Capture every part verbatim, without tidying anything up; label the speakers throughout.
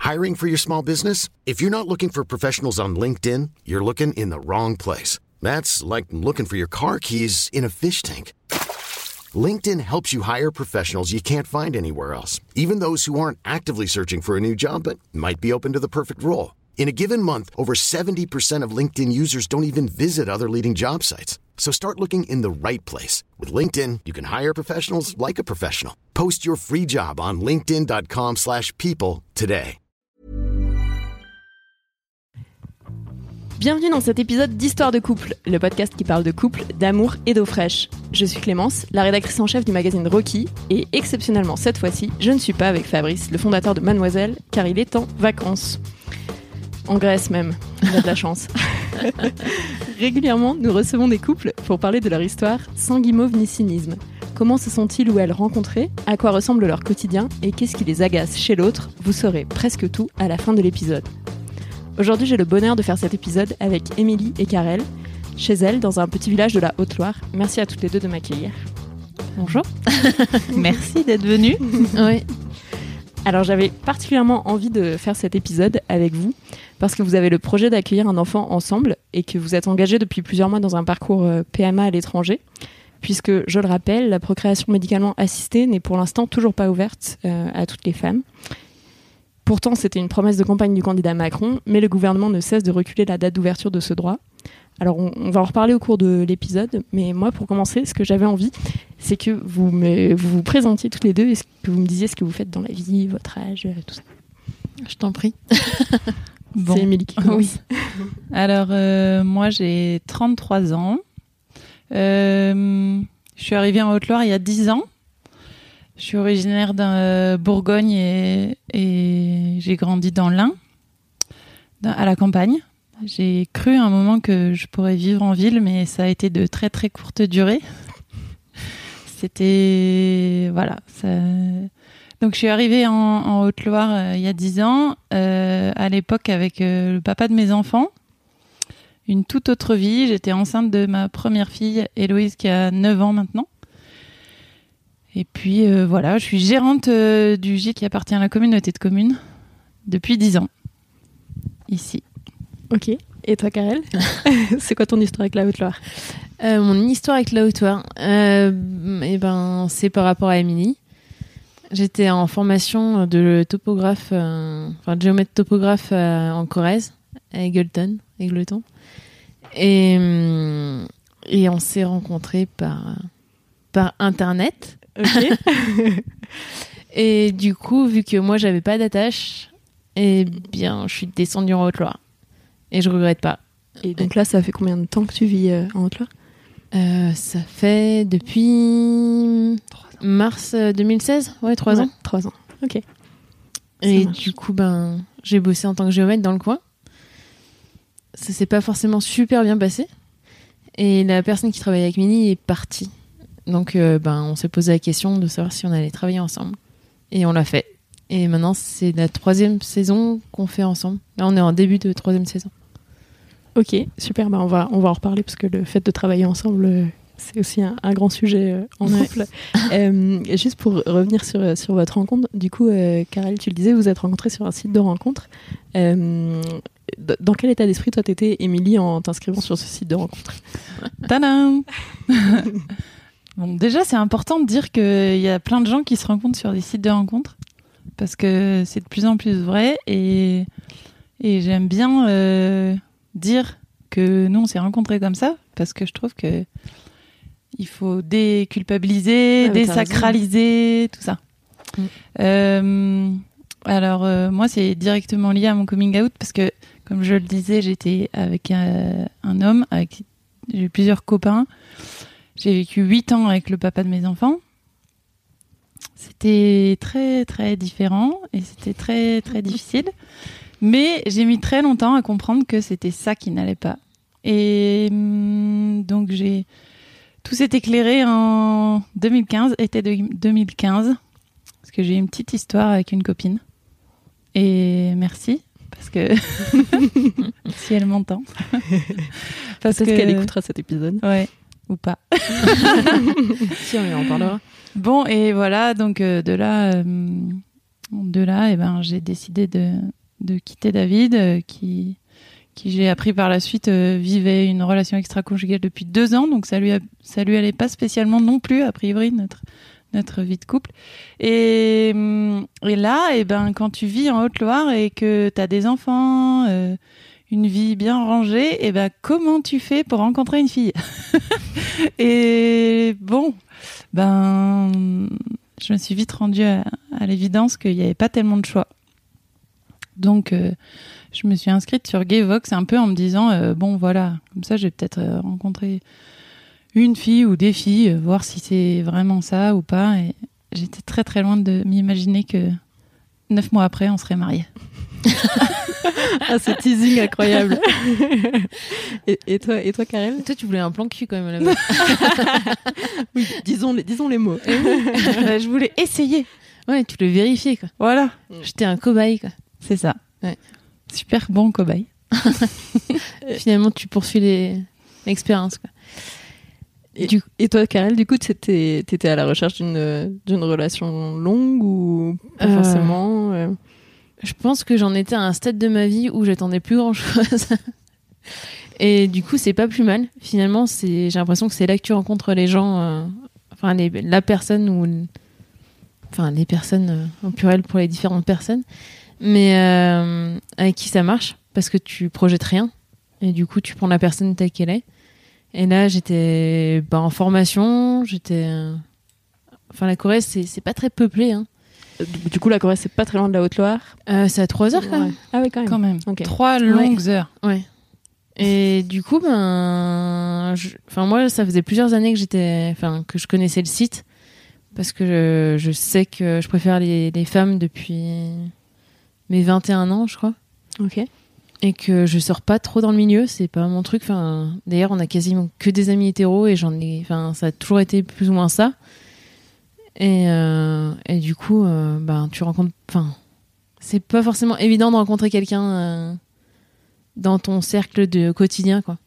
Speaker 1: Hiring for your small business? If you're not looking for professionals on LinkedIn, you're looking in the wrong place. That's like looking for your car keys in a fish tank. LinkedIn helps you hire professionals you can't find anywhere else, even those who aren't actively searching for a new job but might be open to the perfect role. In a given month, over seventy percent of LinkedIn users don't even visit other leading job sites. So start looking in the right place. With LinkedIn, you can hire professionals like a professional. Post your free job on linkedin dot com slash people today.
Speaker 2: Bienvenue dans cet épisode d'Histoire de couple, le podcast qui parle de couple, d'amour et d'eau fraîche. Je suis Clémence, la rédactrice en chef du magazine Rocky, et exceptionnellement cette fois-ci, je ne suis pas avec Fabrice, le fondateur de Mademoiselle, car il est en vacances. En Grèce même, il a de la chance. Régulièrement, nous recevons des couples pour parler de leur histoire sans guimauve ni cynisme. Comment se sont-ils ou elles rencontrés ? À quoi ressemble leur quotidien ? Et qu'est-ce qui les agace chez l'autre ? Vous saurez presque tout à la fin de l'épisode. Aujourd'hui, j'ai le bonheur de faire cet épisode avec Émilie et Karel, chez elles, dans un petit village de la Haute-Loire. Merci à toutes les deux de m'accueillir. Bonjour.
Speaker 3: Merci d'être venue.
Speaker 2: Oui. Alors, j'avais particulièrement envie de faire cet épisode avec vous, parce que vous avez le projet d'accueillir un enfant ensemble et que vous êtes engagés depuis plusieurs mois dans un parcours P M A à l'étranger, puisque, je le rappelle, la procréation médicalement assistée n'est pour l'instant toujours pas ouverte euh, à toutes les femmes. Pourtant, c'était une promesse de campagne du candidat Macron, mais le gouvernement ne cesse de reculer la date d'ouverture de ce droit. Alors, on, on va en reparler au cours de l'épisode, mais moi, pour commencer, ce que j'avais envie, c'est que vous me, vous, vous présentiez toutes les deux et que vous me disiez ce que vous faites dans la vie, votre âge, tout ça.
Speaker 3: Je t'en prie.
Speaker 2: Bon. C'est Émilie qui commence.
Speaker 3: Oui. Alors, euh, moi, j'ai trente-trois ans. Euh, je suis arrivée en Haute-Loire il y a dix ans. Je suis originaire de euh, Bourgogne et, et j'ai grandi dans l'Ain, dans, à la campagne. J'ai cru à un moment que je pourrais vivre en ville, mais ça a été de très très courte durée. C'était... Voilà. Ça... Donc je suis arrivée en, en Haute-Loire euh, il y a dix ans, euh, à l'époque avec euh, le papa de mes enfants. Une toute autre vie. J'étais enceinte de ma première fille, Héloïse, qui a neuf ans maintenant. Et puis euh, voilà, je suis gérante euh, du G I T qui appartient à la communauté de communes depuis dix ans, ici.
Speaker 2: Ok. Et toi, Karel ? C'est quoi ton histoire avec la Haute-Loire ?
Speaker 4: euh, Mon histoire avec la Haute-Loire, euh, eh ben, c'est par rapport à Émilie. J'étais en formation de topographe, euh, enfin de géomètre topographe euh, en Corrèze, à Eagleton, Égleton. Et, euh, et on s'est rencontrés par, par Internet.
Speaker 2: Ok.
Speaker 4: Et du coup, vu que moi, j'avais pas d'attache, eh bien, je suis descendue en Haute-Loire. Et je regrette pas.
Speaker 2: Et donc là, ça fait combien de temps que tu vis euh, en Haute-Loire ?
Speaker 4: euh, Ça fait depuis mars deux mille seize. Ouais, trois
Speaker 2: ouais,
Speaker 4: ans.
Speaker 2: Trois ans, ok.
Speaker 4: Et du coup, ben, j'ai bossé en tant que géomètre dans le coin. Ça s'est pas forcément super bien passé. Et la personne qui travaillait avec Mini est partie. Donc, euh, ben, on s'est posé la question de savoir si on allait travailler ensemble. Et on l'a fait. Et maintenant, c'est la troisième saison qu'on fait ensemble. Là, on est en début de troisième saison.
Speaker 2: Ok, super. Bah, on va, on va en reparler parce que le fait de travailler ensemble, euh, c'est aussi un, un grand sujet euh, en
Speaker 4: ouais.
Speaker 2: couple. euh, juste pour revenir sur, sur votre rencontre, du coup, euh, Karel, tu le disais, vous vous êtes rencontrés sur un site de rencontre. Euh, dans quel état d'esprit, toi, t'étais, Émilie, en t'inscrivant sur ce site de rencontre ?
Speaker 3: Tadam. Bon, déjà, c'est important de dire qu'il y a plein de gens qui se rencontrent sur des sites de rencontres parce que c'est de plus en plus vrai et, et j'aime bien euh, dire que nous, on s'est rencontrés comme ça parce que je trouve que il faut déculpabiliser, ah, désacraliser, tout ça. Mm. Euh, alors, euh, moi, c'est directement lié à mon coming out parce que, comme je le disais, j'étais avec un, un homme, avec, j'ai eu plusieurs copains. J'ai vécu huit ans avec le papa de mes enfants. C'était très, très différent et c'était très, très difficile. Mais j'ai mis très longtemps à comprendre que c'était ça qui n'allait pas. Et donc, j'ai... tout s'est éclairé en deux mille quinze, été de deux mille quinze, parce que j'ai eu une petite histoire avec une copine. Et merci, parce que si elle m'entend.
Speaker 2: Parce que... qu'elle écoutera cet épisode.
Speaker 3: Ouais. Ou pas.
Speaker 4: Si, on en parlera.
Speaker 3: Bon, et voilà, donc euh, de là, euh, de là, eh ben, j'ai décidé de, de quitter David, euh, qui, qui j'ai appris par la suite euh, vivait une relation extra-conjugale depuis deux ans, donc ça lui, a, ça lui allait pas spécialement non plus, a priori, notre, notre vie de couple. Et, et là, et ben, quand tu vis en Haute-Loire et que tu as des enfants, euh, une vie bien rangée, et ben, comment tu fais pour rencontrer une fille? Et bon, ben, je me suis vite rendue à, à l'évidence qu'il n'y avait pas tellement de choix. Donc, euh, je me suis inscrite sur Gayvox un peu en me disant, euh, bon, voilà, comme ça, je vais peut-être euh, rencontrer une fille ou des filles, euh, voir si c'est vraiment ça ou pas. Et j'étais très, très loin de m'imaginer que neuf mois après, on serait mariés.
Speaker 2: Ah, ce teasing incroyable. et, et toi, et toi, Karel?
Speaker 4: Toi, tu voulais un plan cul quand même là-bas.
Speaker 2: Oui, disons les, disons les mots.
Speaker 3: Je voulais essayer.
Speaker 4: Ouais, tu le vérifiais quoi.
Speaker 3: Voilà.
Speaker 4: J'étais un cobaye quoi.
Speaker 3: C'est ça.
Speaker 4: Ouais.
Speaker 3: Super bon cobaye.
Speaker 4: Finalement, tu poursuis les... l'expérience quoi.
Speaker 2: Et, du... et toi, Karel, du coup, t'étais, t'étais à la recherche d'une, d'une relation longue ou pas
Speaker 4: euh...
Speaker 2: forcément euh...
Speaker 4: Je pense que j'en étais à un stade de ma vie où j'attendais plus grand chose. Et du coup, c'est pas plus mal. Finalement, c'est... j'ai l'impression que c'est là que tu rencontres les gens, euh... enfin, les... la personne ou. Enfin, les personnes euh, en pluriel pour les différentes personnes. Mais euh... avec qui ça marche. Parce que tu projettes rien. Et du coup, tu prends la personne telle qu'elle est. Et là, j'étais bah, en formation. J'étais. Euh... Enfin, la Corrèze, c'est, c'est pas très peuplé, hein.
Speaker 2: Du coup, la Corrèze, c'est pas très loin de la Haute-Loire.
Speaker 4: Euh, c'est à trois heures quand même.
Speaker 2: Ouais. Ah oui, quand même.
Speaker 3: Quand même.
Speaker 2: Okay.
Speaker 3: Trois longues
Speaker 4: ouais.
Speaker 3: heures.
Speaker 4: Ouais. Et du coup, ben, je... enfin moi, ça faisait plusieurs années que j'étais, enfin que je connaissais le site parce que je, je sais que je préfère les, les femmes depuis mes vingt et un ans, je crois.
Speaker 2: Ok.
Speaker 4: Et que je sors pas trop dans le milieu, c'est pas mon truc. Enfin, d'ailleurs, on a quasiment que des amis hétéros et j'en ai, enfin, ça a toujours été plus ou moins ça. Et, euh, et du coup, euh, ben, tu rencontres. Enfin, c'est pas forcément évident de rencontrer quelqu'un euh, dans ton cercle de quotidien, quoi.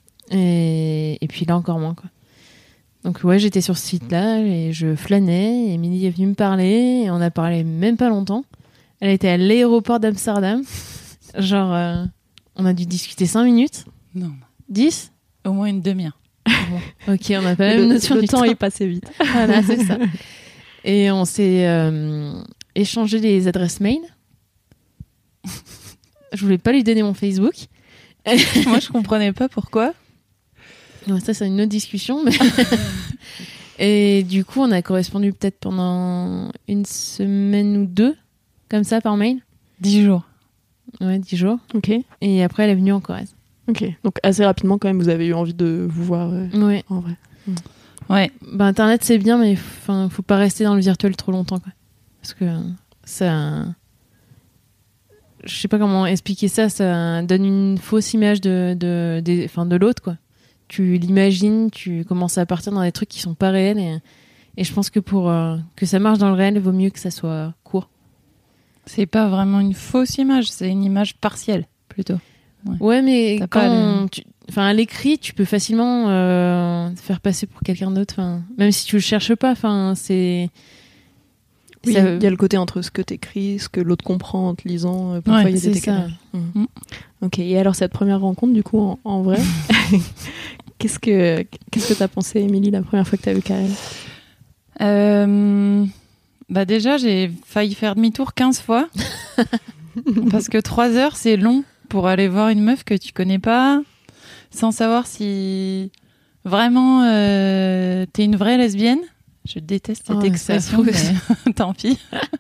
Speaker 4: Et, et puis là, encore moins, quoi. Donc, ouais, j'étais sur ce site-là et je flânais. Et Émilie est venue me parler et on a parlé même pas longtemps. Elle était à l'aéroport d'Amsterdam. Genre, euh, on a dû discuter cinq minutes.
Speaker 3: Non.
Speaker 4: dix
Speaker 3: Au moins une demi-heure.
Speaker 4: Bon. Ok, on n'a pas la même
Speaker 2: le,
Speaker 4: notion
Speaker 2: le
Speaker 4: du
Speaker 2: temps
Speaker 4: temps.
Speaker 2: est passé vite.
Speaker 4: Voilà, c'est ça. Et on s'est euh, échangé les adresses mail. Je voulais pas lui donner mon Facebook.
Speaker 3: Moi, je comprenais pas pourquoi.
Speaker 4: Non, ça, c'est une autre discussion. Mais et du coup, on a correspondu peut-être pendant une semaine ou deux, comme ça, par mail.
Speaker 3: Dix jours.
Speaker 4: Ouais, dix jours.
Speaker 2: Ok.
Speaker 4: Et après, elle est venue en Corrèze.
Speaker 2: Ok. Donc, assez rapidement, quand même, vous avez eu envie de vous voir euh,
Speaker 4: Ouais.
Speaker 2: en vrai. Mm.
Speaker 3: Ouais.
Speaker 4: Bah, Internet, c'est bien, mais enfin, faut pas rester dans le virtuel trop longtemps, quoi. Parce que ça... Je sais pas comment expliquer ça, ça donne une fausse image de, de, de, enfin, de l'autre, quoi. Tu l'imagines, tu commences à partir dans des trucs qui sont pas réels. Et, et je pense que pour euh, que ça marche dans le réel, il vaut mieux que ça soit court.
Speaker 3: C'est pas vraiment une fausse image, c'est une image partielle, plutôt.
Speaker 4: Ouais, ouais mais
Speaker 2: T'as
Speaker 4: quand
Speaker 2: le...
Speaker 4: tu... enfin, à l'écrit, tu peux facilement euh, te faire passer pour quelqu'un d'autre. Enfin, même si tu le cherches pas, enfin, c'est...
Speaker 2: Oui, il
Speaker 4: ça...
Speaker 2: y a le côté entre ce que t'écris, ce que l'autre comprend en te lisant. Parfois,
Speaker 4: ouais,
Speaker 2: il y a
Speaker 4: c'est
Speaker 2: des
Speaker 4: ça.
Speaker 2: Mmh.
Speaker 3: Mmh.
Speaker 2: Ok, et alors cette première rencontre, du coup, en, en vrai, qu'est-ce que qu'est-ce que t'as pensé, Émilie, la première fois que t'as vu Karel?
Speaker 3: euh, Bah déjà, j'ai failli faire demi-tour quinze fois. Parce que trois heures, c'est long pour aller voir une meuf que tu connais pas, sans savoir si vraiment euh, t'es une vraie lesbienne. Je déteste cette
Speaker 4: oh,
Speaker 3: expression, mais tant pis.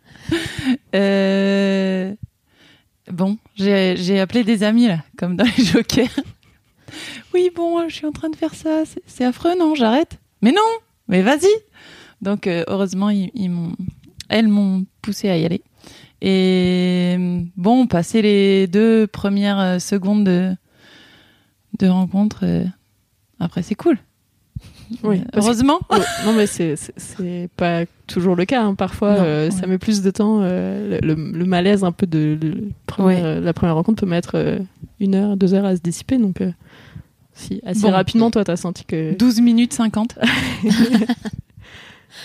Speaker 3: euh... Bon, j'ai, j'ai appelé des amis, là, comme dans les jokers. Oui, bon, je suis en train de faire ça, c'est, c'est affreux, non, j'arrête. Mais non, mais vas-y. Donc, euh, heureusement, ils, ils m'ont, elles m'ont poussé à y aller. Et bon, passer les deux premières secondes de, de rencontre, euh, après, c'est cool.
Speaker 2: Oui,
Speaker 3: euh, heureusement.
Speaker 2: Que, ouais, non, mais c'est, c'est, c'est pas toujours le cas. Hein. Parfois,
Speaker 3: non,
Speaker 2: euh, ouais. ça met plus de temps. Euh, le, le malaise un peu de, de première, ouais. la première rencontre peut mettre euh, une heure, deux heures à se dissiper. Donc, euh, si assez bon, rapidement, toi, t'as senti que...
Speaker 3: douze minutes cinquante.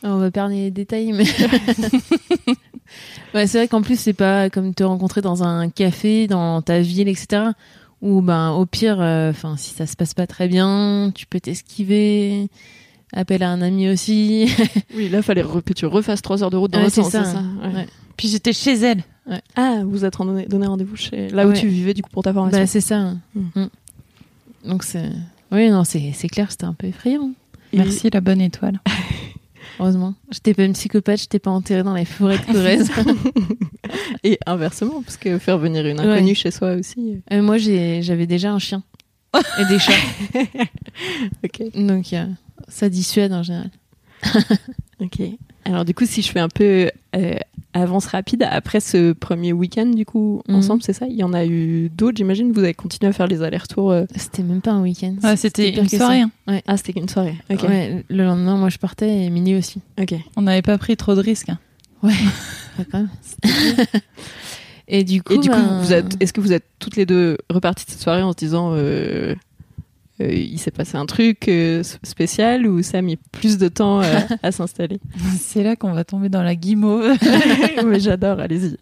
Speaker 4: On va perdre les détails, mais ouais, c'est vrai qu'en plus c'est pas comme te rencontrer dans un café, dans ta ville, et cetera. Où ben au pire, enfin euh, si ça se passe pas très bien, tu peux t'esquiver. Appelle à un ami aussi.
Speaker 2: Oui, là fallait re- que tu refasses trois heures de route dans
Speaker 4: ouais,
Speaker 2: le
Speaker 4: c'est
Speaker 2: sens,
Speaker 4: ça.
Speaker 2: c'est ça. Ouais.
Speaker 3: Ouais. Puis j'étais chez elle.
Speaker 4: Ouais.
Speaker 2: Ah, vous êtes donné, donné rendez-vous chez là où
Speaker 4: Ouais.
Speaker 2: tu vivais du coup pour ta formation.
Speaker 4: Bah c'est ça.
Speaker 2: Mm.
Speaker 4: Mm. Donc c'est, oui non c'est c'est clair, c'était un peu effrayant.
Speaker 2: Et-
Speaker 3: Merci la bonne étoile.
Speaker 4: Heureusement, j'étais pas une psychopathe, j'étais pas enterrée dans les forêts de Corrèze.
Speaker 2: Et inversement, parce que faire venir une inconnue
Speaker 4: Ouais.
Speaker 2: chez soi aussi.
Speaker 4: Euh, moi j'ai j'avais déjà un chien et des chats,
Speaker 2: Ok.
Speaker 4: donc euh, ça dissuade en général.
Speaker 2: Ok. Alors du coup, si je fais un peu euh, avance rapide, après ce premier week-end du coup
Speaker 4: Mhm.
Speaker 2: ensemble, c'est ça. Il y en a eu d'autres, j'imagine. Vous avez continué à faire les allers-retours. euh,
Speaker 4: C'était même pas un week-end.
Speaker 3: Ouais, c'était
Speaker 4: pire
Speaker 3: une
Speaker 4: que
Speaker 3: soirée.
Speaker 4: ça.
Speaker 3: hein.
Speaker 2: Ah, c'était qu'une soirée. Ok.
Speaker 4: Ouais, le lendemain, moi je partais et Mini aussi.
Speaker 2: Ok.
Speaker 3: On n'avait pas pris trop de risques. hein.
Speaker 4: Ouais, ouais, quand même. Et du coup,
Speaker 2: Et du coup,
Speaker 4: ben,
Speaker 2: vous êtes, est-ce que vous êtes toutes les deux reparties de cette soirée en se disant, euh, euh, il s'est passé un truc euh, spécial ou ça a mis plus de temps euh, à s'installer?
Speaker 3: C'est là qu'on va tomber dans la guimauve.
Speaker 2: Mais j'adore, allez-y.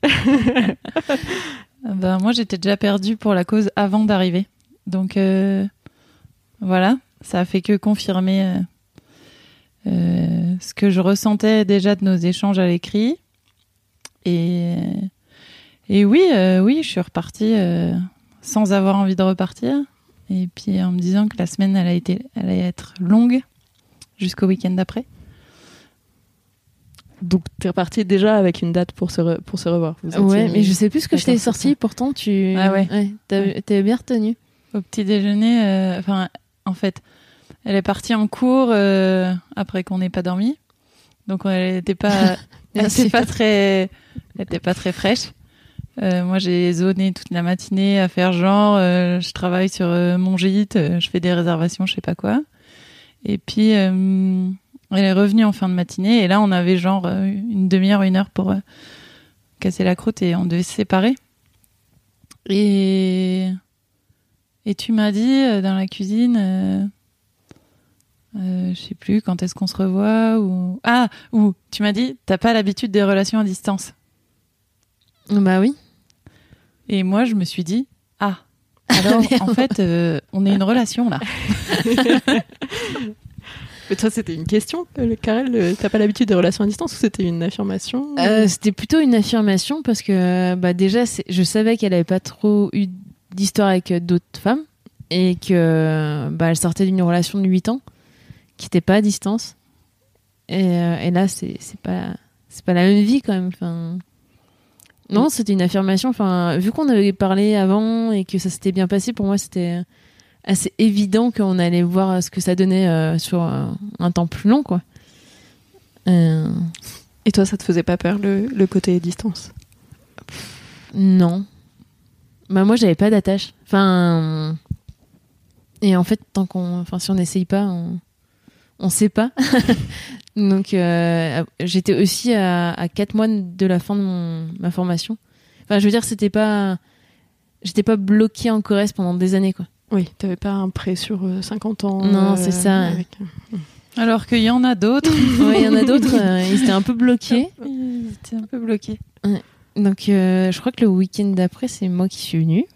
Speaker 3: Ben, moi, j'étais déjà perdue pour la cause avant d'arriver. Donc, euh, voilà, ça a fait que confirmer euh, euh, ce que je ressentais déjà de nos échanges à l'écrit. Et, et oui, euh, oui, je suis repartie euh, sans avoir envie de repartir. Et puis en me disant que la semaine, elle, a été, elle allait être longue jusqu'au week-end d'après.
Speaker 2: Donc, t'es reparti déjà avec une date pour se, re- pour se revoir. Vous
Speaker 4: ouais,
Speaker 2: étiez-
Speaker 4: mais je sais plus ce que je t'ai
Speaker 2: D'accord, c'est
Speaker 4: sorti,
Speaker 2: ça.
Speaker 4: pourtant tu.
Speaker 3: Ah ouais.
Speaker 4: t'avais, t'avais bien retenu.
Speaker 3: Au petit déjeuner, euh, enfin, en fait, elle est partie en cours euh, après qu'on n'ait pas dormi. Donc elle n'était pas, elle
Speaker 4: Merci.
Speaker 3: était pas très, elle était pas très fraîche. Euh, moi, j'ai zoné toute la matinée à faire genre, euh, je travaille sur euh, mon gîte, euh, je fais des réservations, je sais pas quoi. Et puis, euh, elle est revenue en fin de matinée et là, on avait genre euh, une demi-heure, une heure pour euh, casser la croûte et on devait se séparer. Et et tu m'as dit euh, dans la cuisine, euh, euh, je sais plus quand est-ce qu'on se revoit ou ah ou tu m'as dit t'as pas l'habitude des relations à distance.
Speaker 4: Bah oui.
Speaker 3: Et moi, je me suis dit, ah, alors, en fait, euh, on est une relation, là.
Speaker 2: Mais toi, c'était une question, euh, le Karel, euh, t'as pas l'habitude des relations à distance ou c'était une affirmation?
Speaker 4: Euh, c'était plutôt une affirmation parce que bah déjà, c'est, je savais qu'elle avait pas trop eu d'histoire avec euh, d'autres femmes et que bah elle sortait d'une relation de huit ans qui était pas à distance. Et, euh, et là, c'est c'est pas c'est pas la même vie quand même. Enfin. Non, c'était une affirmation. Enfin, vu qu'on avait parlé avant et que ça s'était bien passé, pour moi, c'était assez évident qu'on allait voir ce que ça donnait euh, sur euh, un temps plus long, quoi. Euh...
Speaker 2: Et toi, ça te faisait pas peur, le, le côté distance?
Speaker 4: Non. Bah moi, j'avais pas d'attache. Enfin, et en fait, tant qu'on, enfin, si on n'essaye pas, on, on sait pas. Donc, euh, j'étais aussi à, à quatre mois de la fin de mon, ma formation. Enfin, je veux dire, c'était pas, j'étais pas bloquée en Corrèze pendant des années, quoi.
Speaker 2: Oui, t'avais pas un prêt sur euh, cinquante ans.
Speaker 4: Non,
Speaker 2: euh,
Speaker 4: c'est ça.
Speaker 2: avec-
Speaker 3: Alors qu'il y en a d'autres.
Speaker 4: Ouais, il y en a d'autres, euh, ils étaient un peu bloqués.
Speaker 3: Ils étaient un peu bloqués.
Speaker 4: Donc, euh, je crois que le week-end d'après, c'est moi qui suis venue.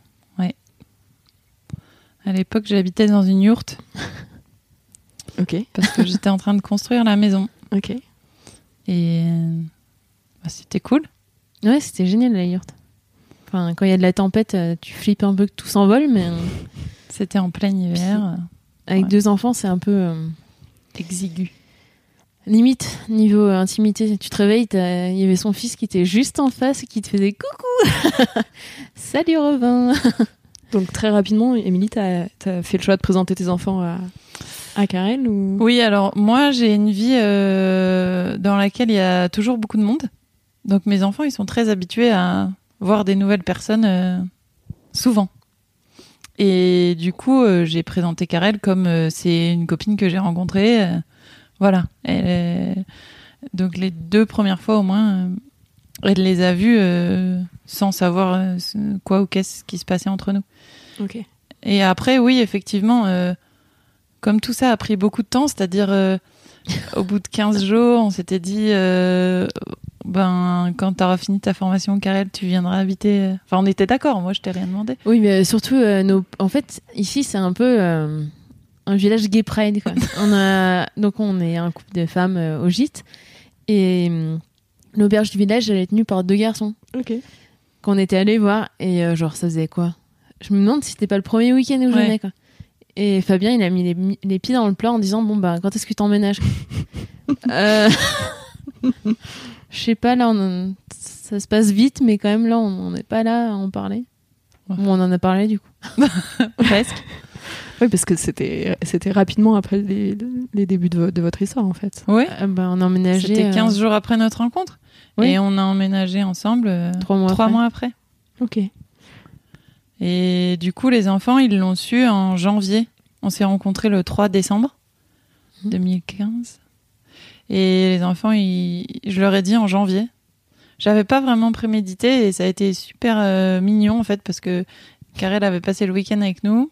Speaker 3: À l'époque, j'habitais dans une yourte
Speaker 2: Ok,
Speaker 3: parce que j'étais en train de construire la maison.
Speaker 2: ok.
Speaker 3: Et euh, bah, c'était cool.
Speaker 4: Ouais, c'était génial, la yourte. Enfin, quand il y a de la tempête, euh, tu flippes un peu que tout s'envole, mais euh,
Speaker 3: C'était en plein hiver.
Speaker 4: avec
Speaker 3: Ouais.
Speaker 4: deux enfants, c'est un peu euh,
Speaker 3: Exigu.
Speaker 4: limite niveau euh, intimité. Tu te réveilles, t'as- il y avait son fils qui était juste en face et qui te faisait coucou. Salut Robin.
Speaker 2: Donc très rapidement, Émilie, t'as as fait le choix de présenter tes enfants à, à Karel ou...
Speaker 3: Oui, alors moi, j'ai une vie euh, dans laquelle il y a toujours beaucoup de monde. Donc mes enfants, ils sont très habitués à voir des nouvelles personnes euh, souvent. Et du coup, euh, j'ai présenté Karel comme euh, c'est une copine que j'ai rencontrée. euh, voilà. Elle est- Donc les deux premières fois au moins, euh, elle les a vues euh, sans savoir euh, ce- quoi ou qu'est-ce qui se passait entre nous.
Speaker 2: Ok.
Speaker 3: Et après, oui, effectivement, euh, comme tout ça a pris beaucoup de temps, c'est-à-dire euh, au bout de quinze jours, on s'était dit, euh, ben, quand tu auras fini ta formation, Karel, tu viendras habiter. Enfin, on était d'accord, moi, je t'ai rien demandé.
Speaker 4: Oui, mais surtout, euh, nos... en fait, ici, c'est un peu euh, un village gay pride, quoi. on a... Donc, on est un couple de femmes euh, au gîte. Et euh, l'auberge du village, elle est tenue par deux garçons.
Speaker 2: Ok.
Speaker 4: Qu'on était allés voir. Et euh, genre, ça faisait quoi? Je me demande si c'était pas le premier week-end où je
Speaker 3: Ouais.
Speaker 4: venais, quoi. Et Fabien, il a mis les, les pieds dans le plat en disant, bon, bah, quand est-ce que t'emménages? euh... Je sais pas, là, on... ça se passe vite, mais quand même, là, on n'est pas là à en parler.
Speaker 3: Ouais.
Speaker 4: Bon, on en a parlé, du coup.
Speaker 3: Presque.
Speaker 2: Oui, parce que c'était, c'était rapidement après les, les débuts de, vo- de votre histoire, en fait.
Speaker 3: Oui.
Speaker 4: Euh, bah, on a emménagé...
Speaker 3: C'était
Speaker 4: euh,
Speaker 3: quinze jours après notre rencontre.
Speaker 4: Oui.
Speaker 3: Et on a emménagé ensemble euh,
Speaker 4: Trois mois
Speaker 3: trois
Speaker 4: après.
Speaker 3: mois après.
Speaker 2: Ok.
Speaker 3: Et du coup, les enfants, ils l'ont su en janvier. On s'est rencontrés le trois décembre deux mille quinze. Et les enfants, ils... je leur ai dit en janvier. J'avais pas vraiment prémédité et ça a été super euh, mignon en fait parce que Karel avait passé le week-end avec nous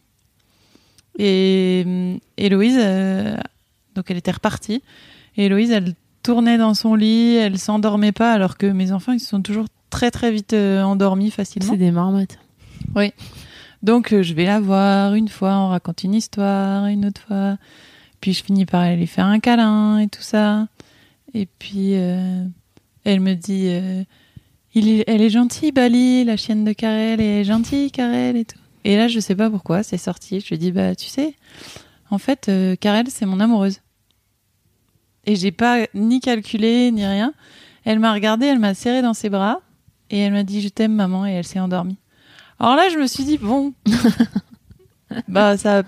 Speaker 3: et Héloïse, euh, donc elle était repartie. Et Héloïse, elle tournait dans son lit, elle s'endormait pas alors que mes enfants, ils se sont toujours très très vite euh, endormis facilement.
Speaker 4: C'est des marmottes.
Speaker 3: Oui. Donc, euh, je vais la voir une fois, on raconte une histoire, une autre fois. Puis, je finis par aller lui faire un câlin et tout ça. Et puis, euh, elle me dit euh, Il est, elle est gentille, Bali, la chienne de Karel, elle est gentille, Karel, et tout. Et là, je sais pas pourquoi, c'est sorti. Je lui dis Bah, tu sais, en fait, euh, Karel, c'est mon amoureuse. Et j'ai pas ni calculé, ni rien. Elle m'a regardée, elle m'a serré dans ses bras. Et elle m'a dit Je t'aime, maman, et elle s'est endormie. Alors là, je me suis dit, bon, bah ça...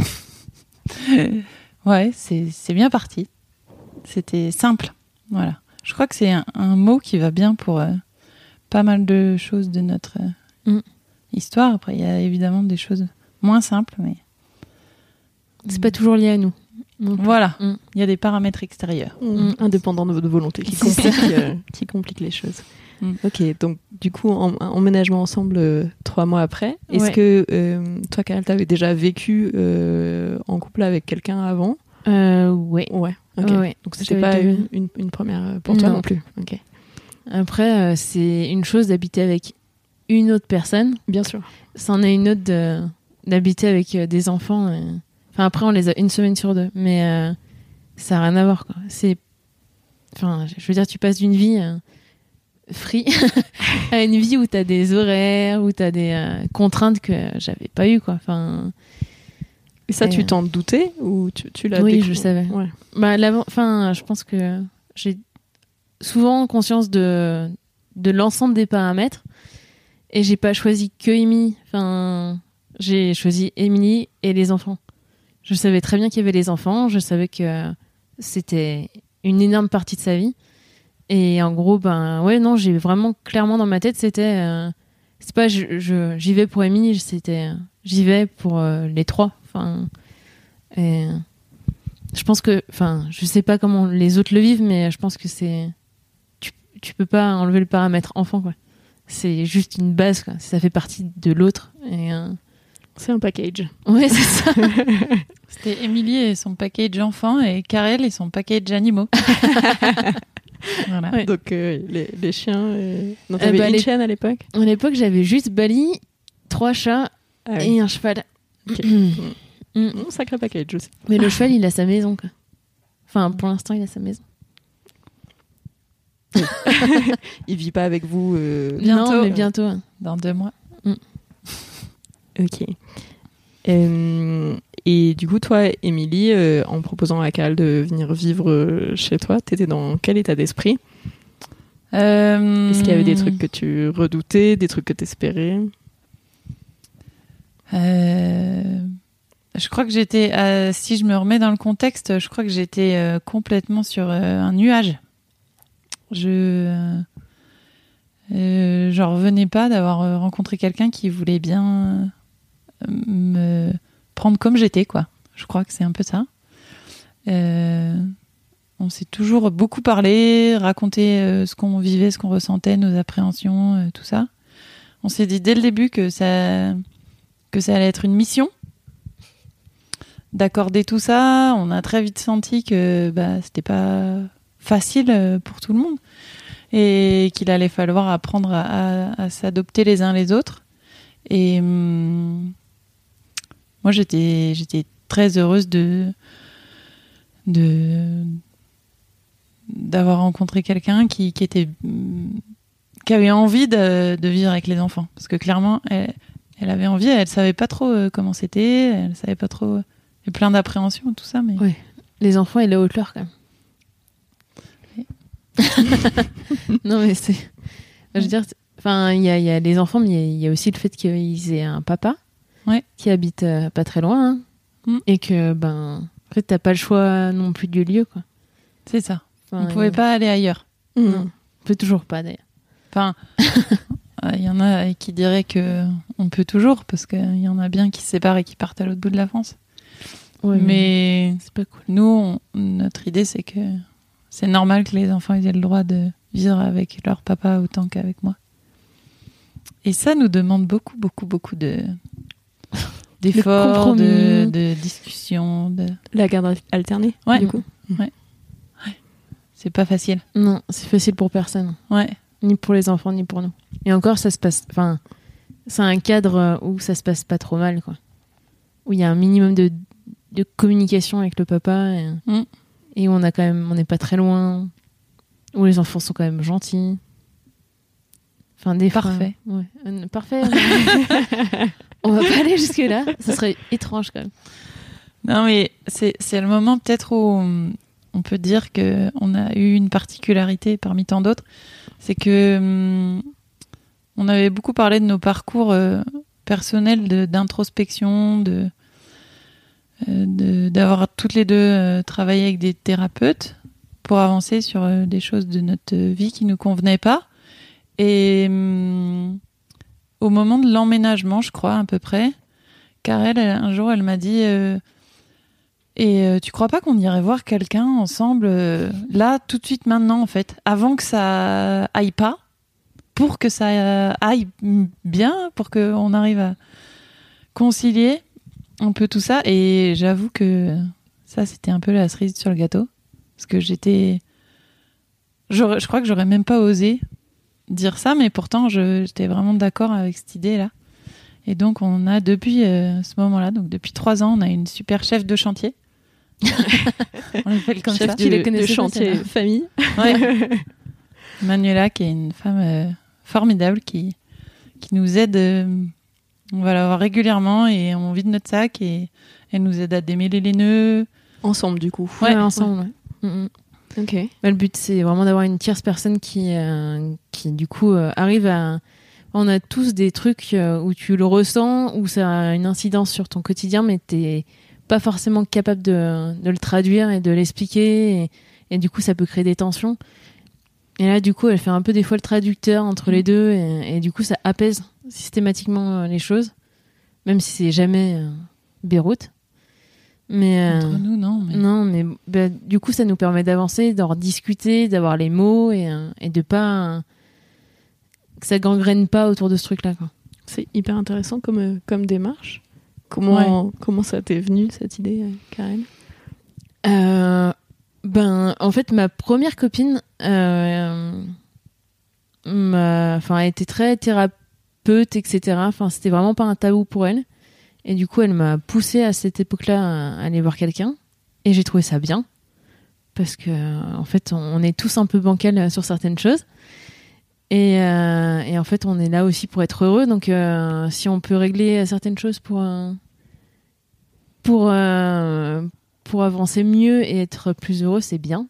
Speaker 3: ouais, c'est, c'est bien parti. C'était simple, voilà. Je crois que c'est un, un mot qui va bien pour euh, pas mal de choses de notre euh,
Speaker 4: Mm.
Speaker 3: histoire. Après, il y a évidemment des choses moins simples, mais...
Speaker 4: C'est pas toujours lié à nous. Donc,
Speaker 3: Voilà, il
Speaker 4: Mm.
Speaker 3: y a des paramètres extérieurs.
Speaker 2: Mmh. Indépendant de votre volonté, qui complique, euh, qui complique les choses.
Speaker 3: Mm.
Speaker 2: Ok, donc du coup, en, emménagement ensemble euh, trois mois après. Est-ce
Speaker 4: Ouais.
Speaker 2: que euh, toi, Karel, t'avais déjà vécu euh, en couple avec quelqu'un avant?
Speaker 4: Euh, ouais.
Speaker 2: Ouais. Ok.
Speaker 4: Ouais, ouais.
Speaker 2: Donc c'était
Speaker 4: J'avais
Speaker 2: pas
Speaker 4: déjà-
Speaker 2: une, une, une première euh, pour toi
Speaker 4: Non.
Speaker 2: non plus. Ok.
Speaker 4: Après, euh, c'est une chose d'habiter avec une autre personne.
Speaker 2: Bien sûr.
Speaker 4: C'en est une autre de, d'habiter avec euh, des enfants. euh. Enfin, après, on les a une semaine sur deux. Mais euh, ça n'a rien à voir, quoi. C'est... Enfin, je veux dire, tu passes d'une vie euh, free à une vie où tu as des horaires, où tu as des euh, contraintes que j'avais pas eues, quoi. Enfin,
Speaker 2: Et ça,
Speaker 4: Et,
Speaker 2: tu
Speaker 4: euh,
Speaker 2: t'en doutais ou tu, tu l'as
Speaker 4: oui,
Speaker 2: découvert?
Speaker 4: je savais.
Speaker 2: Ouais.
Speaker 4: bah, l'avant- enfin, je pense que j'ai souvent conscience de, de l'ensemble des paramètres et j'ai pas choisi que Émilie. Enfin, j'ai choisi Émilie et les enfants. Je savais très bien qu'il y avait les enfants, je savais que c'était une énorme partie de sa vie. Et en gros, ben ouais, non, j'ai vraiment clairement dans ma tête, c'était. euh, c'est pas je, je- j'y vais pour Émilie, c'était. euh, J'y vais pour euh, les trois. Enfin. Et, euh, je pense que. Enfin, je sais pas comment les autres le vivent, mais je pense que c'est. Tu, tu peux pas enlever le paramètre enfant, quoi. C'est juste une base, quoi. Ça fait partie de l'autre. Et. euh,
Speaker 2: C'est un package.
Speaker 4: Ouais, c'est ça.
Speaker 3: C'était Émilie et son package enfants et Karel et son package animaux. Voilà.
Speaker 4: Ouais.
Speaker 2: Donc euh, les, les chiens. Et... Non,
Speaker 4: Euh,
Speaker 2: t'avais
Speaker 4: bah,
Speaker 2: une
Speaker 4: les-
Speaker 2: chienne à l'époque?
Speaker 4: À l'époque, j'avais juste Bali, trois chats
Speaker 2: Ah oui.
Speaker 4: et un cheval.
Speaker 2: Ok.
Speaker 4: Mm.
Speaker 2: Mmh, sacré package aussi.
Speaker 4: Mais le cheval, il a sa maison, quoi. Enfin, pour l'instant, il a sa maison.
Speaker 2: Il vit pas avec vous. euh,
Speaker 3: Bientôt.
Speaker 4: Non, mais bientôt. hein.
Speaker 3: Dans deux mois.
Speaker 2: Ok. Euh, et du coup, toi, Émilie, euh, en proposant à Karel de venir vivre euh, chez toi, t'étais dans quel état d'esprit?
Speaker 3: Euh...
Speaker 2: Est-ce qu'il y avait des trucs que tu redoutais, des trucs que t'espérais?
Speaker 3: Euh, Je crois que j'étais, euh, si je me remets dans le contexte, je crois que j'étais euh, complètement sur euh, un nuage. Je euh, euh, j'en revenais pas d'avoir euh, rencontré quelqu'un qui voulait bien euh, me prendre comme j'étais, quoi. Je crois que c'est un peu ça. Euh, on s'est toujours beaucoup parlé, raconté euh, ce qu'on vivait, ce qu'on ressentait, nos appréhensions, euh, tout ça. On s'est dit dès le début que ça que ça allait être une mission. d'accorder tout ça. On a très vite senti que bah, c'était pas facile pour tout le monde et qu'il allait falloir apprendre à, à, à s'adopter les uns les autres. Et hum, moi, j'étais, j'étais très heureuse de, de, d'avoir rencontré quelqu'un qui, qui, était, qui avait envie de, de vivre avec les enfants. Parce que clairement, elle, elle avait envie, elle savait pas trop comment c'était, elle savait pas trop... Il y a plein d'appréhensions, tout ça, mais...
Speaker 4: Ouais. Les enfants et la haute-leur, quand même. Non, mais c'est... Je veux dire, enfin, il y a, y a les enfants, mais il y, y a aussi le fait qu'ils aient un papa
Speaker 3: ouais.
Speaker 4: qui habite euh, pas très loin, hein, mm. et que, ben, en fait, t'as pas le choix non plus du lieu, quoi.
Speaker 3: C'est ça.
Speaker 4: Enfin,
Speaker 3: on pouvait euh... pas aller ailleurs.
Speaker 4: Non, on peut toujours pas, d'ailleurs.
Speaker 3: Enfin, il y en a qui diraient que on peut toujours, parce qu'il y en a bien qui se séparent et qui partent à l'autre bout de la France. Ouais, mais, mais c'est pas cool. Nous, on, notre idée, c'est que c'est normal que les enfants aient le droit de vivre avec leur papa autant qu'avec moi. Et ça nous demande beaucoup, beaucoup, beaucoup de d'efforts, de, de discussions. De...
Speaker 2: La garde alternée,
Speaker 3: ouais.
Speaker 2: du coup.
Speaker 3: Ouais. Ouais. C'est pas facile.
Speaker 4: Non, c'est facile pour personne.
Speaker 3: Ouais.
Speaker 4: Ni pour les enfants, ni pour nous. Et encore, ça se passe... Enfin, c'est un cadre où ça se passe pas trop mal, quoi. Où il y a un minimum de de communication avec le papa et, mm. et où on a quand même on n'est pas très loin, où les enfants sont quand même gentils, enfin des
Speaker 3: parfait
Speaker 4: fois, ouais. euh, parfait on va pas aller jusque là, ça serait étrange quand même.
Speaker 3: Non mais c'est c'est le moment peut-être où on peut dire que on a eu une particularité parmi tant d'autres, c'est que hum, on avait beaucoup parlé de nos parcours euh, personnels de, d'introspection, de De, d'avoir toutes les deux euh, travaillé avec des thérapeutes pour avancer sur euh, des choses de notre vie qui nous convenaient pas. Et hum, au moment de l'emménagement, je crois, à peu près, Karel, elle, un jour, elle m'a dit euh, et euh, tu crois pas qu'on irait voir quelqu'un ensemble euh, là, tout de suite, maintenant, en fait, avant que ça aille pas, pour que ça aille bien, pour qu'on arrive à concilier un peu tout ça. Et j'avoue que ça, c'était un peu la cerise sur le gâteau, parce que j'étais je, je crois que j'aurais même pas osé dire ça, mais pourtant je, j'étais vraiment d'accord avec cette idée là. Et donc on a depuis euh, ce moment là, donc depuis trois ans, on a une super chef de chantier. On l'appelle comme
Speaker 2: chef
Speaker 3: ça,
Speaker 2: qui de, de chantier ça. Famille.
Speaker 3: Ouais. Manuela, qui est une femme euh, formidable, qui qui nous aide euh, on va la voir régulièrement et on vide notre sac et elle nous aide à démêler les nœuds.
Speaker 2: Ensemble, du coup.
Speaker 4: Ouais, ouais ensemble, ouais. ouais. Mm-hmm.
Speaker 2: Ok.
Speaker 4: Bah, le but, c'est vraiment d'avoir une tierce personne qui, euh, qui du coup, euh, arrive à... On a tous des trucs euh, où tu le ressens, où ça a une incidence sur ton quotidien, mais t'es pas forcément capable de, de le traduire et de l'expliquer. Et, et du coup, ça peut créer des tensions. Et là, du coup, elle fait un peu des fois le traducteur entre mmh. les deux. Et, et du coup, ça apaise systématiquement les choses, même si c'est jamais euh, Beyrouth. Mais euh,
Speaker 3: entre nous, non. Mais...
Speaker 4: Non, mais bah, du coup, ça nous permet d'avancer, d'en discuter, d'avoir les mots et, euh, et de pas euh, que ça gangrène pas autour de ce truc-là, quoi.
Speaker 2: C'est hyper intéressant comme euh, comme démarche. Comment ouais. comment ça t'est venu cette idée, euh, Karen?
Speaker 4: euh, Ben, en fait, ma première copine, euh, m'a, enfin, elle était très thérapeute, et cetera. Enfin, c'était vraiment pas un tabou pour elle. Et du coup, elle m'a poussée à cette époque-là à aller voir quelqu'un. Et j'ai trouvé ça bien. Parce que, en fait, on est tous un peu bancals sur certaines choses. Et, euh, et en fait, on est là aussi pour être heureux. Donc, euh, si on peut régler certaines choses pour, euh, pour, euh, pour avancer mieux et être plus heureux, c'est bien.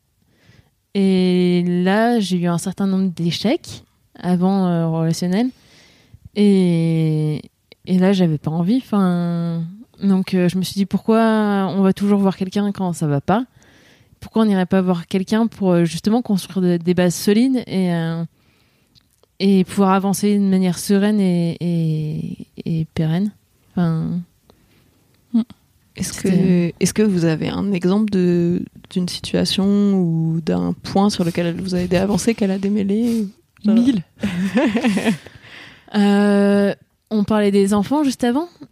Speaker 4: Et là, j'ai eu un certain nombre d'échecs avant euh, relationnel. Et... Et là, j'avais pas envie. Enfin, donc euh, je me suis dit pourquoi on va toujours voir quelqu'un quand ça va pas. Pourquoi on n'irait pas voir quelqu'un pour euh, justement construire de, des bases solides et euh, et pouvoir avancer d'une manière sereine et et, et pérenne. Enfin,
Speaker 2: est-ce que est-ce que vous avez un exemple de d'une situation ou d'un point sur lequel elle vous a aidé à avancer, qu'elle a démêlé?
Speaker 3: Mille.
Speaker 4: euh, On parlait des enfants juste avant.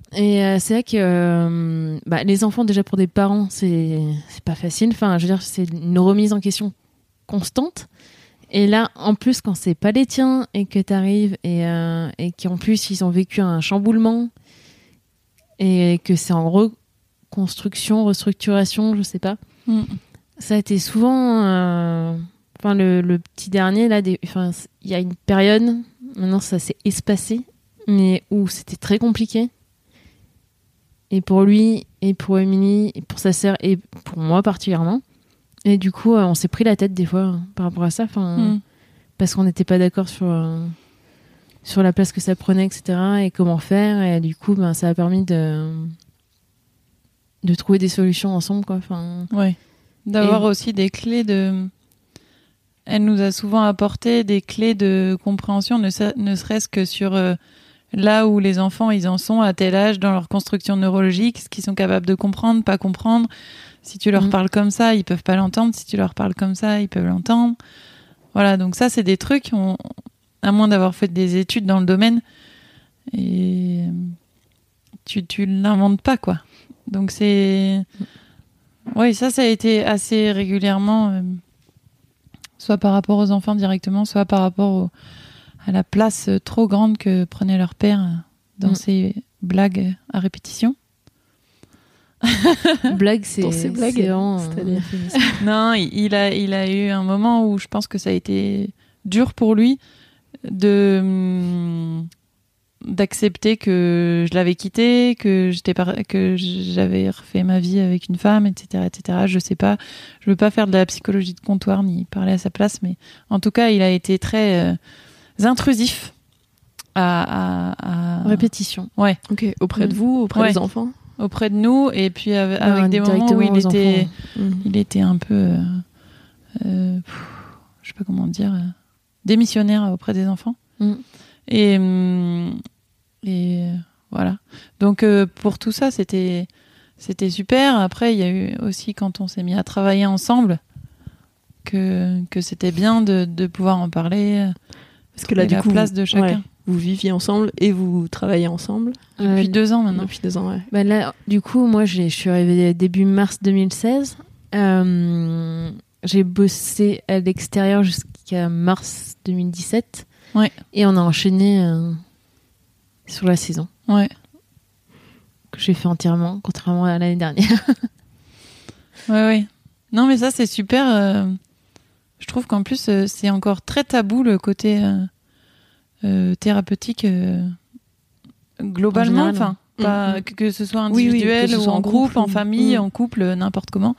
Speaker 4: Et euh, c'est vrai que euh, bah, les enfants, déjà pour des parents, c'est c'est pas facile. Enfin, je veux dire, c'est une remise en question constante. Et là, en plus, quand c'est pas les tiens et que t'arrives et euh, et qu'en plus ils ont vécu un chamboulement et que c'est en reconstruction, restructuration, je sais pas. Mm. Ça a été souvent, euh, enfin le, le petit dernier là, des, enfin il y a une période, maintenant ça s'est espacé, mais où c'était très compliqué. Et pour lui, et pour Émilie, et pour sa sœur, et pour moi particulièrement. Et du coup, euh, on s'est pris la tête des fois hein, par rapport à ça, mm. parce qu'on n'était pas d'accord sur, euh, sur la place que ça prenait, et cetera. Et comment faire. Et du coup, ben, ça a permis de, de trouver des solutions ensemble. Quoi.
Speaker 3: Ouais. D'avoir et... aussi des clés de... Elle nous a souvent apporté des clés de compréhension, ne, ne serait-ce que sur... Euh, là où les enfants, ils en sont à tel âge dans leur construction neurologique, ce qu'ils sont capables de comprendre, pas comprendre. Si tu leur mmh. parles comme ça, ils peuvent pas l'entendre. Si tu leur parles comme ça, ils peuvent l'entendre. Voilà, donc ça, c'est des trucs, on, à moins d'avoir fait des études dans le domaine, et tu, tu l'inventes pas, quoi. Donc c'est... Oui, ça, ça a été assez régulièrement, euh, soit par rapport aux enfants directement, soit par rapport au... à la place trop grande que prenait leur père dans mmh. ses blagues à répétition.
Speaker 4: Blague, c'est,
Speaker 2: dans ses blagues,
Speaker 4: c'est vraiment,
Speaker 2: c'est-à-dire
Speaker 3: non, il a, il a eu un moment où je pense que ça a été dur pour lui de d'accepter que je l'avais quitté, que j'étais par... que j'avais refait ma vie avec une femme, et cetera, et cetera. Je sais pas, je veux pas faire de la psychologie de comptoir ni parler à sa place, mais en tout cas, il a été très euh, intrusif à, à, à...
Speaker 4: répétition.
Speaker 3: Ouais.
Speaker 2: Ok. Auprès de vous, auprès ouais. des enfants.
Speaker 3: Auprès de nous, et puis avec, avec des moments où il était, mmh. il était un peu, euh, euh, pff, je sais pas comment dire, euh, démissionnaire auprès des enfants. Mmh. Et, et voilà. Donc euh, pour tout ça, c'était, c'était super. Après, il y a eu aussi quand on s'est mis à travailler ensemble, que que c'était bien de de pouvoir en parler.
Speaker 2: Parce que là, du
Speaker 3: la
Speaker 2: coup,
Speaker 3: place de chacun.
Speaker 2: Ouais. Vous viviez ensemble et vous travaillez ensemble
Speaker 3: depuis euh, deux ans maintenant.
Speaker 2: Depuis deux ans, ouais.
Speaker 4: Bah là, du coup, moi, j'ai, je suis arrivée début mars deux mille seize. Euh, j'ai bossé à l'extérieur jusqu'à mars deux mille dix-sept.
Speaker 3: Ouais.
Speaker 4: Et on a enchaîné euh, sur la saison.
Speaker 3: Ouais.
Speaker 4: Que j'ai fait entièrement, contrairement à l'année dernière.
Speaker 3: ouais, ouais. Non, mais ça, c'est super. Euh, je trouve qu'en plus, euh, c'est encore très tabou le côté... Euh, Euh, thérapeutique euh, globalement, enfin pas mmh. que, que ce soit individuel oui, oui, ou en groupe, en famille, mmh. en couple, n'importe comment.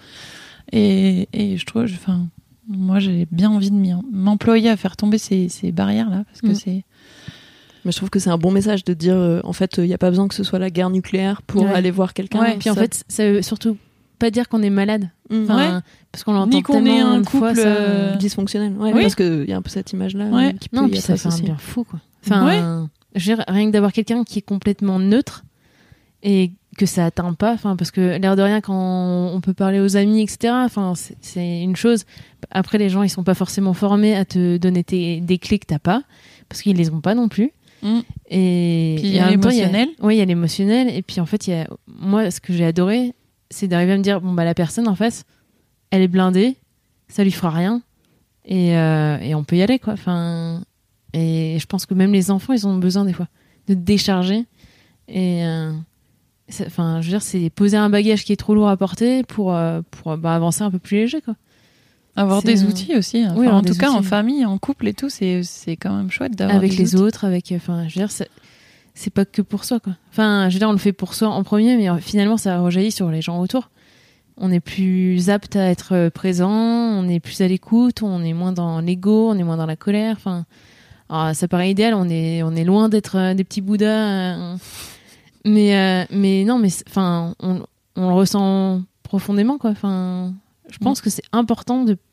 Speaker 3: Et, et je trouve, enfin, moi j'ai bien envie de m'y, m'employer à faire tomber ces, ces barrières là, parce que mmh. c'est.
Speaker 2: Mais je trouve que c'est un bon message de dire, euh, en fait, il n'y a pas besoin que ce soit la guerre nucléaire pour ouais. aller voir quelqu'un.
Speaker 4: Ouais. Puis ça... en fait, ça veut surtout pas dire qu'on est malade.
Speaker 2: Enfin,
Speaker 3: ouais.
Speaker 4: Parce qu'on l'entend
Speaker 3: ni qu'on
Speaker 4: tellement
Speaker 3: est un
Speaker 4: de
Speaker 3: couple
Speaker 4: fois, ça...
Speaker 2: euh... dysfonctionnel. Ouais, oui. Parce qu'il y a un peu cette image-là.
Speaker 3: Ouais.
Speaker 2: Qui peut
Speaker 4: non,
Speaker 2: y
Speaker 4: puis ça fait
Speaker 2: aussi.
Speaker 4: un bien fou, quoi. Enfin,
Speaker 3: ouais.
Speaker 4: je veux dire, rien que d'avoir quelqu'un qui est complètement neutre et que ça atteint pas. Enfin, parce que l'air de rien, quand on peut parler aux amis, et cetera. Enfin, c'est, c'est une chose. Après, les gens, ils sont pas forcément formés à te donner tes, des clés que t'as pas, parce qu'ils les ont pas non plus.
Speaker 3: Mmh.
Speaker 4: Et
Speaker 3: puis il y a l'émotionnel.
Speaker 4: Oui, il y a l'émotionnel. Et puis en fait, il y a moi, ce que j'ai adoré, c'est d'arriver à me dire bon bah la personne en face, elle est blindée, ça lui fera rien, et euh, et on peut y aller quoi. Enfin, et je pense que même les enfants, ils ont besoin des fois de décharger. Et euh, enfin, je veux dire, c'est poser un bagage qui est trop lourd à porter pour euh, pour bah, avancer un peu plus léger quoi.
Speaker 3: Avoir
Speaker 4: c'est
Speaker 3: des
Speaker 4: un...
Speaker 3: outils aussi. Enfin,
Speaker 4: oui,
Speaker 3: en tout cas,
Speaker 4: outils.
Speaker 3: En famille, en couple et tout, c'est c'est quand même chouette d'avoir
Speaker 4: avec
Speaker 3: des
Speaker 4: les
Speaker 3: outils.
Speaker 4: autres, avec enfin, je veux dire, c'est, c'est pas que pour soi quoi. Enfin, je veux dire, on le fait pour soi en premier, mais finalement, ça rejaillit sur les gens autour. On est plus apte à être présent, on est plus à l'écoute, on est moins dans l'ego, on est moins dans la colère. Enfin, alors, ça paraît idéal, on est on est loin d'être euh, des petits bouddhas, euh, mais euh, mais non, mais enfin, on on le ressent profondément quoi. Enfin, je pense mmh. que c'est important de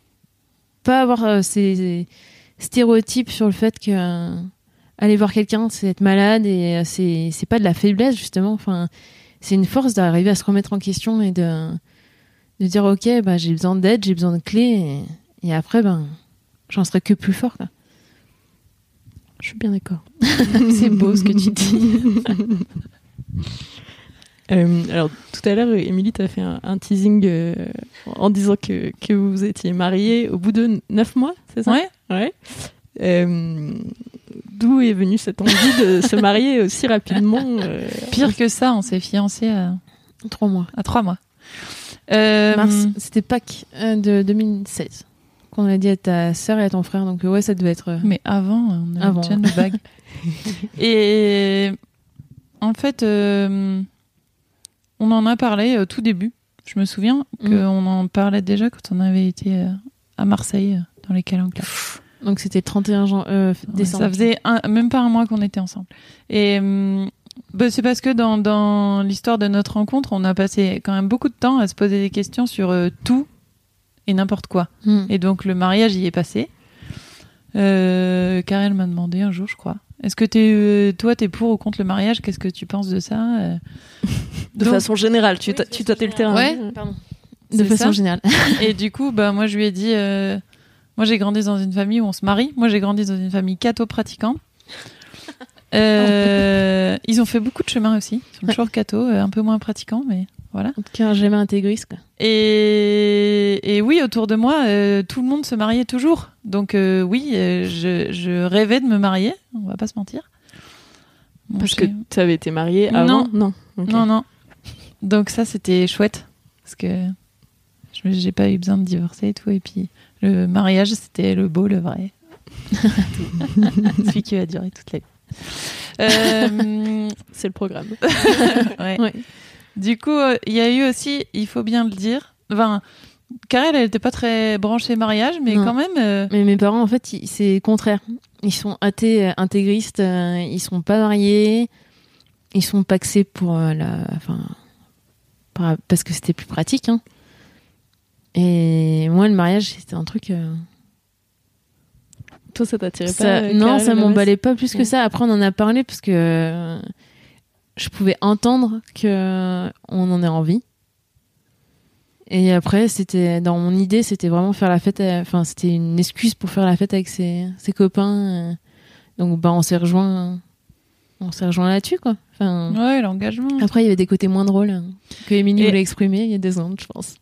Speaker 4: pas avoir euh, ces stéréotypes sur le fait que euh, aller voir quelqu'un, c'est être malade et euh, c'est c'est pas de la faiblesse justement. Enfin, c'est une force d'arriver à se remettre en question et de de dire ok, bah j'ai besoin d'aide, j'ai besoin de clés et, et après ben j'en serai que plus fort quoi.
Speaker 2: Je suis bien d'accord.
Speaker 3: C'est beau ce que tu dis.
Speaker 2: Euh, alors, tout à l'heure, Émilie, tu as fait un, un teasing euh, en disant que, que vous étiez mariée au bout de neuf mois, c'est ça ?
Speaker 3: Ouais.
Speaker 2: Ouais. Euh, d'où est venue cette envie de se marier aussi rapidement euh...
Speaker 3: Pire que ça, on s'est fiancés à
Speaker 4: Trois mois.
Speaker 3: à trois mois. Euh,
Speaker 4: Mars, c'était Pâques euh, de deux mille seize qu'on a dit à ta sœur et à ton frère. Donc, euh, ouais, ça devait être. euh,
Speaker 3: Mais avant, on avait
Speaker 4: Avant.
Speaker 3: déjà nos bagues. Et en fait, euh, on en a parlé au tout début. Je me souviens qu'on en parlait déjà quand on avait été euh, à Marseille, euh, dans les Calanques.
Speaker 4: Donc, c'était le trente et un jan- euh,
Speaker 3: Ouais,
Speaker 4: décembre.
Speaker 3: ça faisait un- même pas un mois qu'on était ensemble. Et euh, bah, c'est parce que dans, dans l'histoire de notre rencontre, on a passé quand même beaucoup de temps à se poser des questions sur euh, tout et n'importe quoi.
Speaker 4: Mm.
Speaker 3: Et donc le mariage y est passé. Euh, Karel m'a demandé un jour, je crois. Est-ce que t'es, euh, toi, t'es pour ou contre le mariage ? Qu'est-ce que tu penses de ça ? Euh,
Speaker 2: De
Speaker 3: donc-
Speaker 2: façon générale, tu, tâ- tu tâtais le terrain.
Speaker 3: Ouais.
Speaker 4: Pardon. De
Speaker 3: C'est
Speaker 4: façon
Speaker 3: ça.
Speaker 4: générale.
Speaker 3: Et du coup, bah moi je lui ai dit, euh, moi j'ai grandi dans une famille où on se marie. Moi j'ai grandi dans une famille catho-pratiquante. Euh, ils ont fait beaucoup de chemin aussi. Ils sont toujours catho, euh, un peu moins pratiquants, mais voilà.
Speaker 4: En tout cas, jamais intégriste, quoi.
Speaker 3: Et, et oui, autour de moi, euh, tout le monde se mariait toujours. Donc euh, oui, euh, je, je rêvais de me marier, on va pas se mentir. Bon,
Speaker 2: Parce
Speaker 3: je-
Speaker 2: que tu avais été mariée avant ? Non. Ok.
Speaker 3: Non, non. Donc ça, c'était chouette. Parce que je- j'ai pas eu besoin de divorcer et tout. Et puis, le mariage, c'était le beau, le vrai. Celui qui va durer toute la vie. Euh,
Speaker 2: C'est le programme.
Speaker 3: ouais.
Speaker 4: Ouais.
Speaker 3: Du coup, euh, il y a eu aussi, il faut bien le dire, enfin, Karel, elle était pas très branchée mariage, mais
Speaker 4: Non.
Speaker 3: quand même... euh,
Speaker 4: Mais mes parents, en fait, ils- c'est contraire. Ils sont athées, euh, intégristes, euh, ils sont pas mariés, ils sont paxés pour euh, la. Enfin. par- Parce que c'était plus pratique, hein. Et moi, le mariage, c'était un truc. euh,
Speaker 2: Toi, ça t'attirait
Speaker 4: ça-
Speaker 2: pas euh,
Speaker 4: Non,
Speaker 2: Karel
Speaker 4: ça
Speaker 2: à la base
Speaker 4: m'emballait pas plus que
Speaker 2: Ouais.
Speaker 4: ça. Après, on en a parlé parce que euh, je pouvais entendre que euh, on en ait envie. Et après, c'était dans mon idée, c'était vraiment faire la fête. à- Enfin, c'était une excuse pour faire la fête avec ses, ses copains. euh. Donc, bah, on s'est rejoint, on s'est rejoint là-dessus, quoi. Enfin,
Speaker 3: Ouais, l'engagement.
Speaker 4: après, il y avait des côtés moins drôles hein, que Émilie
Speaker 3: Et-
Speaker 4: voulait exprimer il y a deux ans, je pense.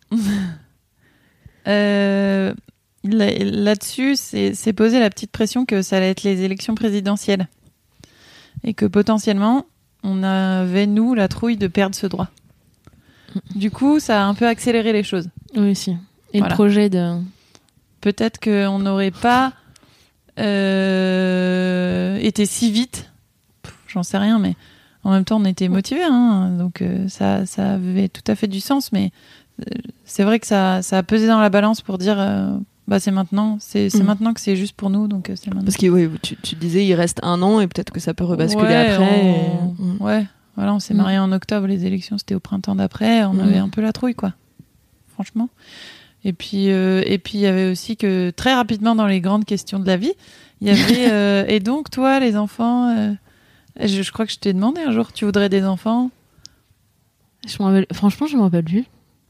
Speaker 3: Euh, là- là-dessus, c'est, c'est posé la petite pression que ça allait être les élections présidentielles. Et que potentiellement, on avait, nous, la trouille de perdre ce droit. Du coup, ça a un peu accéléré les choses.
Speaker 4: Oui, si. Et
Speaker 3: Voilà.
Speaker 4: le projet de.
Speaker 3: Peut-être qu'on n'aurait pas euh, été si vite. Pff, j'en sais rien, mais en même temps, on était motivés. Hein, donc, euh, ça, ça avait tout à fait du sens. Mais euh, c'est vrai que ça, ça a pesé dans la balance pour dire euh, bah, c'est maintenant. C'est, c'est
Speaker 2: Mm.
Speaker 3: maintenant que c'est juste pour nous. Donc, euh, c'est maintenant.
Speaker 2: Parce que oui, tu, tu disais il reste un an et peut-être que ça peut rebasculer
Speaker 3: Ouais,
Speaker 2: après.
Speaker 3: on-
Speaker 2: et- Mm.
Speaker 3: Ouais, voilà, on s'est
Speaker 4: Mm.
Speaker 3: mariés en octobre. Les élections, c'était au printemps d'après. On
Speaker 2: Mm.
Speaker 3: avait un peu la trouille, quoi. Franchement. Et puis, euh, et puis il y avait aussi que très rapidement dans les grandes questions de la vie, il y avait euh, et donc toi les enfants, euh, je, je crois que je t'ai demandé un jour, tu voudrais des enfants
Speaker 4: Je m'en rappelle- Franchement, je m'en rappelle plus.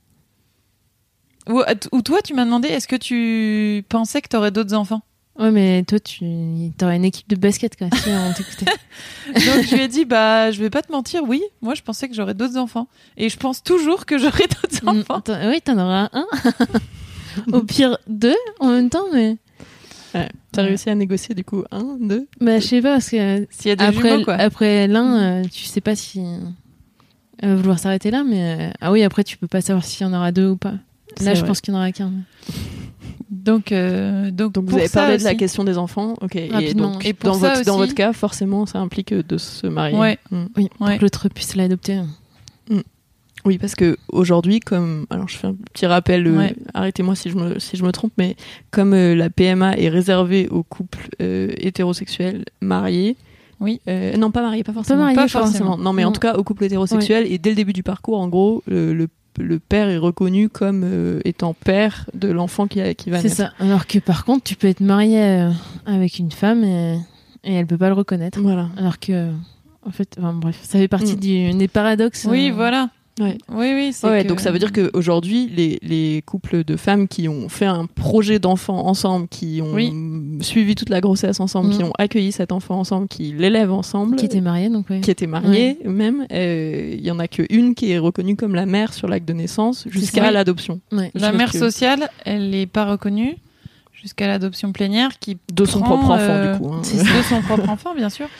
Speaker 3: ou, ou toi tu m'as demandé est-ce que tu pensais que t'aurais d'autres enfants?
Speaker 4: Ouais, mais toi, tu aurais une équipe de basket, quoi, si on t'écoutait.
Speaker 3: Donc je lui ai dit bah je vais pas te mentir, oui, moi je pensais que j'aurais d'autres enfants et je pense toujours que j'aurai d'autres
Speaker 4: Mm,
Speaker 3: enfants.
Speaker 4: t'en- oui, t'en auras un. Au pire, deux en même temps, mais.
Speaker 2: Ouais. T'as réussi à négocier du coup un, deux.
Speaker 4: Bah, je sais pas, parce que euh,
Speaker 3: S'il y a des
Speaker 4: après,
Speaker 3: jumeaux quoi.
Speaker 4: après l'un, euh, tu sais pas si. euh, elle va vouloir s'arrêter là, mais. euh, ah oui, après, tu peux pas savoir s'il y en aura deux ou pas. Là,
Speaker 2: C'est
Speaker 4: je
Speaker 2: vrai.
Speaker 4: pense qu'il y en aura qu'un.
Speaker 3: Donc euh, donc,
Speaker 2: Donc vous
Speaker 3: pour
Speaker 2: avez
Speaker 3: ça
Speaker 2: parlé de la
Speaker 3: aussi-
Speaker 2: question des enfants, ok. Et
Speaker 4: Rapidement.
Speaker 2: donc
Speaker 3: Et pour
Speaker 2: dans
Speaker 3: ça
Speaker 2: votre dans
Speaker 3: aussi-
Speaker 2: votre cas, forcément, ça implique de se marier.
Speaker 3: Ouais.
Speaker 2: Mm.
Speaker 4: Oui, pour
Speaker 3: Ouais.
Speaker 4: que l'autre puisse l'adopter.
Speaker 2: Oui, parce que aujourd'hui, comme alors je fais un petit rappel, euh,
Speaker 3: Ouais.
Speaker 2: arrêtez-moi si je me si je me trompe, mais comme euh, la P M A est réservée aux couples euh, hétérosexuels mariés.
Speaker 3: Oui.
Speaker 2: Euh, non, pas mariés, pas forcément.
Speaker 4: mariés,
Speaker 2: pas
Speaker 3: pas
Speaker 2: forcément.
Speaker 3: forcément.
Speaker 2: Non, mais en
Speaker 4: Non.
Speaker 2: tout cas aux couples hétérosexuels. Et dès le début du parcours, en gros, le, le, le père est reconnu comme euh, étant père de l'enfant qui, a- qui va
Speaker 4: C'est
Speaker 2: naître.
Speaker 4: ça. Alors que par contre, tu peux être marié euh, avec une femme et, et elle peut pas le reconnaître.
Speaker 2: Voilà.
Speaker 4: Alors que. En fait, enfin, bref, ça fait partie
Speaker 2: Mm.
Speaker 4: du, des paradoxes.
Speaker 3: Oui,
Speaker 4: euh,
Speaker 3: voilà.
Speaker 2: Ouais.
Speaker 3: Oui, oui. C'est
Speaker 2: ouais,
Speaker 3: que...
Speaker 2: donc ça veut dire qu'aujourd'hui, les, les couples de femmes qui ont fait un projet d'enfant ensemble, qui ont
Speaker 3: oui.
Speaker 2: suivi toute la grossesse ensemble, mmh. qui ont accueilli cet enfant ensemble, qui l'élèvent ensemble,
Speaker 4: qui étaient mariés, donc ouais.
Speaker 2: qui étaient mariés ouais. même, il euh, y en a qu'une qui est reconnue comme la mère sur l'acte de naissance jusqu'à
Speaker 3: oui.
Speaker 2: l'adoption.
Speaker 3: Ouais. La mère que... sociale, elle n'est pas reconnue jusqu'à l'adoption plénière qui
Speaker 2: de son
Speaker 3: prend,
Speaker 2: propre enfant
Speaker 3: euh,
Speaker 2: du coup. Hein.
Speaker 3: C'est de son propre enfant, bien sûr.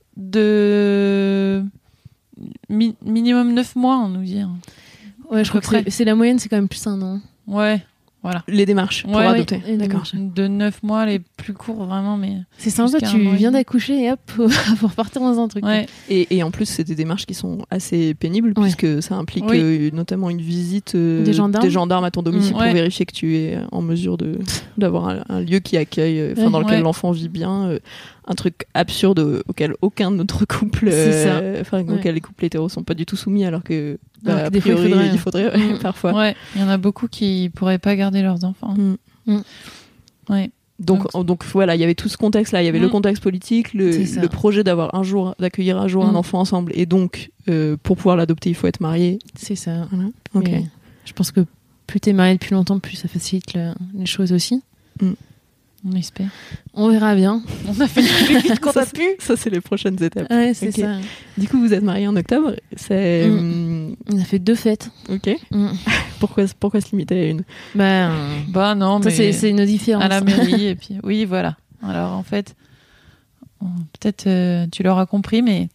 Speaker 3: De Mi- minimum neuf mois, on nous dit.
Speaker 4: Ouais, je crois que c'est, c'est la moyenne, c'est quand même plus un an.
Speaker 3: Ouais, voilà.
Speaker 2: Les démarches pour
Speaker 3: ouais,
Speaker 2: adopter.
Speaker 4: Oui,
Speaker 2: d'accord.
Speaker 3: De neuf mois, les plus courts, vraiment, mais.
Speaker 4: C'est sympa, tu viens d'accoucher et hop, faut, faut repartir dans un truc.
Speaker 3: Ouais.
Speaker 2: Et, et en plus, c'est des démarches qui sont assez pénibles, ouais. puisque ça implique
Speaker 3: oui.
Speaker 2: euh, notamment une visite euh,
Speaker 4: des, gendarmes.
Speaker 2: des gendarmes à ton domicile mmh. pour
Speaker 3: ouais.
Speaker 2: vérifier que tu es en mesure de, d'avoir un, un lieu qui accueille, euh, ouais. dans lequel ouais. l'enfant vit bien. Euh, un truc absurde auquel aucun de notre couple, euh, enfin ouais. auquel les couples hétéros sont pas du tout soumis, alors que, bah, alors que a
Speaker 4: des
Speaker 2: priori,
Speaker 4: fois,
Speaker 2: il faudrait, il faudrait mmh. parfois.
Speaker 3: Ouais, il y en a beaucoup qui pourraient pas garder leurs enfants.
Speaker 2: Mmh.
Speaker 3: Mmh. Ouais.
Speaker 2: Donc, donc, donc voilà, il y avait tout ce contexte-là. Il y avait mmh. le contexte politique, le, le projet d'avoir un jour, d'accueillir un jour mmh. un enfant ensemble, et donc euh, pour pouvoir l'adopter, il faut être marié.
Speaker 4: C'est ça.
Speaker 2: Voilà. Ok.
Speaker 4: Mais je pense que plus t'es marié depuis longtemps, plus ça facilite le, les choses aussi.
Speaker 2: Mmh.
Speaker 3: On espère.
Speaker 4: On verra bien.
Speaker 3: On a fait le plus vite qu'on a pu.
Speaker 2: Ça, c'est les prochaines étapes.
Speaker 4: Ouais, c'est
Speaker 2: okay.
Speaker 4: ça.
Speaker 2: Du coup, vous êtes mariés en octobre. C'est...
Speaker 4: Mmh. On a fait deux fêtes.
Speaker 2: Ok. Mmh. pourquoi, pourquoi se limiter à une ?
Speaker 4: Bah,
Speaker 3: bah non, mais
Speaker 4: c'est, c'est nos différences.
Speaker 3: À la mairie, et puis oui, voilà. Alors en fait, peut-être euh, tu l'auras compris, mais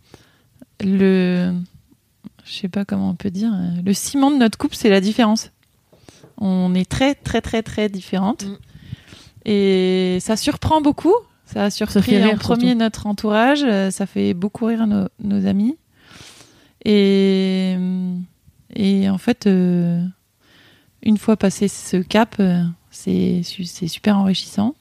Speaker 3: le, je sais pas comment on peut dire, le ciment de notre couple, c'est la différence. On est très, très, très, très différentes. Mmh. Et ça surprend beaucoup. Ça a surpris ça en premier surtout. Notre entourage. Ça fait beaucoup rire nos, nos amis. Et, et en fait, euh, une fois passé ce cap, c'est, c'est super enrichissant.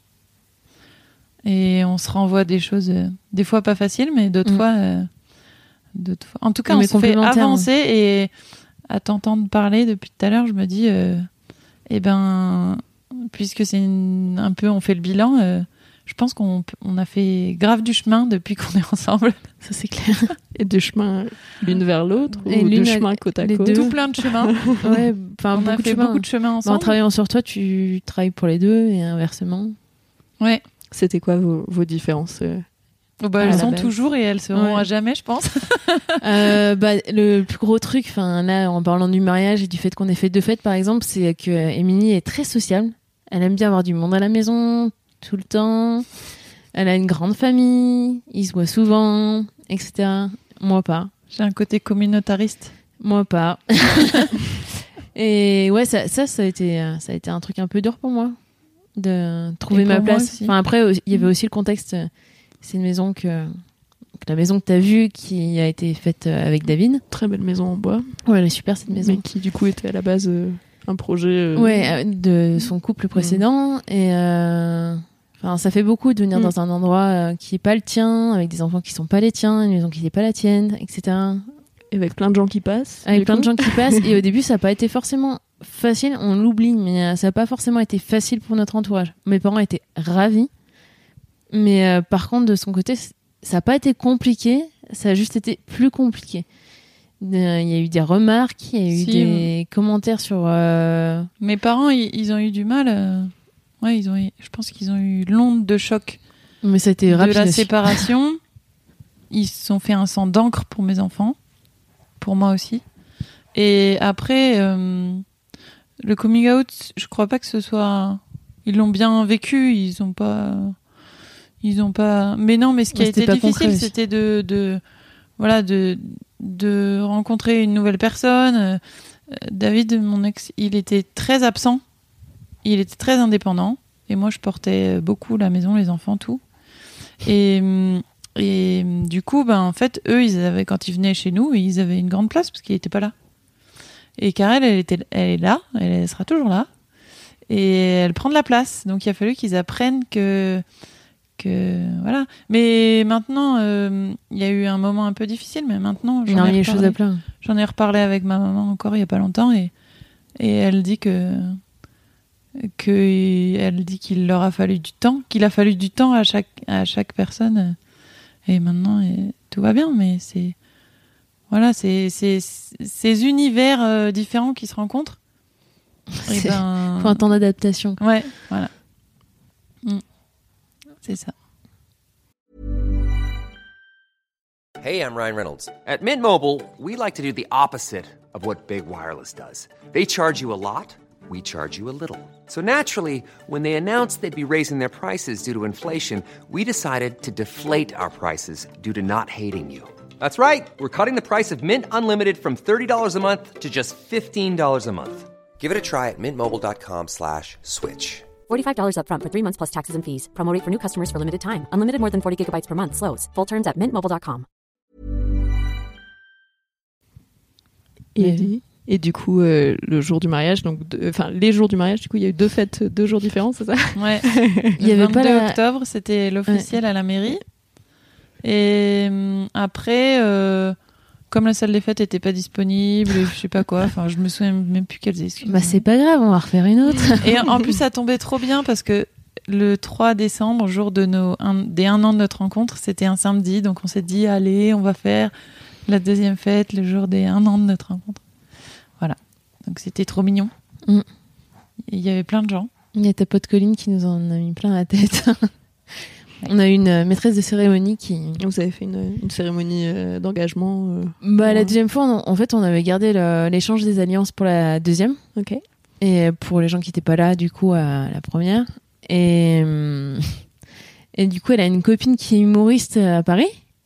Speaker 3: Et on se renvoie des choses, des fois pas faciles, mais d'autres, mmh. fois, euh, d'autres fois. En tout cas, mais on se fait avancer. Et à t'entendre parler depuis tout à l'heure, je me dis, euh, eh ben... puisque c'est une, un peu on fait le bilan, euh, je pense qu'on on a fait grave du chemin depuis qu'on est ensemble.
Speaker 2: Ça c'est clair. Et de chemin l'une vers l'autre
Speaker 4: et
Speaker 2: ou de chemin côte à côte.
Speaker 3: Tout plein de chemins.
Speaker 4: Ouais, enfin
Speaker 3: on a fait beaucoup de chemins ensemble.
Speaker 4: En travaillant sur toi, tu travailles pour les deux et inversement.
Speaker 3: Ouais.
Speaker 2: C'était quoi vos, vos différences euh,
Speaker 3: oh bah, elles sont toujours et elles seront ouais. à jamais, je pense.
Speaker 4: euh, bah, le plus gros truc, enfin là, en parlant du mariage et du fait qu'on ait fait deux fêtes, par exemple, c'est que Émilie est très sociable. Elle aime bien avoir du monde à la maison, tout le temps. Elle a une grande famille, ils se voient souvent, et cetera. Moi, pas.
Speaker 3: J'ai un côté communautariste.
Speaker 4: Moi, pas. Et ouais, ça, ça, ça a été, ça a été un truc un peu dur pour moi, de trouver ma place. Enfin, après, il y avait aussi le contexte. C'est une maison que, que la maison que t'as vue, qui a été faite avec David.
Speaker 2: Très belle maison en bois.
Speaker 4: Ouais, elle est super cette maison.
Speaker 2: Mais qui, du coup, était à la base... Euh... un projet euh...
Speaker 4: ouais de son couple précédent mmh. et euh... enfin ça fait beaucoup de venir mmh. dans un endroit euh, qui est pas le tien, avec des enfants qui sont pas les tiens, une maison qui n'est pas la tienne, etc.
Speaker 2: Et avec plein de gens qui passent
Speaker 4: avec plein coup. de gens qui passent et au début ça n'a pas été forcément facile, on l'oublie, mais ça n'a pas forcément été facile pour notre entourage. Mes parents étaient ravis, mais euh, par contre de son côté ça n'a pas été compliqué, ça a juste été plus compliqué. Il y a eu des remarques, il y a eu si, des commentaires sur... Euh...
Speaker 3: Mes parents, ils, ils ont eu du mal. Euh... Ouais, ils ont eu... je pense qu'ils ont eu l'onde de choc
Speaker 4: Mais ça a été rapide
Speaker 3: de la
Speaker 4: aussi.
Speaker 3: séparation. Ils se sont fait un sang d'encre pour mes enfants, pour moi aussi. Et après, euh... le coming out, je crois pas que ce soit... Ils l'ont bien vécu, ils ont pas... Ils ont pas... Mais non, mais ce qui a été difficile, c'était de... de... Voilà, de... de rencontrer une nouvelle personne. Euh, David, mon ex, il était très absent. Il était très indépendant. Et moi, je portais beaucoup la maison, les enfants, tout. Et, et du coup, ben, en fait, eux, ils avaient, quand ils venaient chez nous, ils avaient une grande place parce qu'il n'était pas là. Et Karel, elle, était, elle est là. Elle sera toujours là. Et elle prend de la place. Donc, il a fallu qu'ils apprennent que... Que, voilà. Mais maintenant, il euh, y a eu un moment un peu difficile, mais maintenant, j'en,
Speaker 4: non,
Speaker 3: ai,
Speaker 4: y a choses à plein.
Speaker 3: J'en ai reparlé avec ma maman encore il n'y a pas longtemps, et, et elle dit que, que elle dit qu'il leur a fallu du temps, qu'il a fallu du temps à chaque, à chaque personne, et maintenant, et, tout va bien, mais c'est... voilà, c'est, c'est, c'est ces univers euh, différents qui se rencontrent.
Speaker 4: C'est
Speaker 3: Ben...
Speaker 4: faut un temps d'adaptation.
Speaker 3: Ouais, voilà. Mm. C'est ça.
Speaker 5: Hey, I'm Ryan Reynolds. At Mint Mobile, we like to do the opposite of what Big Wireless does. They charge you a lot, we charge you a little. So naturally, when they announced they'd be raising their prices due to inflation, we decided to deflate our prices due to not hating you. That's right. We're cutting the price of Mint Unlimited from thirty dollars a month to just fifteen dollars a month. Give it a try at mintmobile.com slash switch.
Speaker 6: forty-five dollars up front for three months plus taxes and fees. Promo rate for new customers for limited time. Unlimited more than forty gigabytes per month. Slows full terms at mint mobile dot com.
Speaker 2: Et, mmh. et du coup, euh, le jour du mariage, donc, enfin les jours du mariage, du coup, il y a eu deux fêtes, deux jours différents, c'est ça ?
Speaker 3: Ouais.
Speaker 2: Il y
Speaker 3: avait
Speaker 2: pas
Speaker 3: le vingt-deux
Speaker 2: la...
Speaker 3: octobre, c'était l'officiel ouais. à la mairie. Et euh, après, euh, comme la salle des fêtes était pas disponible, je sais pas quoi, enfin, je me souviens même plus quelles excuses.
Speaker 4: Bah c'est pas grave, on va refaire une autre.
Speaker 3: Et en plus, ça tombait trop bien parce que le trois décembre, jour de nos un, des un an de notre rencontre, c'était un samedi, donc on s'est dit allez, on va faire la deuxième fête le jour des un an de notre rencontre. Voilà. Donc c'était trop mignon. Mm. Il y avait plein de gens.
Speaker 4: Il y a ta pote Colline qui nous en a mis plein la tête. On a une maîtresse de cérémonie qui...
Speaker 2: Vous avez fait une, une cérémonie euh, d'engagement euh,
Speaker 4: Bah
Speaker 2: ouais.
Speaker 4: La deuxième fois, on, en fait, on avait gardé le, l'échange des alliances pour la deuxième.
Speaker 2: Ok.
Speaker 4: Et pour les gens qui n'étaient pas là, du coup, à la première. Et, et du coup, elle a une copine qui est humoriste à Paris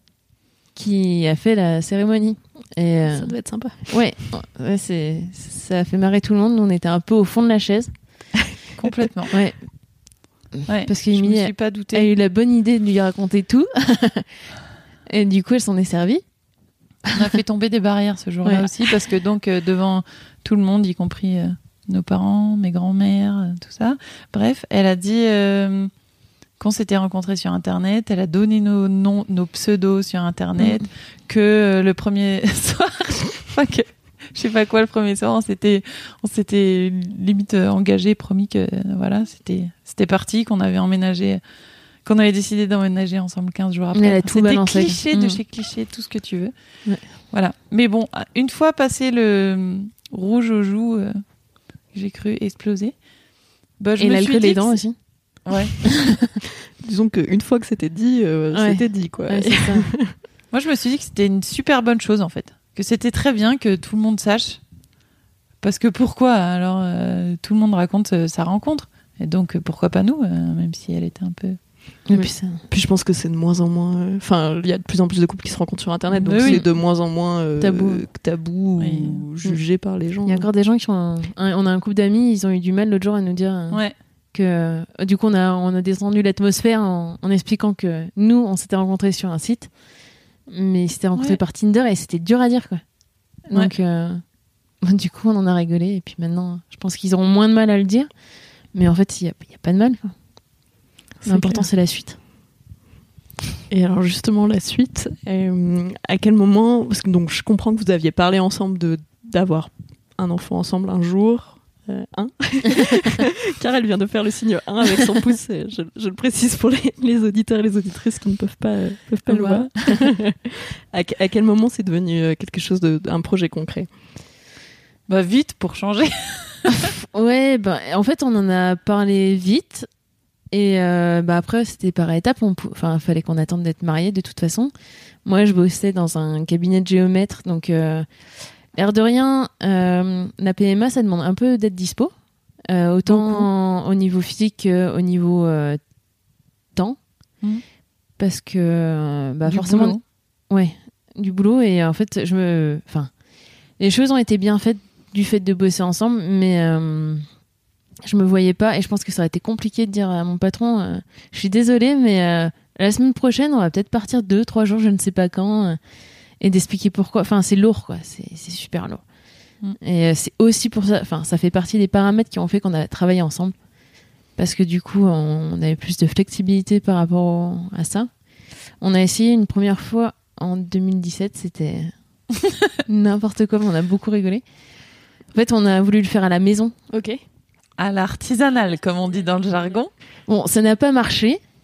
Speaker 4: qui a fait la cérémonie. Et,
Speaker 2: ça euh, doit être sympa.
Speaker 4: Ouais, ouais c'est, ça a fait marrer tout le monde. Nous, on était un peu au fond de la chaise.
Speaker 3: Complètement.
Speaker 4: Ouais.
Speaker 3: Ouais,
Speaker 4: parce
Speaker 3: je me
Speaker 4: qu'Émilie
Speaker 3: suis pas doutée.
Speaker 4: a eu la bonne idée de lui raconter tout. Et du coup, elle s'en est servie.
Speaker 3: On a fait tomber des barrières ce jour-là ouais. aussi, parce que donc, euh, devant tout le monde, y compris euh, nos parents, mes grands-mères, euh, tout ça. Bref, elle a dit euh, qu'on s'était rencontrés sur Internet. Elle a donné nos noms, nos pseudos sur Internet. Mmh. Que euh, le premier soir... enfin, que... je sais pas quoi, le premier soir, on s'était, on s'était limite engagé, promis que voilà, c'était, c'était parti, qu'on avait emménagé, qu'on avait décidé d'emménager ensemble quinze jours après.
Speaker 4: Elle a tout balancé.
Speaker 3: C'était cliché de
Speaker 4: mmh.
Speaker 3: chez cliché, tout ce que tu veux.
Speaker 4: Ouais.
Speaker 3: Voilà. Mais bon, une fois passé le rouge aux joues, euh, j'ai cru exploser. Bah, je
Speaker 4: Et
Speaker 3: me
Speaker 4: l'alcool
Speaker 3: suis dit
Speaker 4: les dents aussi.
Speaker 3: Ouais.
Speaker 2: Disons qu'une fois que c'était dit, euh, ouais. c'était dit, quoi.
Speaker 4: Ouais, c'est ça.
Speaker 3: Moi, je me suis dit que c'était une super bonne chose, en fait. Que c'était très bien que tout le monde sache. Parce que pourquoi ? Alors, euh, tout le monde raconte euh, sa rencontre. Et donc, euh, pourquoi pas nous, euh, même si elle était un peu...
Speaker 2: Et puis, ça... puis je pense que c'est de moins en moins... Enfin, euh, il y a de plus en plus de couples qui se rencontrent sur Internet, donc oui. c'est de moins en moins euh,
Speaker 4: tabou,
Speaker 2: euh, tabou oui. ou jugé par les gens.
Speaker 4: Il y a encore des gens qui ont... Un... On a un couple d'amis, ils ont eu du mal l'autre jour à nous dire euh,
Speaker 3: ouais.
Speaker 4: que... Euh, du coup, on a, on a descendu l'atmosphère en, en expliquant que nous, on s'était rencontrés sur un site, mais ils s'étaient rencontrés ouais. par Tinder et c'était dur à dire, quoi. Donc, ouais. euh, du coup, on en a rigolé. Et puis maintenant, je pense qu'ils auront moins de mal à le dire. Mais en fait, il n'y a, a pas de mal, quoi. L'important, c'est la suite.
Speaker 2: Et alors, justement, la suite, euh, à quel moment... Parce que donc, je comprends que vous aviez parlé ensemble de, d'avoir un enfant ensemble un jour. Euh, un. Car elle vient de faire le signe un avec son pouce. Je, je le précise pour les, les auditeurs et les auditrices qui ne peuvent pas, euh, peuvent pas le voir. à, à quel moment c'est devenu quelque chose de, un projet concret ?
Speaker 3: Bah vite pour changer.
Speaker 4: Ouais, bah en fait on en a parlé vite et euh, bah après c'était par étapes. Enfin, fallait qu'on attende d'être mariés de toute façon. Moi, je bossais dans un cabinet de géomètre, donc. Euh, L'air de rien, euh, la P M A, ça demande un peu d'être dispo, euh, autant en, au niveau physique qu'au niveau euh, temps, mmh. parce que euh, bah,
Speaker 3: du
Speaker 4: forcément,
Speaker 3: boulot.
Speaker 4: ouais, du boulot et en fait, je me, enfin, les choses ont été bien faites du fait de bosser ensemble, mais euh, je me voyais pas et je pense que ça aurait été compliqué de dire à mon patron, euh, je suis désolée, mais euh, la semaine prochaine, on va peut-être partir deux, trois jours, je ne sais pas quand. Euh, et d'expliquer pourquoi. Enfin, c'est lourd, quoi. C'est, c'est super lourd. Mm. Et euh, c'est aussi pour ça... Enfin, ça fait partie des paramètres qui ont fait qu'on a travaillé ensemble. Parce que du coup, on, on avait plus de flexibilité par rapport au, à ça. On a essayé une première fois en deux mille dix-sept. C'était n'importe quoi, mais on a beaucoup rigolé. En fait, on a voulu le faire à la maison.
Speaker 2: Ok.
Speaker 3: À l'artisanal, comme on dit dans le jargon.
Speaker 4: Bon, ça n'a pas marché. Hein.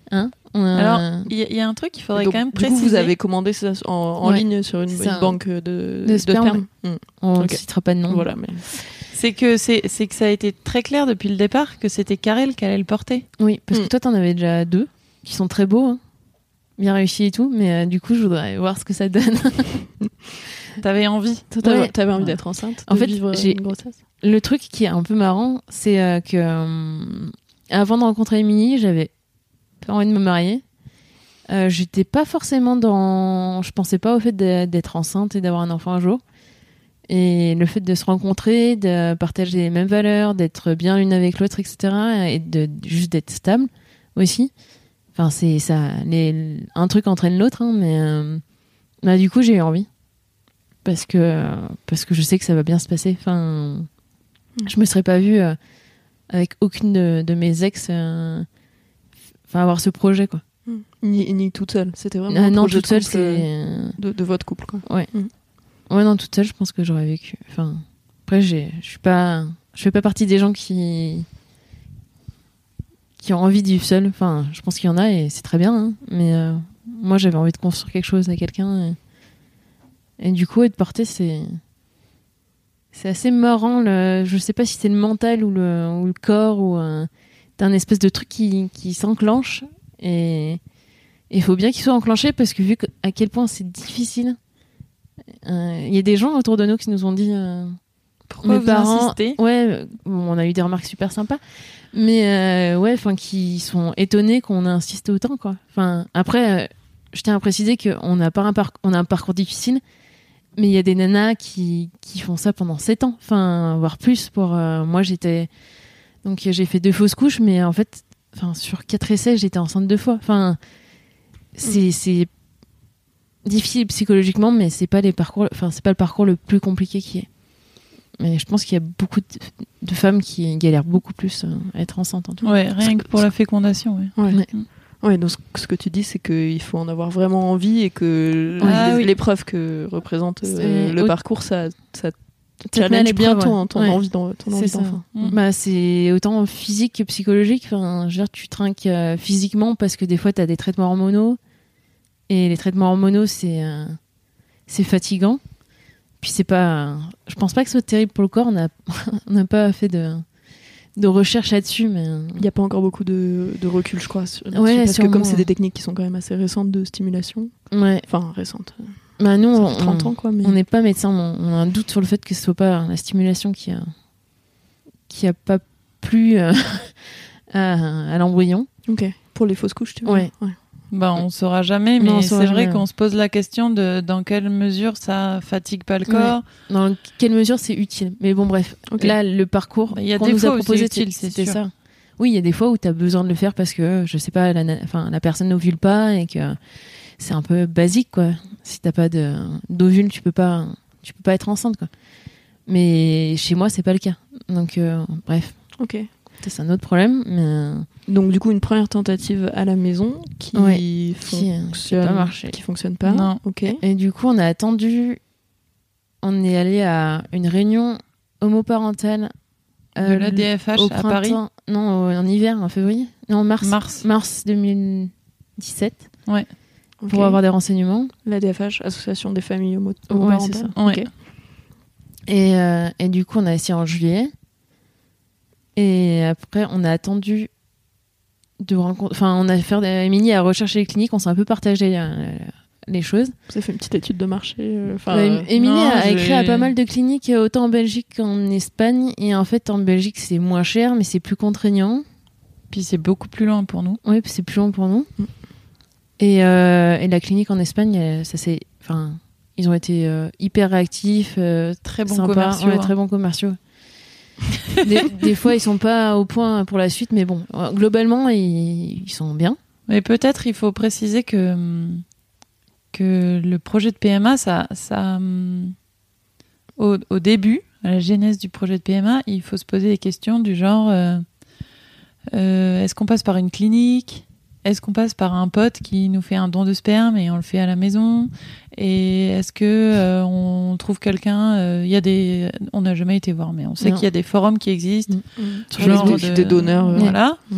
Speaker 4: On a-
Speaker 3: Alors, il y, a- y a un truc qu'il faudrait
Speaker 2: Donc,
Speaker 3: quand même
Speaker 2: du coup,
Speaker 3: préciser.
Speaker 2: vous avez commandé ça en, en
Speaker 4: Ouais.
Speaker 2: ligne sur une,
Speaker 4: C'est
Speaker 2: une
Speaker 4: un-
Speaker 2: banque de, de,
Speaker 4: de sperme.
Speaker 2: sperme. Mm.
Speaker 4: on ne
Speaker 2: Ok.
Speaker 4: citera pas de nom.
Speaker 2: Voilà, mais
Speaker 3: C'est que, c'est, c'est que ça a été très clair depuis le départ que c'était Karel qui allait le porter.
Speaker 4: Oui, parce
Speaker 2: Mm.
Speaker 4: que toi, t'en avais déjà deux qui sont très beaux, hein. Bien réussis et tout, mais euh, du coup, je voudrais voir ce que ça donne.
Speaker 3: T'avais envie.
Speaker 2: toi, t'avais,
Speaker 4: Ouais.
Speaker 2: t'avais envie
Speaker 3: Ouais.
Speaker 2: d'être enceinte,
Speaker 4: En
Speaker 2: de
Speaker 4: fait,
Speaker 2: vivre
Speaker 4: j'ai-
Speaker 2: une grossesse.
Speaker 4: Le truc qui est un peu marrant, c'est euh, que euh, avant de rencontrer Émilie, j'avais pas envie de me marier. Euh, j'étais pas forcément dans. Je pensais pas au fait de- d'être enceinte et d'avoir un enfant un jour. Et le fait de se rencontrer, de partager les mêmes valeurs, d'être bien l'une avec l'autre, et cetera. Et de juste d'être stable aussi. Enfin, c'est ça. Les, un truc entraîne l'autre, hein, mais euh, bah, du coup, j'ai eu envie. Parce que, parce que je sais que ça va bien se passer. Enfin, je me serais pas vue euh, avec aucune de, de mes ex euh, enfin, avoir ce projet, quoi.
Speaker 2: Ni, ni toute seule. C'était vraiment
Speaker 4: Euh,
Speaker 2: un
Speaker 4: non,
Speaker 2: projet
Speaker 4: toute seule,
Speaker 2: de, couple, euh,
Speaker 4: c'est.
Speaker 2: de, de votre couple, quoi.
Speaker 4: Ouais, non, toute seule, je pense que j'aurais vécu. Enfin, après, j'ai, je suis pas, je fais pas partie des gens qui, qui ont envie de vivre seul. Enfin, je pense qu'il y en a et c'est très bien. Hein. Mais euh, moi, j'avais envie de construire quelque chose avec quelqu'un. Et, et du coup, être porté, c'est, c'est assez marrant. Le, je sais pas si c'est le mental ou le, ou le corps ou un, t'as un espèce de truc qui, qui s'enclenche et il faut bien qu'il soit enclenché parce que vu que, à quel point c'est difficile. Il euh, y a des gens autour de nous qui nous ont dit euh,
Speaker 3: Pourquoi
Speaker 4: mes
Speaker 3: vous
Speaker 4: parents,
Speaker 3: insistez
Speaker 4: ouais, euh, bon, on a eu des remarques super sympas, mais euh, ouais, enfin, qui sont étonnés qu'on a insisté autant, quoi. Enfin, après, euh, je tiens à préciser qu'on n'a pas un parcours, on a un parcours difficile, mais il y a des nanas qui qui font ça pendant sept ans, enfin, voire plus. Pour euh, moi, j'étais donc j'ai fait deux fausses couches, mais en fait, enfin, sur quatre essais, j'étais enceinte deux fois. Enfin, c'est mm. c'est difficile psychologiquement, mais c'est pas les parcours, enfin c'est pas le parcours le plus compliqué qui est. Mais je pense qu'il y a beaucoup de, de femmes qui galèrent beaucoup plus à être enceintes en tout cas.
Speaker 3: Ouais, rien que pour la fécondation. Ouais.
Speaker 2: Ouais.
Speaker 4: Ouais.
Speaker 2: Ouais, donc ce que tu dis, c'est qu'il faut en avoir vraiment envie et que
Speaker 3: Ah,
Speaker 2: les-
Speaker 3: oui.
Speaker 2: l'épreuve que représente euh,
Speaker 4: C'est-
Speaker 2: le
Speaker 4: au-
Speaker 2: parcours, ça, ça
Speaker 4: te met à
Speaker 2: challenge bien
Speaker 4: l'épreuve,
Speaker 2: ton,
Speaker 4: ouais.
Speaker 2: ton
Speaker 4: Ouais.
Speaker 2: envie d'en- ton envie
Speaker 4: C'est ça.
Speaker 2: d'enfant.
Speaker 3: Mm.
Speaker 4: Bah, c'est autant physique que psychologique. Enfin, je veux dire, tu trinques euh, physiquement parce que des fois, tu as des traitements hormonaux. Et les traitements hormonaux, c'est, euh, c'est fatigant. Puis c'est pas... Je pense pas que ce soit terrible pour le corps. On n'a on n'a pas fait de, de recherche là-dessus. Mais...
Speaker 2: Il n'y a pas encore beaucoup de, de recul, je crois, sur, là-dessus,
Speaker 4: Ouais,
Speaker 2: parce que
Speaker 4: sûrement.
Speaker 2: comme c'est des techniques qui sont quand même assez récentes de stimulation,
Speaker 4: Ouais.
Speaker 2: enfin récentes,
Speaker 4: Bah, nous,
Speaker 2: ça
Speaker 4: on,
Speaker 2: fait trente ans quoi, mais
Speaker 4: on n'est pas médecin. On, on a un doute sur le fait que ce soit pas la stimulation qui a, qui a pas plu euh, à, à l'embryon.
Speaker 2: ok. Pour les fausses couches, tu vois.
Speaker 4: Ouais.
Speaker 3: Bah, on saura jamais, mais
Speaker 4: Non, on
Speaker 3: c'est
Speaker 4: saura
Speaker 3: vrai
Speaker 4: jamais,
Speaker 3: qu'on
Speaker 4: ouais.
Speaker 3: se pose la question de dans quelle mesure ça fatigue pas le
Speaker 4: Ouais.
Speaker 3: corps.
Speaker 4: Dans quelle mesure c'est utile. Mais bon, bref.
Speaker 2: Ok.
Speaker 4: Là, le parcours
Speaker 3: Il y a
Speaker 4: qu'on
Speaker 3: des
Speaker 4: nous
Speaker 3: fois
Speaker 4: a
Speaker 3: où c'est
Speaker 4: proposé,
Speaker 3: utile,
Speaker 4: c'était
Speaker 3: c'est
Speaker 4: c'était
Speaker 3: sûr.
Speaker 4: ça. Oui, il y a des fois où tu as besoin de le faire parce que, je sais pas, la, na- enfin, la personne n'ovule pas et que c'est un peu basique, quoi. Si t'as pas de, d'ovule, tu peux pas, tu peux pas être enceinte, quoi. Mais chez moi, c'est pas le cas. Donc, euh, bref.
Speaker 2: Ok.
Speaker 4: Ça, c'est un autre problème, mais
Speaker 2: Donc du coup, une première tentative à la maison qui
Speaker 4: Ouais. Qui, euh,
Speaker 2: fonctionne,
Speaker 4: qui a pas marché.
Speaker 2: qui fonctionne pas.
Speaker 3: Non.
Speaker 2: Ok.
Speaker 4: Et du coup, on a attendu. On est allé à une réunion homoparentale
Speaker 3: De
Speaker 4: euh,
Speaker 3: l'A D F H
Speaker 4: au
Speaker 3: à Paris.
Speaker 4: printemps. Non, au- en hiver, en février. Non, en mars.
Speaker 3: Mars.
Speaker 4: Mars deux mille dix-sept.
Speaker 3: Ouais.
Speaker 2: Ok.
Speaker 4: Pour avoir des renseignements.
Speaker 2: L'A D F H, Association des familles homo-
Speaker 4: Ouais,
Speaker 2: homoparentales.
Speaker 4: c'est ça.
Speaker 3: Ouais.
Speaker 2: Ok.
Speaker 4: Et, euh, et du coup, on a essayé en juillet. Et après, on a attendu de rencontrer. Enfin, on a fait. Émilie a recherché les cliniques. On s'est un peu partagé euh, les choses.
Speaker 2: Vous avez fait une petite étude de marché. euh, Enfin,
Speaker 4: Bah,
Speaker 2: euh,
Speaker 4: Émilie
Speaker 3: non,
Speaker 4: a
Speaker 3: j'ai-
Speaker 4: écrit à pas mal de cliniques, autant en Belgique qu'en Espagne. Et en fait, en Belgique, c'est moins cher, mais c'est plus contraignant.
Speaker 3: Puis c'est beaucoup plus loin pour nous.
Speaker 4: Oui, c'est plus long pour nous.
Speaker 2: Mm.
Speaker 4: Et, euh, et la clinique en Espagne, euh, ça c'est. Enfin, ils ont été euh, hyper réactifs, euh,
Speaker 3: Très bons
Speaker 4: sympas,
Speaker 3: commerciaux.
Speaker 4: ouais,
Speaker 3: hein.
Speaker 4: très bons commerciaux. des, des fois, ils sont pas au point pour la suite, mais bon, euh, globalement, ils, ils sont bien.
Speaker 3: Mais peut-être il faut préciser que, hum, que le projet de P M A, ça, ça, hum, au, au début, à la genèse du projet de P M A, il faut se poser des questions du genre euh, euh, est-ce qu'on passe par une clinique ? Est-ce qu'on passe par un pote qui nous fait un don de sperme et on le fait à la maison ? Et est-ce que euh, on trouve quelqu'un ? Il y a des, on n'a jamais été voir, mais on sait
Speaker 4: Non.
Speaker 3: qu'il y a des forums qui existent.
Speaker 2: mm.
Speaker 3: Ce
Speaker 2: Sur les
Speaker 3: genre
Speaker 2: do-
Speaker 3: de-
Speaker 2: des donneurs. euh,
Speaker 3: Voilà.
Speaker 2: mm.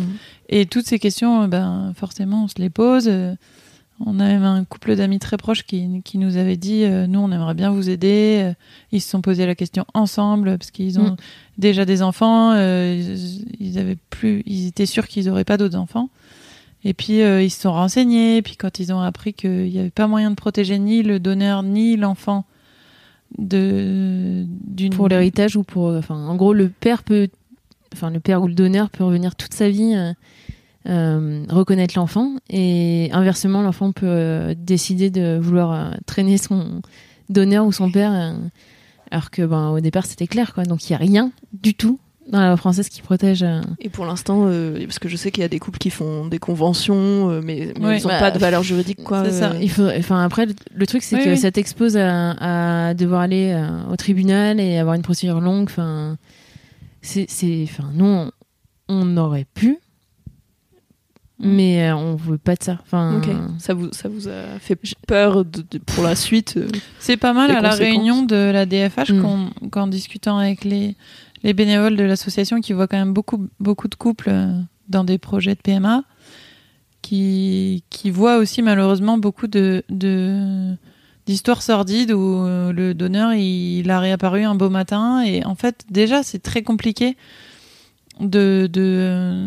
Speaker 3: Et toutes ces questions, ben, forcément, on se les pose. On a même un couple d'amis très proches qui, qui nous avait dit euh, nous, on aimerait bien vous aider. Ils se sont posé la question ensemble parce qu'ils ont mmh. déjà des enfants. Euh, ils, ils, avaient plus, ils étaient sûrs qu'ils n'auraient pas d'autres enfants. Et puis, euh, ils se sont renseignés. Et puis, quand ils ont appris qu'il n'y avait pas moyen de protéger ni le donneur ni l'enfant de, d'une...
Speaker 4: Pour l'héritage ou pour... Enfin, en gros, le père peut... Enfin, le père ou le donneur peut revenir toute sa vie... Euh... Euh, reconnaître l'enfant et inversement l'enfant peut euh, décider de vouloir euh, traîner son donneur ou son père euh, alors que ben, au départ c'était clair quoi. Donc il n'y a rien du tout dans la loi française qui protège euh...
Speaker 2: et pour l'instant euh, parce que je sais qu'il y a des couples qui font des conventions euh, mais, mais
Speaker 3: ouais,
Speaker 2: ils n'ont
Speaker 3: bah,
Speaker 2: pas de valeur juridique quoi.
Speaker 3: C'est ça.
Speaker 2: Euh...
Speaker 4: Il faut, enfin après le, le truc c'est
Speaker 3: oui,
Speaker 4: que
Speaker 3: oui.
Speaker 4: ça t'expose à, à devoir aller euh, au tribunal et avoir une procédure longue. Enfin c'est, c'est, enfin nous on, on aurait pu mais euh, on veut pas de ça. Enfin,
Speaker 2: okay. ça vous ça vous a fait peur de, de, pour la suite. Euh,
Speaker 3: c'est pas mal à la réunion de la D F H mm. qu'en, qu'en discutant avec les les bénévoles de l'association qui voient quand même beaucoup beaucoup de couples dans des projets de P M A, qui qui voient aussi malheureusement beaucoup de de d'histoires sordides où le donneur il, il a réapparu un beau matin et en fait déjà c'est très compliqué de de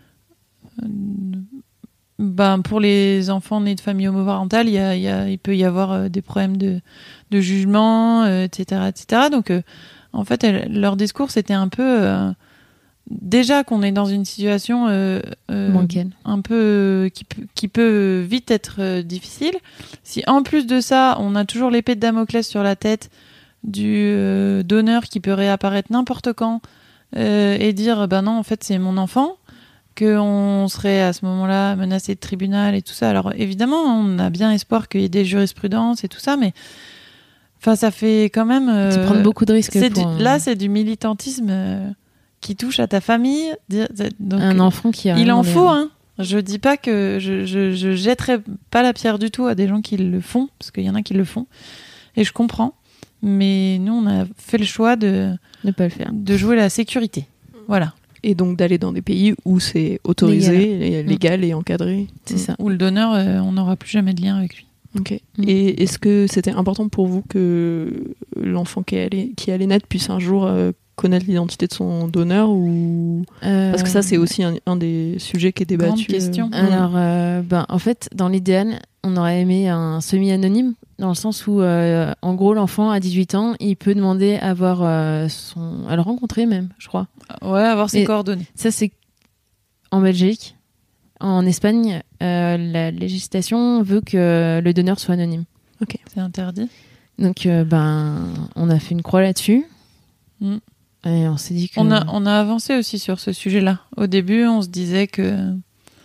Speaker 3: Ben, pour les enfants nés de familles homoparentales, il, y a, il, y a, il peut y avoir euh, des problèmes de, de jugement, euh, et cetera, et cetera. Donc, euh, en fait, elle, leur discours, c'était un peu... Euh, déjà qu'on est dans une situation euh, euh, un peu... Euh, qui, qui peut vite être euh, difficile. Si, en plus de ça, on a toujours l'épée de Damoclès sur la tête du euh, donneur qui peut réapparaître n'importe quand euh, et dire, ben non, en fait, c'est mon enfant... qu'on serait à ce moment-là menacé de tribunal et tout ça. Alors évidemment, on a bien espoir qu'il y ait des jurisprudences et tout ça, mais enfin, ça fait quand même... Euh,
Speaker 4: c'est prendre beaucoup de risques.
Speaker 3: C'est
Speaker 4: pour
Speaker 3: du, là, c'est du militantisme euh, qui touche à ta famille. Donc,
Speaker 4: un enfant qui a...
Speaker 3: Il en faut, hein. Je dis pas que... Je, je, je jetterai pas la pierre du tout à des gens qui le font, parce qu'il y en a qui le font, et je comprends. Mais nous, on a fait le choix de...
Speaker 4: Ne pas le faire.
Speaker 3: De jouer la sécurité. Voilà.
Speaker 2: Et donc d'aller dans des pays où c'est autorisé, légal, légal mmh. et encadré.
Speaker 3: C'est mmh. ça. Où le donneur, euh, on n'aura plus jamais de lien avec lui.
Speaker 2: Ok. Mmh. Et est-ce que c'était important pour vous que l'enfant qui allait, qui allait naître puisse un jour euh, connaître l'identité de son donneur ou euh... Parce que ça, c'est aussi un, un des sujets qui est débattu.
Speaker 3: Grande question.
Speaker 4: Euh... Alors, euh, ben, en fait, dans l'idéal, on aurait aimé un semi-anonyme, dans le sens où, euh, en gros, l'enfant à dix-huit ans, il peut demander à avoir euh, son... à le rencontrer même, je crois.
Speaker 3: Ouais, avoir ses
Speaker 4: Et
Speaker 3: coordonnées.
Speaker 4: Ça, c'est en Belgique. En Espagne, euh, la législation veut que le donneur soit anonyme.
Speaker 2: Ok.
Speaker 3: C'est interdit.
Speaker 4: Donc, euh, ben, on a fait une croix là-dessus. Mm. Et on s'est dit que...
Speaker 3: On a, on a avancé aussi sur ce sujet-là. Au début, on se disait que,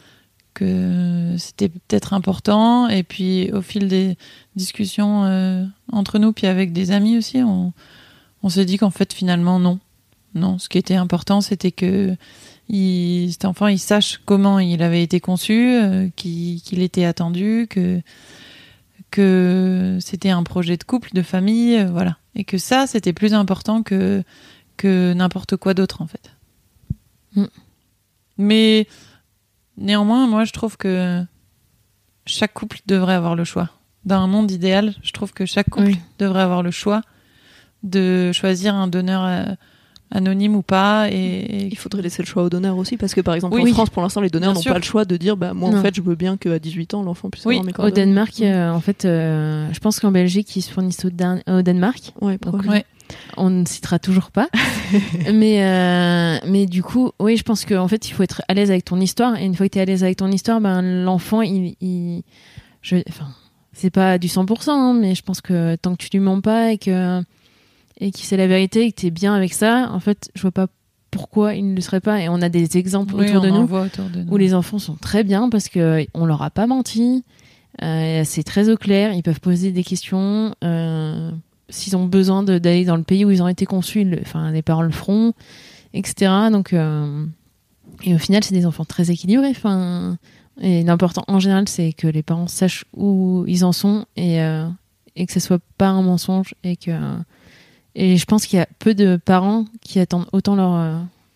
Speaker 3: que c'était peut-être important. Et puis, au fil des discussions euh, entre nous, puis avec des amis aussi, on, on s'est dit qu'en fait, finalement, non. Non, ce qui était important, c'était que il, cet enfant, il sache comment il avait été conçu, euh, qu'il, qu'il était attendu, que, que c'était un projet de couple, de famille, euh, voilà. Et que ça, c'était plus important que, que n'importe quoi d'autre, en fait. Mm. Mais néanmoins, moi, je trouve que chaque couple devrait avoir le choix. Dans un monde idéal, je trouve que chaque couple oui. devrait avoir le choix de choisir un donneur... Euh, anonyme ou pas, et, et
Speaker 2: il faudrait laisser le choix au donneur aussi, parce que par exemple
Speaker 3: oui,
Speaker 2: en France pour l'instant les donneurs
Speaker 3: n'ont
Speaker 2: sûr. pas le choix de dire bah moi non. en fait je veux bien qu'à dix-huit ans l'enfant puisse
Speaker 4: oui.
Speaker 2: avoir mes coordonnées.
Speaker 4: Au Danemark euh, en fait euh, je pense qu'en Belgique ils se fournissent au, Dan- au Danemark
Speaker 2: ouais,
Speaker 4: donc
Speaker 3: ouais.
Speaker 4: on ne citera toujours pas mais euh, mais du coup oui je pense qu'en fait il faut être à l'aise avec ton histoire, et une fois que tu es à l'aise avec ton histoire, ben l'enfant il, il je enfin c'est pas du cent pour cent hein, mais je pense que tant que tu lui mens pas et que et qui c'est la vérité et que t'es bien avec ça, en fait, je vois pas pourquoi il ne le serait pas. Et on a des exemples
Speaker 3: oui,
Speaker 4: autour, de nous,
Speaker 3: autour de nous
Speaker 4: où les enfants sont très bien parce que on leur a pas menti. Euh, c'est très au clair. Ils peuvent poser des questions. Euh, s'ils ont besoin de, d'aller dans le pays où ils ont été conçus, le, enfin, les parents le feront, et cetera. Donc, euh, et au final, c'est des enfants très équilibrés. Enfin, et l'important en général, c'est que les parents sachent où ils en sont et, euh, et que ce soit pas un mensonge et que Et je pense qu'il y a peu de parents qui attendent autant leur, euh,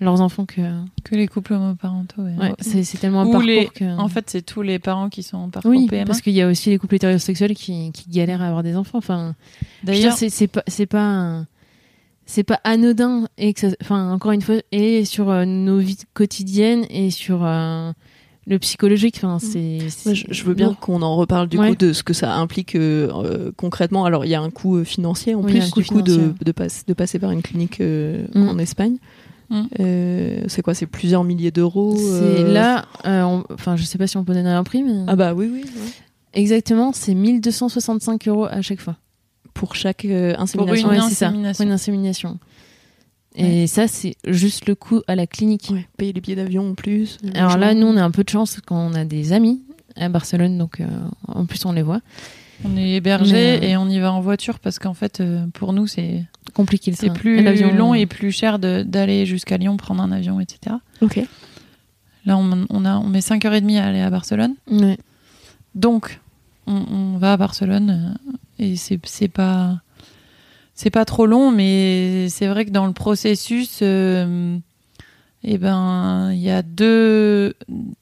Speaker 4: leurs enfants que
Speaker 3: que les couples homoparentaux. Ouais.
Speaker 4: Ouais, c'est, c'est tellement un
Speaker 3: Ou
Speaker 4: parcours
Speaker 3: les...
Speaker 4: que...
Speaker 3: En fait, c'est tous les parents qui sont en parcours
Speaker 4: oui,
Speaker 3: P M A.
Speaker 4: parce qu'il y a aussi les couples hétérosexuels qui, qui galèrent à avoir des enfants. Enfin,
Speaker 3: D'ailleurs,
Speaker 4: c'est, c'est pas, c'est pas, un- c'est pas anodin et que ça, enfin, encore une fois, et sur euh, nos vies quotidiennes et sur euh, le psychologique. Enfin, c'est, c'est...
Speaker 2: Moi, je, je veux bien
Speaker 4: lourd.
Speaker 2: qu'on en reparle du
Speaker 4: Ouais.
Speaker 2: coup de ce que ça implique euh, concrètement. Alors, il y a un coût euh, financier en
Speaker 4: Oui, il y a un
Speaker 2: plus
Speaker 4: coût
Speaker 2: du coup de,
Speaker 4: financier.
Speaker 2: de, passe- de passer par une clinique euh,
Speaker 4: Mm.
Speaker 2: en Espagne.
Speaker 3: Mm.
Speaker 2: Euh, c'est quoi? C'est plusieurs milliers d'euros.
Speaker 4: C'est
Speaker 2: euh,
Speaker 4: là, euh, on- enfin, je sais pas si on peut donner un prix, mais
Speaker 2: Ah bah oui, oui. ouais.
Speaker 4: exactement, c'est mille deux cent soixante-cinq euros à chaque fois.
Speaker 2: Pour chaque euh,
Speaker 3: pour
Speaker 2: insémination.
Speaker 3: une
Speaker 4: Ouais, c'est ça,
Speaker 3: insémination.
Speaker 4: pour une insémination. Et ça, c'est juste le coût à la clinique.
Speaker 2: Ouais, payer les billets d'avion en plus. euh,
Speaker 4: Alors
Speaker 2: machin.
Speaker 4: là, nous, on a un peu de chance quand on a des amis à Barcelone, donc euh, en plus, on les voit.
Speaker 3: On est hébergé
Speaker 4: Mais, euh,
Speaker 3: et on y va en voiture parce qu'en fait, euh, pour nous, c'est
Speaker 4: Compliqué le
Speaker 3: c'est
Speaker 4: train.
Speaker 3: plus
Speaker 4: Et l'avion,
Speaker 3: long
Speaker 4: euh,
Speaker 3: et plus cher de, d'aller jusqu'à Lyon, prendre un avion, et cetera.
Speaker 2: Ok.
Speaker 3: Là, on, on, a, on met cinq heures trente à aller à Barcelone.
Speaker 4: Ouais.
Speaker 3: Donc, on, on va à Barcelone euh, et c'est, c'est pas c'est pas trop long, mais c'est vrai que dans le processus, euh, eh ben, il y a deux,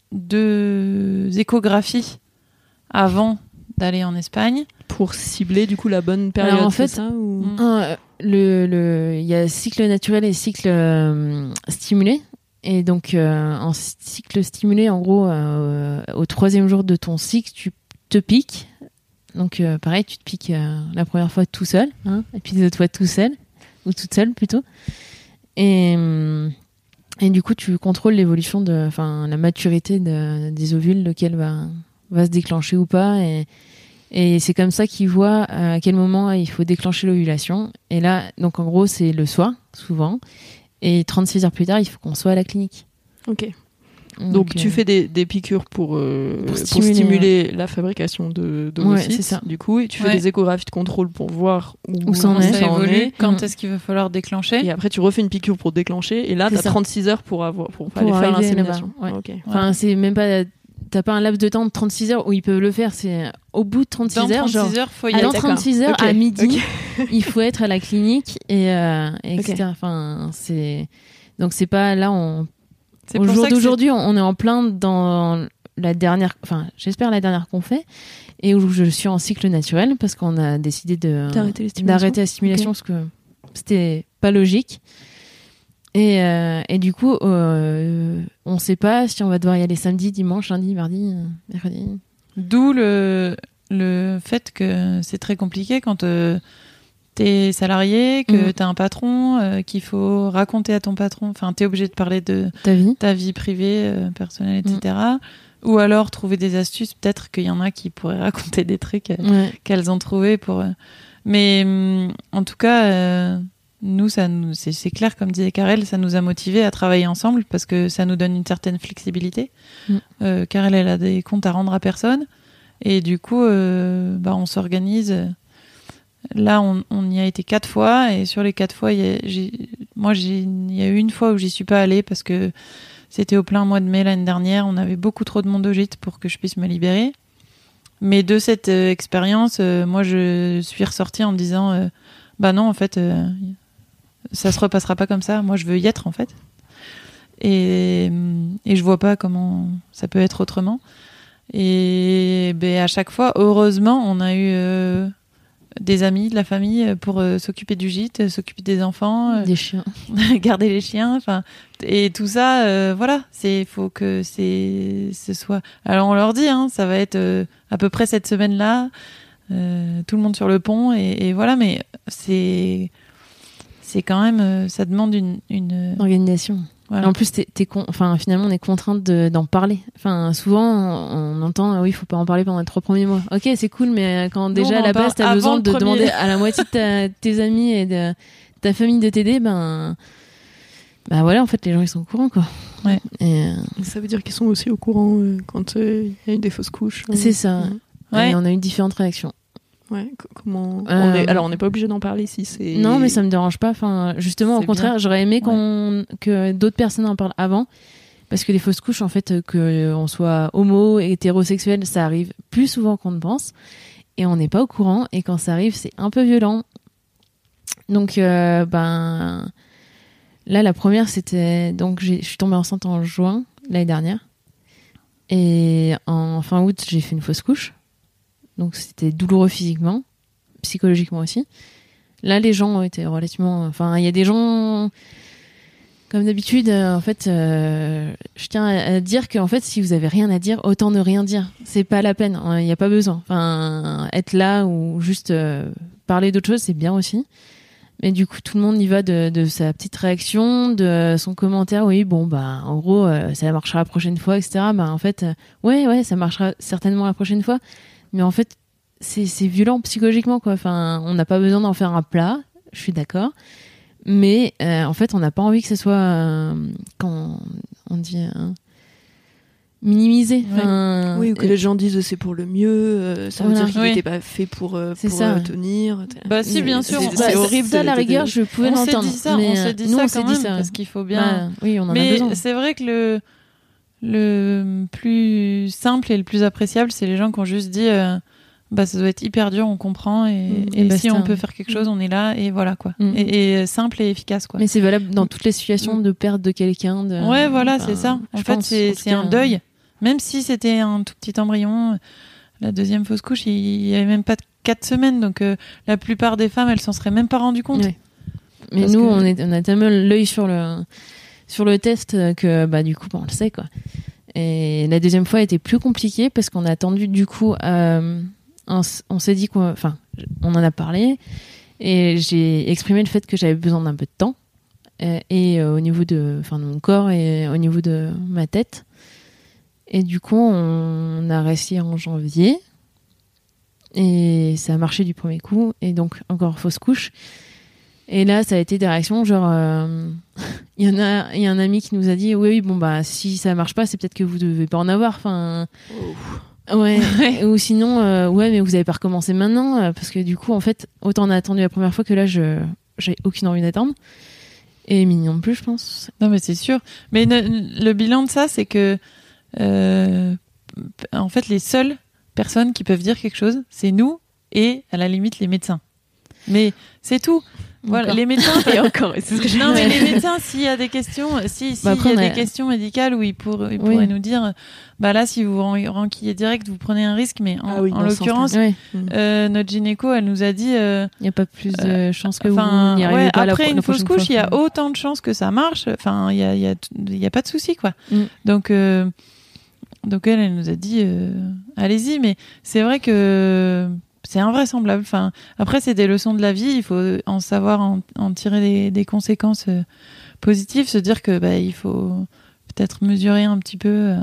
Speaker 3: deux échographies avant d'aller en Espagne.
Speaker 2: Pour cibler du coup la bonne période.
Speaker 4: Alors, en
Speaker 2: c'est
Speaker 4: fait,
Speaker 2: ça, ou...
Speaker 3: Mm.
Speaker 4: Un, le, le, il y a cycle naturel et cycle euh, stimulé. Et donc, euh, en cycle stimulé, en gros, euh, au troisième jour de ton cycle, tu te piques. Donc, euh, pareil, tu te piques euh, la première fois tout seul, hein, et puis les autres fois tout seul, ou toute seule plutôt. Et, hum, et du coup, tu contrôles l'évolution, de, enfin, la maturité de, des ovules, lequel va, va se déclencher ou pas. Et, et c'est comme ça qu'ils voient à quel moment il faut déclencher l'ovulation. Et là, donc en gros, c'est le soir, souvent. Et trente-six heures plus tard, il faut qu'on soit à la clinique.
Speaker 2: Ok. Donc, tu
Speaker 4: euh,
Speaker 2: fais des, des piqûres pour, euh,
Speaker 4: pour
Speaker 2: pour
Speaker 4: stimuler,
Speaker 2: stimuler, la fabrication de d'ovocytes,
Speaker 4: Ouais, c'est ça.
Speaker 2: du coup, et tu fais
Speaker 3: Ouais.
Speaker 2: des échographies de contrôle pour voir où,
Speaker 4: Où ça en
Speaker 3: Comment
Speaker 4: est.
Speaker 3: ça
Speaker 2: ça en
Speaker 3: évolue,
Speaker 2: est.
Speaker 3: quand
Speaker 4: Mm.
Speaker 3: est-ce qu'il va falloir déclencher.
Speaker 2: Et après, tu refais une piqûre pour déclencher, et là,
Speaker 4: C'est
Speaker 2: t'as
Speaker 4: ça.
Speaker 2: trente-six heures pour, avoir, pour,
Speaker 4: Pour
Speaker 2: aller faire
Speaker 4: arriver
Speaker 2: l'insémination.
Speaker 4: là-bas, ouais.
Speaker 2: Ok.
Speaker 4: Enfin, c'est même pas. T'as pas un laps de temps de trente-six heures où ils peuvent le faire. C'est au bout de trente-six
Speaker 3: Dans
Speaker 4: heures, genre.
Speaker 3: trente-six heures, faut y
Speaker 4: À
Speaker 3: aller.
Speaker 4: dans
Speaker 2: d'accord.
Speaker 4: trente-six heures,
Speaker 2: Ok,
Speaker 4: à midi,
Speaker 2: ok.
Speaker 4: il faut être à la clinique et, euh, et
Speaker 2: Ok.
Speaker 4: etc. Enfin, c'est donc c'est pas là. On...
Speaker 3: C'est
Speaker 4: Au
Speaker 3: pour
Speaker 4: jour
Speaker 3: ça que
Speaker 4: d'aujourd'hui, on on est en plein dans la dernière. Enfin, j'espère la dernière qu'on fait et où je suis en cycle naturel parce qu'on a décidé de
Speaker 2: D'arrêter les stimulations.
Speaker 4: d'arrêter la stimulation
Speaker 2: Ok.
Speaker 4: parce que c'était pas logique. Et, euh, et du coup, euh, on sait pas si on va devoir y aller samedi, dimanche, lundi, mardi, euh, mercredi.
Speaker 3: D'où le, le fait que c'est très compliqué quand euh, t'es salarié, que
Speaker 4: Mm.
Speaker 3: t'as un patron, euh, qu'il faut raconter à ton patron. Enfin, t'es obligé de parler de
Speaker 4: Ta vie.
Speaker 3: ta vie privée, euh, personnelle, et cetera. Ou alors trouver des astuces. Peut-être qu'il y en a qui pourraient raconter des trucs euh,
Speaker 4: Ouais.
Speaker 3: qu'elles ont trouvés pour. euh, Mais hum, en tout cas, euh, nous, ça nous, c'est, c'est clair, comme disait Karel, ça nous a motivés à travailler ensemble parce que ça nous donne une certaine flexibilité.
Speaker 4: Mm.
Speaker 3: Euh, Karel, elle a des comptes à rendre à personne. Et du coup, euh, bah, on s'organise. Là, on, on y a été quatre fois. Et sur les quatre fois, il y a, j'ai, moi, j'ai, il y a eu une fois où j'y suis pas allée parce que c'était au plein mois de mai l'année dernière. On avait beaucoup trop de monde au gîte pour que je puisse me libérer. Mais de cette euh, expérience, euh, moi, je suis ressortie en me disant euh, bah non, en fait, euh, ça se repassera pas comme ça. Moi, je veux y être, en fait. Et, et je vois pas comment ça peut être autrement. Et ben, à chaque fois, heureusement, on a eu euh, des amis de la famille pour euh, s'occuper du gîte, s'occuper des enfants, euh,
Speaker 4: Des chiens.
Speaker 3: garder les chiens, enfin, et tout ça, euh, voilà, c'est, faut que c'est, ce soit. Alors on leur dit, hein, ça va être euh, à peu près cette semaine-là, euh, tout le monde sur le pont, et, et voilà, mais c'est, c'est quand même, euh, ça demande une, une
Speaker 4: Organisation.
Speaker 3: voilà.
Speaker 4: En plus, t'es, t'es con... enfin, finalement, on est contrainte de, d'en parler. Enfin, souvent, on, on entend, ah oui, il faut pas en parler pendant les trois premiers mois. Ok, c'est cool, mais quand
Speaker 3: Nous,
Speaker 4: déjà
Speaker 3: on
Speaker 4: à
Speaker 3: en
Speaker 4: la
Speaker 3: parle
Speaker 4: base, t'as
Speaker 3: avant
Speaker 4: besoin
Speaker 3: le
Speaker 4: de
Speaker 3: premier.
Speaker 4: demander à la moitié de ta- tes amis et de ta famille de t'aider, ben, bah voilà, en fait, les gens ils sont au courant, quoi.
Speaker 3: Ouais.
Speaker 4: Et, euh,
Speaker 2: Ça veut dire qu'ils sont aussi au courant euh, quand euh, il y a eu des fausses couches. euh.
Speaker 4: c'est ça.
Speaker 3: Ouais.
Speaker 4: Et on a eu différentes réactions.
Speaker 2: Ouais, co- comment
Speaker 4: Euh,
Speaker 2: on est... Alors, on n'est pas obligé d'en parler si c'est.
Speaker 4: Non, mais ça me dérange pas. Enfin, justement, au
Speaker 3: C'est
Speaker 4: contraire,
Speaker 3: bien.
Speaker 4: j'aurais aimé qu'on que d'autres personnes en parlent avant, parce que les fausses couches, en fait, que on soit homo, hétérosexuel, ça arrive plus souvent qu'on ne pense, et on n'est pas au courant. Et quand ça arrive, c'est un peu violent. Donc, euh, ben, Là, la première, c'était donc j'ai, je suis tombée enceinte en juin l'année dernière, et en fin août, j'ai fait une fausse couche. Donc c'était douloureux physiquement, psychologiquement aussi. Là, les gens ont été relativement, enfin, il y a des gens. Comme d'habitude, euh, en fait, euh, je tiens à, à dire qu'en fait, si vous avez rien à dire, autant ne rien dire. C'est pas la peine, il n'y a pas besoin. Enfin, être là ou juste euh, parler d'autre chose, c'est bien aussi. Mais du coup, tout le monde y va de, de sa petite réaction, de son commentaire. Oui, bon, bah, en gros, euh, ça marchera la prochaine fois, et cetera. Bah, en fait, euh, ouais, ouais, ça marchera certainement la prochaine fois. Mais en fait, c'est, c'est violent psychologiquement, quoi. Enfin, on n'a pas besoin d'en faire un plat. Je suis d'accord. Mais euh, en fait, on n'a pas envie que ce soit, euh, quand on dit, euh, minimisé. Enfin,
Speaker 2: oui, ou que
Speaker 4: euh,
Speaker 2: les gens disent c'est pour le mieux, euh, ça veut
Speaker 4: voilà.
Speaker 2: dire qu'il
Speaker 3: Oui.
Speaker 2: n'était pas fait pour, euh,
Speaker 4: C'est
Speaker 2: pour
Speaker 4: ça,
Speaker 2: euh,
Speaker 4: ouais.
Speaker 2: tenir.
Speaker 3: Bah si, bien sûr.
Speaker 2: C'est,
Speaker 3: on-
Speaker 2: c'est
Speaker 3: bah,
Speaker 2: horrible.
Speaker 4: Ça, à
Speaker 2: de-
Speaker 4: la
Speaker 2: de-
Speaker 4: rigueur, je pouvais
Speaker 3: on s'est
Speaker 4: l'entendre.
Speaker 3: dit ça,
Speaker 4: mais,
Speaker 3: on
Speaker 4: euh,
Speaker 3: s'est dit
Speaker 4: nous,
Speaker 3: ça
Speaker 4: on
Speaker 3: quand
Speaker 4: s'est dit
Speaker 3: même,
Speaker 4: ça.
Speaker 3: parce qu'il faut bien...
Speaker 4: Bah, oui, on en a
Speaker 3: Mais
Speaker 4: besoin.
Speaker 3: c'est vrai que le, le plus simple et le plus appréciable, c'est les gens qui ont juste dit euh, bah, ça doit être hyper dur, on comprend, et,
Speaker 4: Mm,
Speaker 3: et
Speaker 4: et
Speaker 3: si
Speaker 4: basta.
Speaker 3: on peut faire quelque chose, on est là, et voilà, quoi.
Speaker 4: Mm.
Speaker 3: Et, et simple et efficace, quoi.
Speaker 4: Mais c'est valable dans toutes les situations de perte de quelqu'un. De...
Speaker 3: Ouais, voilà,
Speaker 4: enfin,
Speaker 3: c'est ça. En
Speaker 4: je
Speaker 3: fait,
Speaker 4: pense,
Speaker 3: c'est,
Speaker 4: en tout
Speaker 3: c'est
Speaker 4: cas.
Speaker 3: un deuil. Même si c'était un tout petit embryon, la deuxième fausse couche, il y avait même pas quatre semaines, donc euh, la plupart des femmes, elles s'en seraient même pas rendues compte.
Speaker 4: Ouais. Mais
Speaker 3: Parce
Speaker 4: nous,
Speaker 3: que-
Speaker 4: on, est, on a tellement l'œil sur le, sur le test que, bah, du coup, bah, on le sait, quoi. Et la deuxième fois était plus compliquée parce qu'on a attendu, du coup, euh, on, s- on s'est dit qu'on, enfin, on en a parlé et j'ai exprimé le fait que j'avais besoin d'un peu de temps, euh, et euh, au niveau de, enfin, de mon corps et au niveau de ma tête. Et du coup, on a réussi en janvier. Et ça a marché du premier coup. Et donc, encore fausse couche. Et là, ça a été des réactions genre... euh, Il y en a, il y a un ami qui nous a dit « Oui, oui, bon, bah, si ça marche pas, c'est peut-être que vous devez pas en avoir. » Enfin... Ouais.
Speaker 3: Ouais.
Speaker 4: Ou sinon, euh, ouais, mais vous avez pas recommencé maintenant. euh, Parce que du coup, en fait, autant on a attendu la première fois que là, je j'ai aucune envie d'attendre. Et Mini non plus, je pense.
Speaker 3: Non, mais c'est sûr. Mais ne- le bilan de ça, c'est que, euh, en fait, les seules personnes qui peuvent dire quelque chose, c'est nous et, à la limite, les médecins. Mais c'est tout. Voilà,
Speaker 4: Encore.
Speaker 3: les médecins.
Speaker 2: Et encore, et c'est ce que j'ai-
Speaker 3: Non, mais les médecins, s'il y a des questions, si, si
Speaker 4: Bah après,
Speaker 3: il y a
Speaker 4: on a-
Speaker 3: des questions médicales où ils, pour- ils
Speaker 4: Oui.
Speaker 3: pourraient nous dire, bah là, si vous ren- renquillez direct, vous prenez un risque. Mais en,
Speaker 2: Ah oui,
Speaker 3: en
Speaker 2: dans ce
Speaker 3: l'occurrence,
Speaker 4: Ouais.
Speaker 3: euh, notre gynéco, elle nous a dit, euh,
Speaker 4: Il n'y a pas plus de chances que
Speaker 3: enfin,
Speaker 4: vous n'y arrivez
Speaker 3: ouais,
Speaker 4: pas la,
Speaker 3: après
Speaker 4: pro-
Speaker 3: une
Speaker 4: la
Speaker 3: fausse
Speaker 4: prochaine
Speaker 3: couche, il y a
Speaker 4: fois.
Speaker 3: autant de chances que ça marche. Enfin, il y a, il y a, il y a pas de souci, quoi.
Speaker 4: Mm.
Speaker 3: Donc, euh, donc elle, elle nous a dit, euh, allez-y. Mais c'est vrai que c'est invraisemblable. Enfin, après, c'est des leçons de la vie. Il faut en savoir, en, en tirer des, des conséquences euh, positives, se dire que bah, il faut peut-être mesurer un petit peu euh,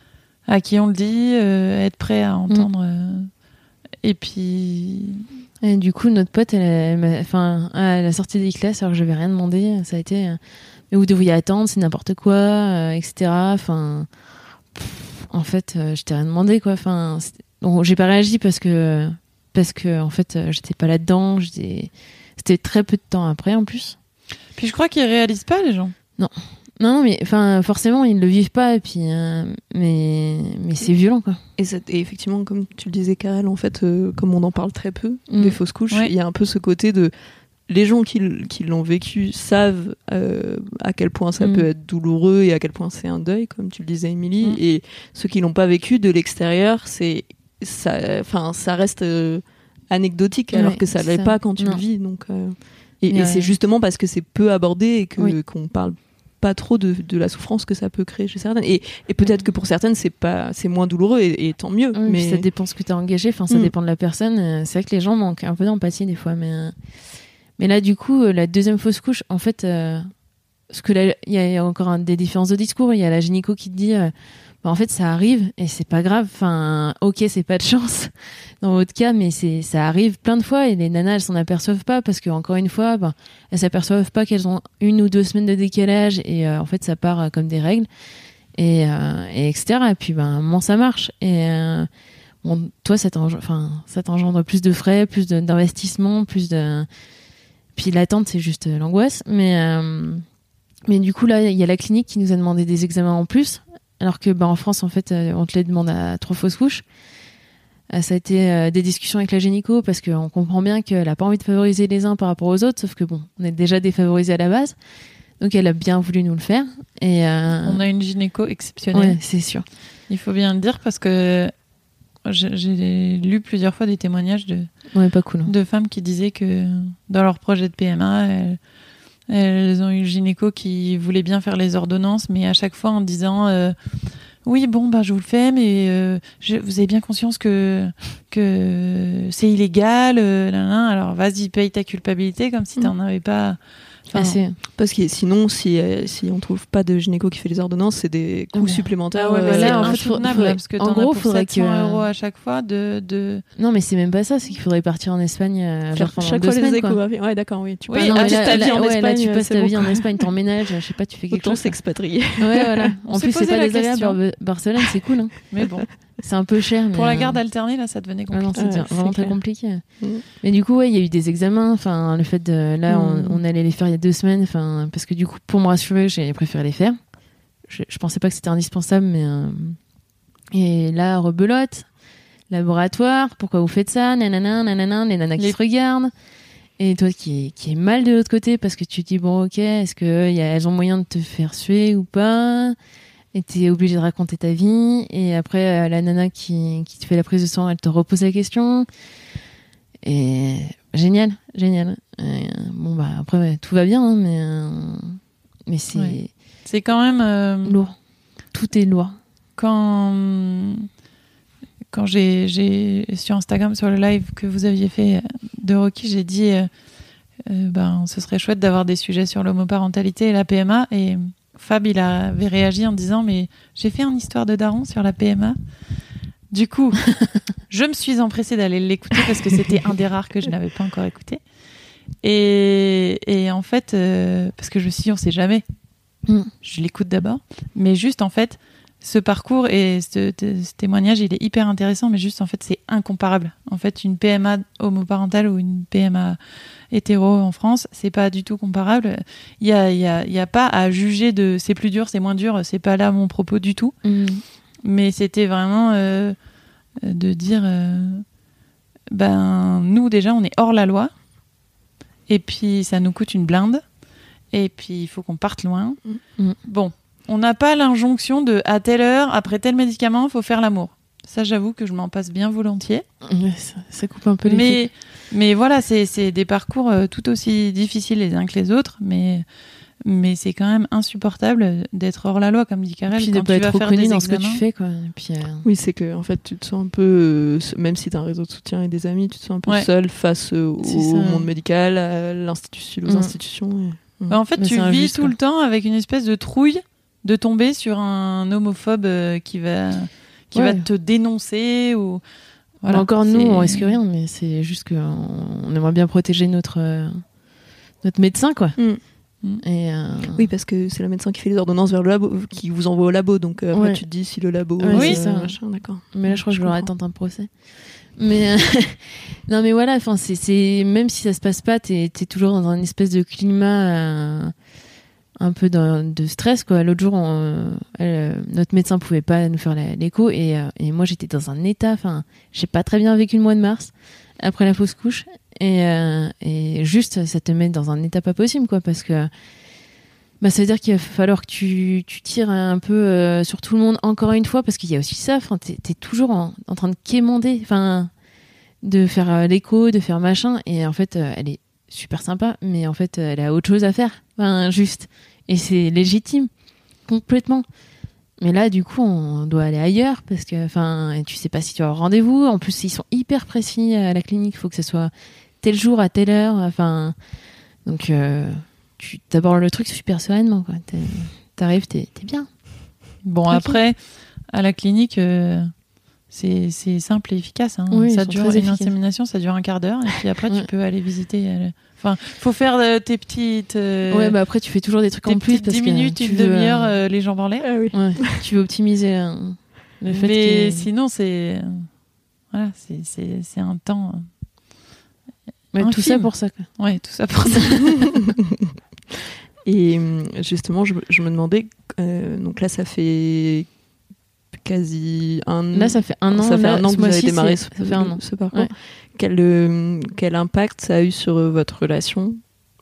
Speaker 3: à qui on le dit, euh, être prêt à entendre. euh, et puis,
Speaker 4: Et du coup, notre pote, elle, elle m'a- enfin, à la sortie des classes, alors que je n'avais rien demandé, ça a été, euh, mais vous devriez attendre, c'est n'importe quoi, euh, et cetera. Enfin, pff, en fait, euh, je t'ai rien demandé, quoi. Enfin, c'était- donc, j'ai pas réagi parce que, parce que, en fait, euh, j'étais pas là-dedans. J'étais, c'était très peu de temps après, en plus.
Speaker 3: puis je crois qu'ils réalisent pas, les gens.
Speaker 4: Non, non, mais enfin, forcément, ils le vivent pas, et puis, euh, mais, mais c'est violent, quoi.
Speaker 2: Et, ça- et effectivement, comme tu le disais, Karel, en fait, euh, comme on en parle très peu,
Speaker 4: Mm.
Speaker 2: des fausses couches, il
Speaker 3: Ouais.
Speaker 2: y a un peu ce côté de... Les gens qui, l- qui l'ont vécu savent euh, à quel point ça
Speaker 4: Mm.
Speaker 2: peut être douloureux et à quel point c'est un deuil, comme tu le disais, Émilie.
Speaker 3: Mm.
Speaker 2: Et ceux qui l'ont pas vécu de l'extérieur, c'est ça, enfin, ça reste euh, anecdotique, alors
Speaker 4: Ouais,
Speaker 2: que ça
Speaker 4: c'est
Speaker 2: l'est
Speaker 4: ça.
Speaker 2: pas quand tu
Speaker 4: Non.
Speaker 2: le vis. Donc, euh, et,
Speaker 4: Ouais.
Speaker 2: et c'est justement parce que c'est peu abordé et que
Speaker 4: Oui.
Speaker 2: qu'on parle pas trop de, de la souffrance que ça peut créer chez certaines. Et, et peut-être que pour certaines, c'est pas, c'est moins douloureux et, et tant mieux.
Speaker 4: Oui,
Speaker 2: mais
Speaker 4: puis ça dépend ce que tu as engagé, enfin, ça
Speaker 2: Mm.
Speaker 4: dépend de la personne. Euh, C'est vrai que les gens manquent un peu d'empathie des fois, mais, euh, mais là, du coup, euh, la deuxième fausse couche, en fait, euh, ce que la- il y a encore un- des différences de discours. Il y a la gynéco qui te dit, euh, bah, en fait, ça arrive et c'est pas grave. Enfin, ok, c'est pas de chance dans votre cas, mais c'est, ça arrive plein de fois et les nanas, elles s'en aperçoivent pas parce que, encore une fois, bah, elles s'aperçoivent pas qu'elles ont une ou deux semaines de décalage et euh, en fait, ça part euh, comme des règles et, euh, et etc. Et puis, ben, à un moment, ça marche. Et, euh, bon, toi, ça t'engendre, enfin, ça t'engendre plus de frais, plus de, d'investissement, plus de. Puis l'attente, c'est juste euh, l'angoisse. Mais, euh, mais du coup, là, il y a la clinique qui nous a demandé des examens en plus, alors que, bah, en France, en fait, euh, on te les demande à trois fausses couches. Euh, ça a été euh, des discussions avec la gynéco parce qu'on comprend bien qu'elle a pas envie de favoriser les uns par rapport aux autres, sauf que bon, on est déjà défavorisés à la base. Donc elle a bien voulu nous le faire. Et euh...
Speaker 3: on a une gynéco exceptionnelle.
Speaker 4: Ouais, c'est sûr.
Speaker 3: Il faut bien le dire parce que j'ai, j'ai lu plusieurs fois des témoignages de,
Speaker 4: ouais, pas cool, hein.
Speaker 3: de femmes qui disaient que dans leur projet de P M A, elles, elles ont eu une gynéco qui voulait bien faire les ordonnances, mais à chaque fois en disant euh, oui, bon, bah, je vous le fais, mais euh, je, vous avez bien conscience que, que c'est illégal. Euh, là, là, alors vas-y, paye ta culpabilité comme si tu n'en avais pas.
Speaker 2: Enfin, ah, parce que sinon, si, euh, si on trouve pas de gynéco qui fait les ordonnances, c'est des coûts ouais. supplémentaires.
Speaker 3: Ah ouais,
Speaker 2: euh,
Speaker 3: c'est
Speaker 4: là,
Speaker 3: en fait, insoutenable parce que en gros, il faudrait sept cents euros à chaque fois de, de.
Speaker 4: Non, mais c'est même pas ça, c'est qu'il faudrait partir en Espagne. Euh,
Speaker 2: Faire
Speaker 4: genre
Speaker 2: chaque
Speaker 4: deux
Speaker 2: fois
Speaker 4: semaines,
Speaker 2: les
Speaker 4: quoi.
Speaker 2: échos. Ouais, d'accord, oui. Tu
Speaker 4: oui,
Speaker 2: passes
Speaker 4: non,
Speaker 2: là,
Speaker 4: ta vie en
Speaker 2: ouais,
Speaker 4: Espagne. Là, tu passes ta vie en Espagne, t'emménages, je sais pas, tu fais quelque
Speaker 2: Autant
Speaker 4: chose.
Speaker 2: Autant s'expatrier.
Speaker 4: Ouais, voilà. En plus, c'est pas désagréable. Barcelone, c'est cool, hein.
Speaker 3: Mais bon.
Speaker 4: C'est un peu cher.
Speaker 3: Pour
Speaker 4: mais
Speaker 3: la garde alternée, là, ça devenait compliqué.
Speaker 4: Ah non, c'est
Speaker 2: ouais,
Speaker 4: vraiment
Speaker 2: c'est
Speaker 4: très compliqué.
Speaker 2: Mmh.
Speaker 4: Mais du coup, ouais, il y a eu des examens. Enfin, le fait de là, mmh. on, on allait les faire il y a deux semaines. Enfin, parce que du coup, pour me rassurer, j'ai préféré les faire. Je, je pensais pas que c'était indispensable, mais euh... et là, rebelote, laboratoire. Pourquoi vous faites ça? Nanana, nanana, les nanas qui les... se regardent. Et toi qui qui est mal de l'autre côté parce que tu te dis bon, ok, est-ce que y a, elles ont moyen de te faire suer ou pas? Et t'es obligé de raconter ta vie. Et après, euh, la nana qui, qui te fait la prise de sang, elle te repose la question. Et génial, génial. Et, euh, bon, bah, après, ouais, tout va bien, hein, mais, euh, mais c'est...
Speaker 3: Ouais. C'est quand même... Euh...
Speaker 4: lourd. Tout est lourd.
Speaker 3: Quand, quand j'ai, j'ai, sur Instagram, sur le live que vous aviez fait de Rocky, j'ai dit euh, euh, ben, ce serait chouette d'avoir des sujets sur l'homoparentalité et la P M A. Et... Fab, il avait réagi en disant mais j'ai fait une histoire de daron sur la P M A. Du coup, je me suis empressée d'aller l'écouter parce que c'était un des rares que je n'avais pas encore écouté. Et, et en fait, euh, parce que je me suis dit on sait jamais. Mm. Je l'écoute d'abord, mais juste en fait, ce parcours et ce, ce témoignage, il est hyper intéressant, mais juste en fait, c'est incomparable. En fait, une P M A homoparentale ou une P M A hétéro en France, c'est pas du tout comparable. Il y a, il y a, il y a pas à juger de c'est plus dur, c'est moins dur, c'est pas là mon propos du tout. Mmh. Mais c'était vraiment euh, de dire euh, ben nous déjà on est hors la loi et puis ça nous coûte une blinde et puis il faut qu'on parte loin. Mmh. Bon, on n'a pas l'injonction de à telle heure, après tel médicament, il faut faire l'amour. Ça, j'avoue que je m'en passe bien volontiers.
Speaker 4: Ouais, ça, ça coupe un peu les
Speaker 3: mais,
Speaker 4: pieds.
Speaker 3: Mais voilà, c'est, c'est des parcours euh, tout aussi difficiles les uns que les autres, mais, mais c'est quand même insupportable d'être hors la loi, comme dit Karel.
Speaker 4: Puis
Speaker 3: quand
Speaker 4: de pas
Speaker 3: tu
Speaker 4: être
Speaker 3: vas faire
Speaker 4: reconnu
Speaker 3: des
Speaker 4: dans
Speaker 3: examens.
Speaker 4: ce que tu fais, quoi. Et puis, euh...
Speaker 2: Oui, c'est que en fait, tu te sens un peu, euh, même si tu as un réseau de soutien et des amis, tu te sens un peu ouais. seul face euh, au monde médical, à l'institution, aux mmh. institutions. Et...
Speaker 3: Mmh. Bah, en fait, mais tu vis injuste, tout quoi. Le temps avec une espèce de trouille de tomber sur un homophobe euh, qui va... qui ouais. va te dénoncer ou
Speaker 4: voilà, encore c'est... nous on risque rien mais c'est juste qu'on on aimerait bien protéger notre euh, notre médecin quoi. Mm. Et euh...
Speaker 2: oui parce que c'est le médecin qui fait les ordonnances vers le labo qui vous envoie au labo donc euh, après ouais. tu te dis si le labo
Speaker 4: ouais,
Speaker 2: oui
Speaker 4: c'est ça
Speaker 2: machin, d'accord.
Speaker 4: Mais là je crois je que je leur attends un procès mais euh... non mais voilà enfin c'est c'est même si ça se passe pas t'es t'es toujours dans un espèce de climat euh... un peu de, de stress quoi. L'autre jour on, elle, notre médecin pouvait pas nous faire la, l'écho et, euh, et moi j'étais dans un état enfin j'ai pas très bien vécu le mois de mars après la fausse couche et, euh, et juste ça te met dans un état pas possible quoi parce que bah ça veut dire qu'il va falloir que tu, tu tires un peu euh, sur tout le monde encore une fois parce qu'il y a aussi ça enfin t'es, t'es toujours en, en train de quémander enfin de faire euh, l'écho de faire machin et en fait euh, elle est super sympa mais en fait elle a autre chose à faire enfin juste et c'est légitime complètement mais là du coup on doit aller ailleurs parce que enfin tu sais pas si tu as rendez-vous en plus ils sont hyper précis à la clinique il faut que ce soit tel jour à telle heure enfin donc euh, tu t'abordes le truc super sereinement quoi t'es, t'arrives t'es, t'es bien
Speaker 3: bon okay. Après à la clinique euh... C'est, c'est simple et efficace. Hein.
Speaker 4: Oui,
Speaker 3: ça dure une insémination, ça dure un quart d'heure, et puis après ouais. tu peux aller visiter. Euh... Enfin, faut faire euh, tes petites. Euh...
Speaker 4: Ouais, bah après tu fais toujours des trucs en plus parce
Speaker 3: dix minutes,
Speaker 4: que
Speaker 3: une
Speaker 4: veux,
Speaker 3: demi-heure, euh, les jambes en l'air.
Speaker 2: Ah oui.
Speaker 4: Ouais, tu veux optimiser euh, le fait.
Speaker 3: Mais
Speaker 4: que...
Speaker 3: sinon, c'est voilà, c'est c'est c'est un temps.
Speaker 4: Ouais, tout ça pour ça. Quoi.
Speaker 3: Ouais, tout ça pour ça.
Speaker 2: Et justement, je, je me demandais, euh, donc là, ça fait quasi un an.
Speaker 4: Là, ça fait un an.
Speaker 2: Ça fait
Speaker 4: là,
Speaker 2: un an que vous avez démarré ce,
Speaker 4: ça fait un an.
Speaker 2: ce parcours.
Speaker 4: Ouais.
Speaker 2: Quel, euh, quel impact ça a eu sur votre relation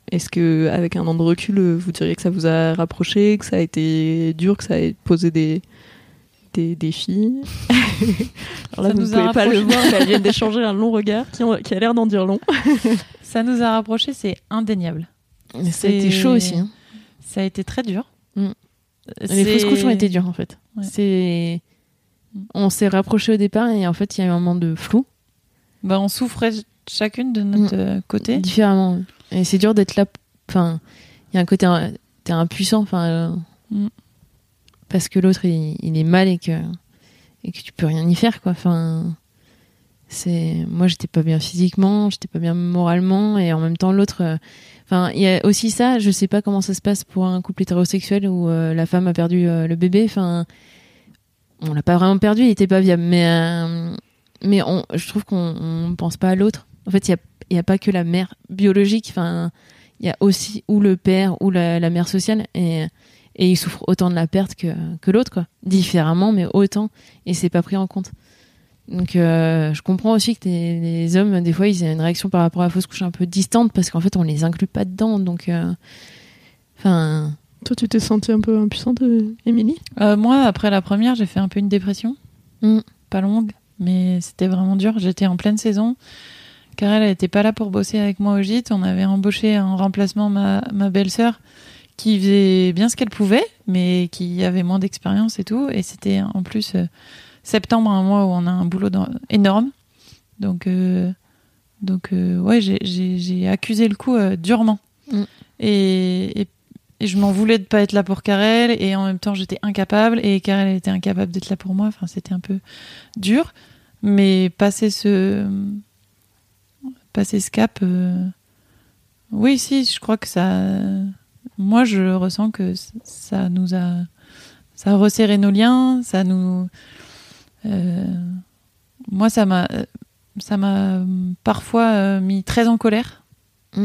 Speaker 2: est-ce que avec un an de recul, vous diriez que ça vous a rapproché, que ça a été dur, que ça a posé des des défis? Alors là,
Speaker 3: Ça
Speaker 2: vous
Speaker 3: nous
Speaker 2: ne
Speaker 3: a
Speaker 2: pouvez pas le
Speaker 3: rapprochés.
Speaker 2: voir, mais elle vient d'échanger un long regard qui, en- qui a l'air d'en dire long.
Speaker 3: Ça nous a rapprochés, c'est indéniable.
Speaker 4: Mais ça a été chaud aussi. Hein.
Speaker 3: Ça a été très dur.
Speaker 4: Mm.
Speaker 3: C'est-
Speaker 4: Les fausses couches ont été dures en fait.
Speaker 3: Ouais.
Speaker 4: C'est... On s'est rapprochés au départ et en fait il y a eu un moment de flou.
Speaker 3: Bah, on souffrait chacune de notre
Speaker 4: Mm.
Speaker 3: euh, côté.
Speaker 4: Différemment. Et c'est dur d'être là. Enfin, il y a un côté. T'es impuissant. Enfin, euh,
Speaker 3: Mm.
Speaker 4: parce que l'autre il, il est mal et que, et que tu peux rien y faire quoi. Enfin, c'est... Moi j'étais pas bien physiquement, j'étais pas bien moralement et en même temps l'autre. euh, Enfin, il y a aussi ça. Je sais pas comment ça se passe pour un couple hétérosexuel où euh, la femme a perdu euh, le bébé. Enfin, on l'a pas vraiment perdu, il était pas viable. Mais, euh, mais on, je trouve qu'on on pense pas à l'autre. En fait, il y a, il y a pas que la mère biologique. Enfin, il y a aussi ou le père ou la, la mère sociale et et il souffre autant de la perte que que l'autre quoi. Différemment, mais autant. Et c'est pas pris en compte. Donc, euh, je comprends aussi que les, les hommes, des fois, ils ont une réaction par rapport à la fausse couche un peu distante parce qu'en fait, on les inclut pas dedans. Donc, enfin. Euh,
Speaker 2: Toi, tu t'es sentie un peu impuissante, euh, Émilie?
Speaker 3: Euh, moi, après la première, j'ai fait un peu une dépression.
Speaker 4: Mm.
Speaker 3: Pas longue, mais c'était vraiment dur. J'étais en pleine saison. Karel, elle était pas là pour bosser avec moi au gîte. On avait embauché en remplacement ma, ma belle-sœur qui faisait bien ce qu'elle pouvait, mais qui avait moins d'expérience et tout. Et c'était en plus euh, septembre, un mois où on a un boulot dans, énorme. Donc, euh, donc euh, ouais, j'ai, j'ai, j'ai accusé le coup euh, durement.
Speaker 4: Mm.
Speaker 3: Et, et, et je m'en voulais de pas être là pour Karel. Et en même temps, j'étais incapable. Et Karel, elle était incapable d'être là pour moi. Enfin, c'était un peu dur. Mais passer ce, passer ce cap, euh, oui, si, je crois que ça. Moi, je ressens que ça nous a, ça a resserré nos liens. Ça nous, euh, moi, ça m'a, ça m'a parfois euh, mis très en colère.
Speaker 4: Mm.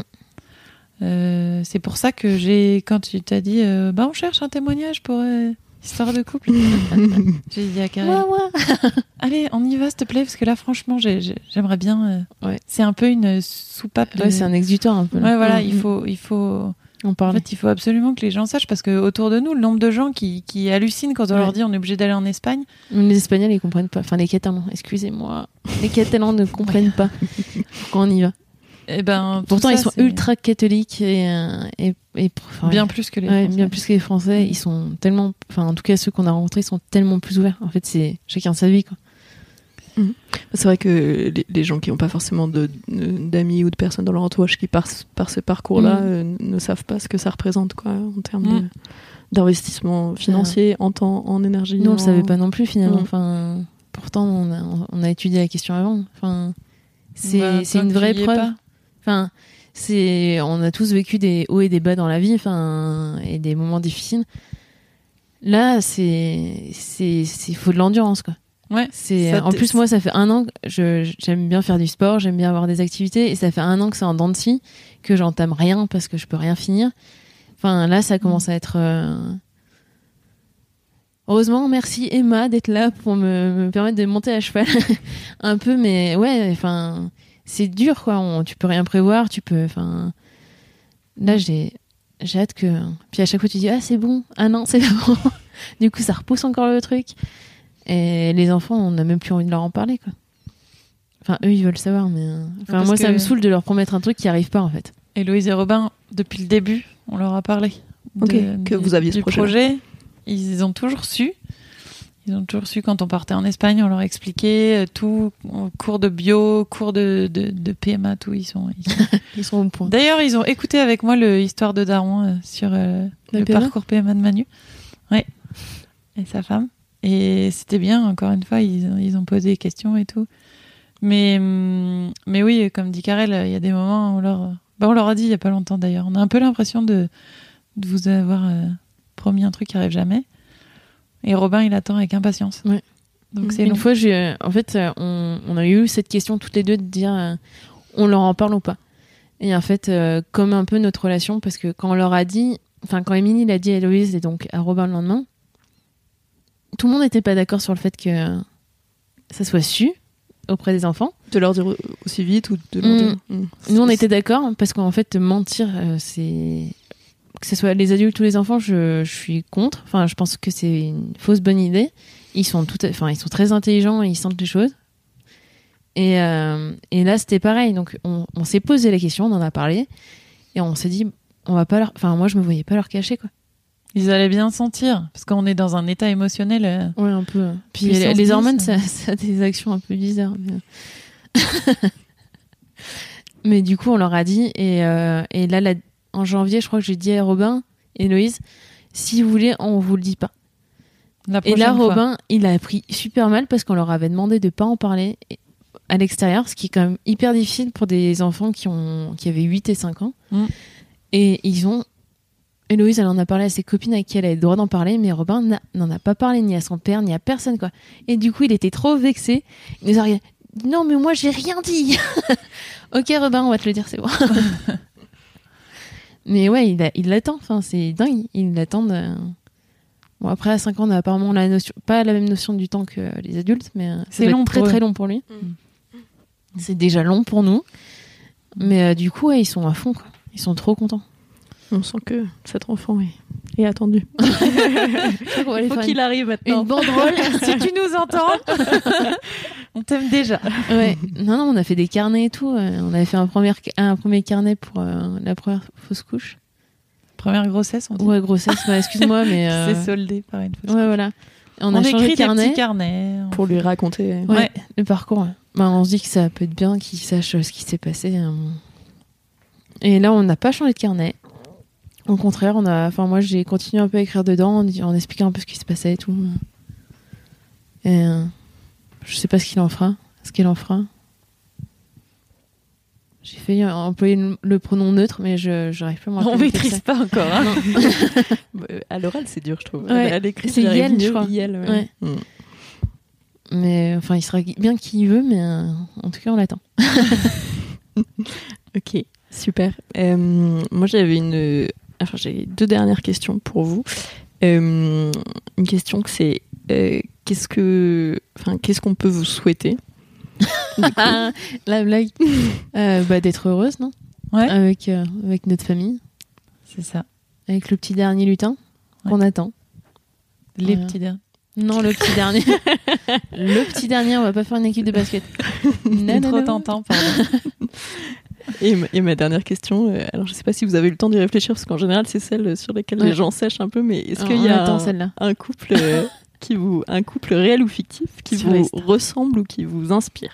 Speaker 3: Euh, c'est pour ça que j'ai, quand tu t'as dit, euh, bah on cherche un témoignage pour euh, histoire de couple. J'ai dit à Karel,
Speaker 4: Ouais, ouais.
Speaker 3: allez, on y va, s'il te plaît, parce que là, franchement, j'ai, j'ai, j'aimerais bien. Euh,
Speaker 4: Ouais.
Speaker 3: C'est un peu une soupape. De...
Speaker 4: Ouais, c'est un exutoire un peu. Là.
Speaker 3: Ouais, voilà,
Speaker 4: Mm,
Speaker 3: il
Speaker 4: mm.
Speaker 3: faut, il faut.
Speaker 4: On
Speaker 3: En
Speaker 4: parle.
Speaker 3: fait, il faut absolument que les gens sachent, parce que autour de nous, le nombre de gens qui, qui hallucinent quand on
Speaker 4: Ouais.
Speaker 3: leur dit on est obligé d'aller en Espagne.
Speaker 4: Les Espagnols, ils comprennent pas. Enfin, les Catalans, excusez-moi. Les Catalans ne comprennent pas quand on y va.
Speaker 3: Et ben, tout
Speaker 4: Pourtant,
Speaker 3: ça,
Speaker 4: ils sont
Speaker 3: c'est
Speaker 4: ultra catholiques et, euh, et, et enfin,
Speaker 3: bien
Speaker 4: ouais.
Speaker 3: plus que les
Speaker 4: Ouais,
Speaker 3: Français.
Speaker 4: bien plus que les Français. Ils sont tellement, enfin, en tout cas, ceux qu'on a rencontrés, ils sont tellement plus ouverts. En fait, c'est chacun sa vie, quoi.
Speaker 2: C'est vrai que les, les gens qui n'ont pas forcément de, de- d'amis ou de personnes dans leur entourage qui passent par ce parcours-là
Speaker 4: Mm.
Speaker 2: euh, ne savent pas ce que ça représente quoi, en termes
Speaker 3: Mm.
Speaker 2: de, d'investissement financier, en temps, en énergie.
Speaker 4: Nous, on
Speaker 2: en...
Speaker 4: le savait pas non plus, finalement.
Speaker 2: Mm.
Speaker 4: Enfin, pourtant, on a, on a étudié la question avant. Enfin, c'est,
Speaker 3: Bah,
Speaker 4: c'est
Speaker 3: toi,
Speaker 4: une
Speaker 3: tu
Speaker 4: vraie
Speaker 3: y es
Speaker 4: preuve.
Speaker 3: pas.
Speaker 4: Enfin, c'est, on a tous vécu des hauts et des bas dans la vie, enfin, et des moments difficiles. Là, c'est, c'est, c'est faut de l'endurance, quoi.
Speaker 3: Ouais.
Speaker 4: C'est,
Speaker 3: Ça
Speaker 4: en
Speaker 3: t-
Speaker 4: plus, moi, ça fait un an que je, j'aime bien faire du sport, j'aime bien avoir des activités, et ça fait un an que c'est en dents de scie, que j'entame rien parce que je peux rien finir. Enfin, là, ça commence à être. euh, Heureusement, merci Emma d'être là pour me, me permettre de monter à cheval un peu, mais ouais, enfin, c'est dur, quoi. On, tu peux rien prévoir, tu peux, enfin. Là, j'ai, j'ai hâte que. Puis à chaque fois, tu dis ah c'est bon, ah non c'est pas bon. Du coup, ça repousse encore le truc. Et les enfants, on n'a même plus envie de leur en parler, quoi. Enfin, eux, ils veulent savoir, mais. euh, Enfin,
Speaker 3: Parce
Speaker 4: moi,
Speaker 3: que-
Speaker 4: ça me saoule de leur promettre un truc qui arrive pas, en fait.
Speaker 3: Héloïse et Robin, depuis le début, on leur a parlé. de-
Speaker 2: Ok, que
Speaker 3: du-
Speaker 2: vous aviez ce
Speaker 3: du
Speaker 2: projet-là.
Speaker 3: projet. Ils ont toujours su. Ils ont toujours su quand on partait en Espagne, on leur expliquait euh, tout, euh, cours de bio, cours de, de, de P M A, tout. Ils sont, ils sont-
Speaker 4: Ils sont au point.
Speaker 3: D'ailleurs, ils ont écouté avec moi le Histoire de Daron euh, sur euh,
Speaker 4: Le
Speaker 3: le
Speaker 4: P M A?
Speaker 3: parcours P M A de Manu. Ouais. Et sa femme. Et c'était bien, encore une fois, ils, ont- ils ont posé des questions et tout. Mais, hum, mais oui, comme dit Karel, il y a des moments où on leur, bah, on leur a dit il n'y a pas longtemps d'ailleurs. On a un peu l'impression de, de vous avoir euh, promis un truc qui arrive jamais. Et Robin, il attend avec impatience.
Speaker 4: Ouais.
Speaker 3: Donc c'est
Speaker 4: Une
Speaker 3: long.
Speaker 4: fois, j'ai, en fait, euh, on, on a eu cette question toutes les deux de dire euh, on leur en parle ou pas. Et en fait, euh, comme un peu notre relation, parce que quand on leur a dit, enfin, quand Émilie l'a dit à Héloïse et donc à Robin le lendemain, tout le monde n'était pas d'accord sur le fait que ça soit su. auprès des enfants.
Speaker 2: De leur dire aussi vite ou de leur
Speaker 4: Mmh.
Speaker 2: dire... Mmh.
Speaker 4: Nous, on était d'accord parce qu'en fait, mentir, euh, c'est que ce soit les adultes ou les enfants, je, je suis contre. Enfin, je pense que c'est une fausse bonne idée. Ils sont tout, enfin, ils sont très intelligents et ils sentent les choses. Et, euh, et là, c'était pareil. Donc, on, on s'est posé la question, on en a parlé, et on s'est dit, on va pas leur, enfin, moi, je me voyais pas leur cacher, quoi.
Speaker 3: Ils allaient bien sentir, parce qu'on est dans un état émotionnel. Euh...
Speaker 4: Ouais, un peu. Puis
Speaker 3: Puissance
Speaker 4: les, les
Speaker 3: dix,
Speaker 4: hormones,
Speaker 3: ça.
Speaker 4: ça, ça a des actions un peu bizarres. Mais, mais du coup, on leur a dit, et, euh, et là, la, en janvier, je crois que j'ai dit à Robin et Loïse, si vous voulez, on vous le dit pas.
Speaker 3: La
Speaker 4: Et
Speaker 3: prochaine
Speaker 4: là,
Speaker 3: fois.
Speaker 4: Robin, il a pris super mal parce qu'on leur avait demandé de pas en parler à l'extérieur, ce qui est quand même hyper difficile pour des enfants qui ont qui avaient huit et cinq ans.
Speaker 3: Mm.
Speaker 4: Et ils ont Héloïse, elle en a parlé à ses copines avec qui elle avait le droit d'en parler, mais Robin n'a- n'en a pas parlé ni à son père ni à personne, quoi. Et du coup, il était trop vexé. Il nous a regardé, non, mais moi, j'ai rien dit. Ok, Robin, on va te le dire, c'est bon. Mais ouais, il, a- il l'attend. Enfin, c'est dingue. Il l'attend. De... Bon, après, à cinq ans, on a apparemment la notion, pas la même notion du temps que les adultes, mais euh, ça
Speaker 3: C'est
Speaker 4: doit être
Speaker 3: long
Speaker 4: très
Speaker 3: pour eux.
Speaker 4: très long pour lui.
Speaker 2: Mm.
Speaker 4: C'est déjà long pour nous. Mais euh, du coup, ouais, ils sont à fond, quoi. Ils sont trop contents.
Speaker 2: On sent que cet enfant est, est attendu.
Speaker 4: Je crois qu'on va aller
Speaker 2: Il faut
Speaker 4: faire
Speaker 2: qu'il arrive maintenant.
Speaker 4: une banderole.
Speaker 3: Si tu nous entends, on t'aime déjà.
Speaker 4: Ouais. Non, non, on a fait des carnets et tout. euh, On avait fait un premier, un premier carnet pour euh, la première fausse couche.
Speaker 3: Première grossesse, on dit.
Speaker 4: Ouais, grossesse, bah, excuse-moi, mais. euh,
Speaker 3: C'est soldé par une fausse
Speaker 4: Ouais, voilà. Et on,
Speaker 3: On,
Speaker 4: a changé
Speaker 3: écrit
Speaker 4: de carnet.
Speaker 3: des petits carnets.
Speaker 2: Pour lui raconter.
Speaker 4: Ouais,
Speaker 3: Ouais.
Speaker 4: le parcours. Ouais. Bah, on se dit que ça peut être bien qu'il sache euh, ce qui s'est passé. euh. Et là, on n'a pas changé de carnet. Au contraire, on a. Enfin, moi, j'ai continué un peu à écrire dedans en, en expliquant un peu ce qui se passait et tout. Et euh, je sais pas ce qu'il en fera. Ce qu'il en fera. J'ai fait euh, employer le, le pronom neutre, mais je j'arrive pas à me rappeler
Speaker 3: On
Speaker 4: lequel
Speaker 3: maîtrise
Speaker 4: c'est.
Speaker 3: pas encore. Hein.
Speaker 2: Euh, À l'oral, c'est dur, je trouve.
Speaker 4: Ouais.
Speaker 2: À l'écrit,
Speaker 4: C'est
Speaker 2: j'arrive
Speaker 4: Yel, je
Speaker 2: mieux.
Speaker 4: crois.
Speaker 2: Yel, ouais.
Speaker 4: Ouais.
Speaker 2: Mm.
Speaker 4: Mais enfin, il sera bien qui veut, mais euh, en tout cas, on l'attend.
Speaker 2: Ok, super. Euh, moi, j'avais une. Enfin, j'ai deux dernières questions pour vous. Euh, une question que c'est euh, qu'est-ce que, enfin, qu'est-ce qu'on peut vous souhaiter du coup
Speaker 4: La blague. Euh, bah, d'être heureuse, non?
Speaker 3: Ouais,
Speaker 4: Avec, euh, avec notre famille.
Speaker 3: c'est ça.
Speaker 4: Avec le petit dernier lutin
Speaker 3: Ouais.
Speaker 4: qu'on attend.
Speaker 3: Les
Speaker 4: Voilà.
Speaker 3: petits derniers.
Speaker 4: Non, le petit dernier. Le petit dernier, on va pas faire une équipe de basket.
Speaker 3: C'est
Speaker 4: non,
Speaker 3: trop
Speaker 4: non.
Speaker 3: tentant, pardon.
Speaker 2: Et, ma- et ma dernière question, euh, alors je sais pas si vous avez eu le temps d'y réfléchir, parce qu'en général, c'est celle sur laquelle
Speaker 4: Ouais.
Speaker 2: les gens sèchent un peu, mais est-ce
Speaker 4: On-
Speaker 2: qu'il
Speaker 4: on
Speaker 2: y a
Speaker 4: attend
Speaker 2: un,
Speaker 4: celle-là.
Speaker 2: un couple euh, qui vous, un couple réel ou fictif qui
Speaker 4: Sur
Speaker 2: vous
Speaker 4: Insta.
Speaker 2: ressemble ou qui vous inspire?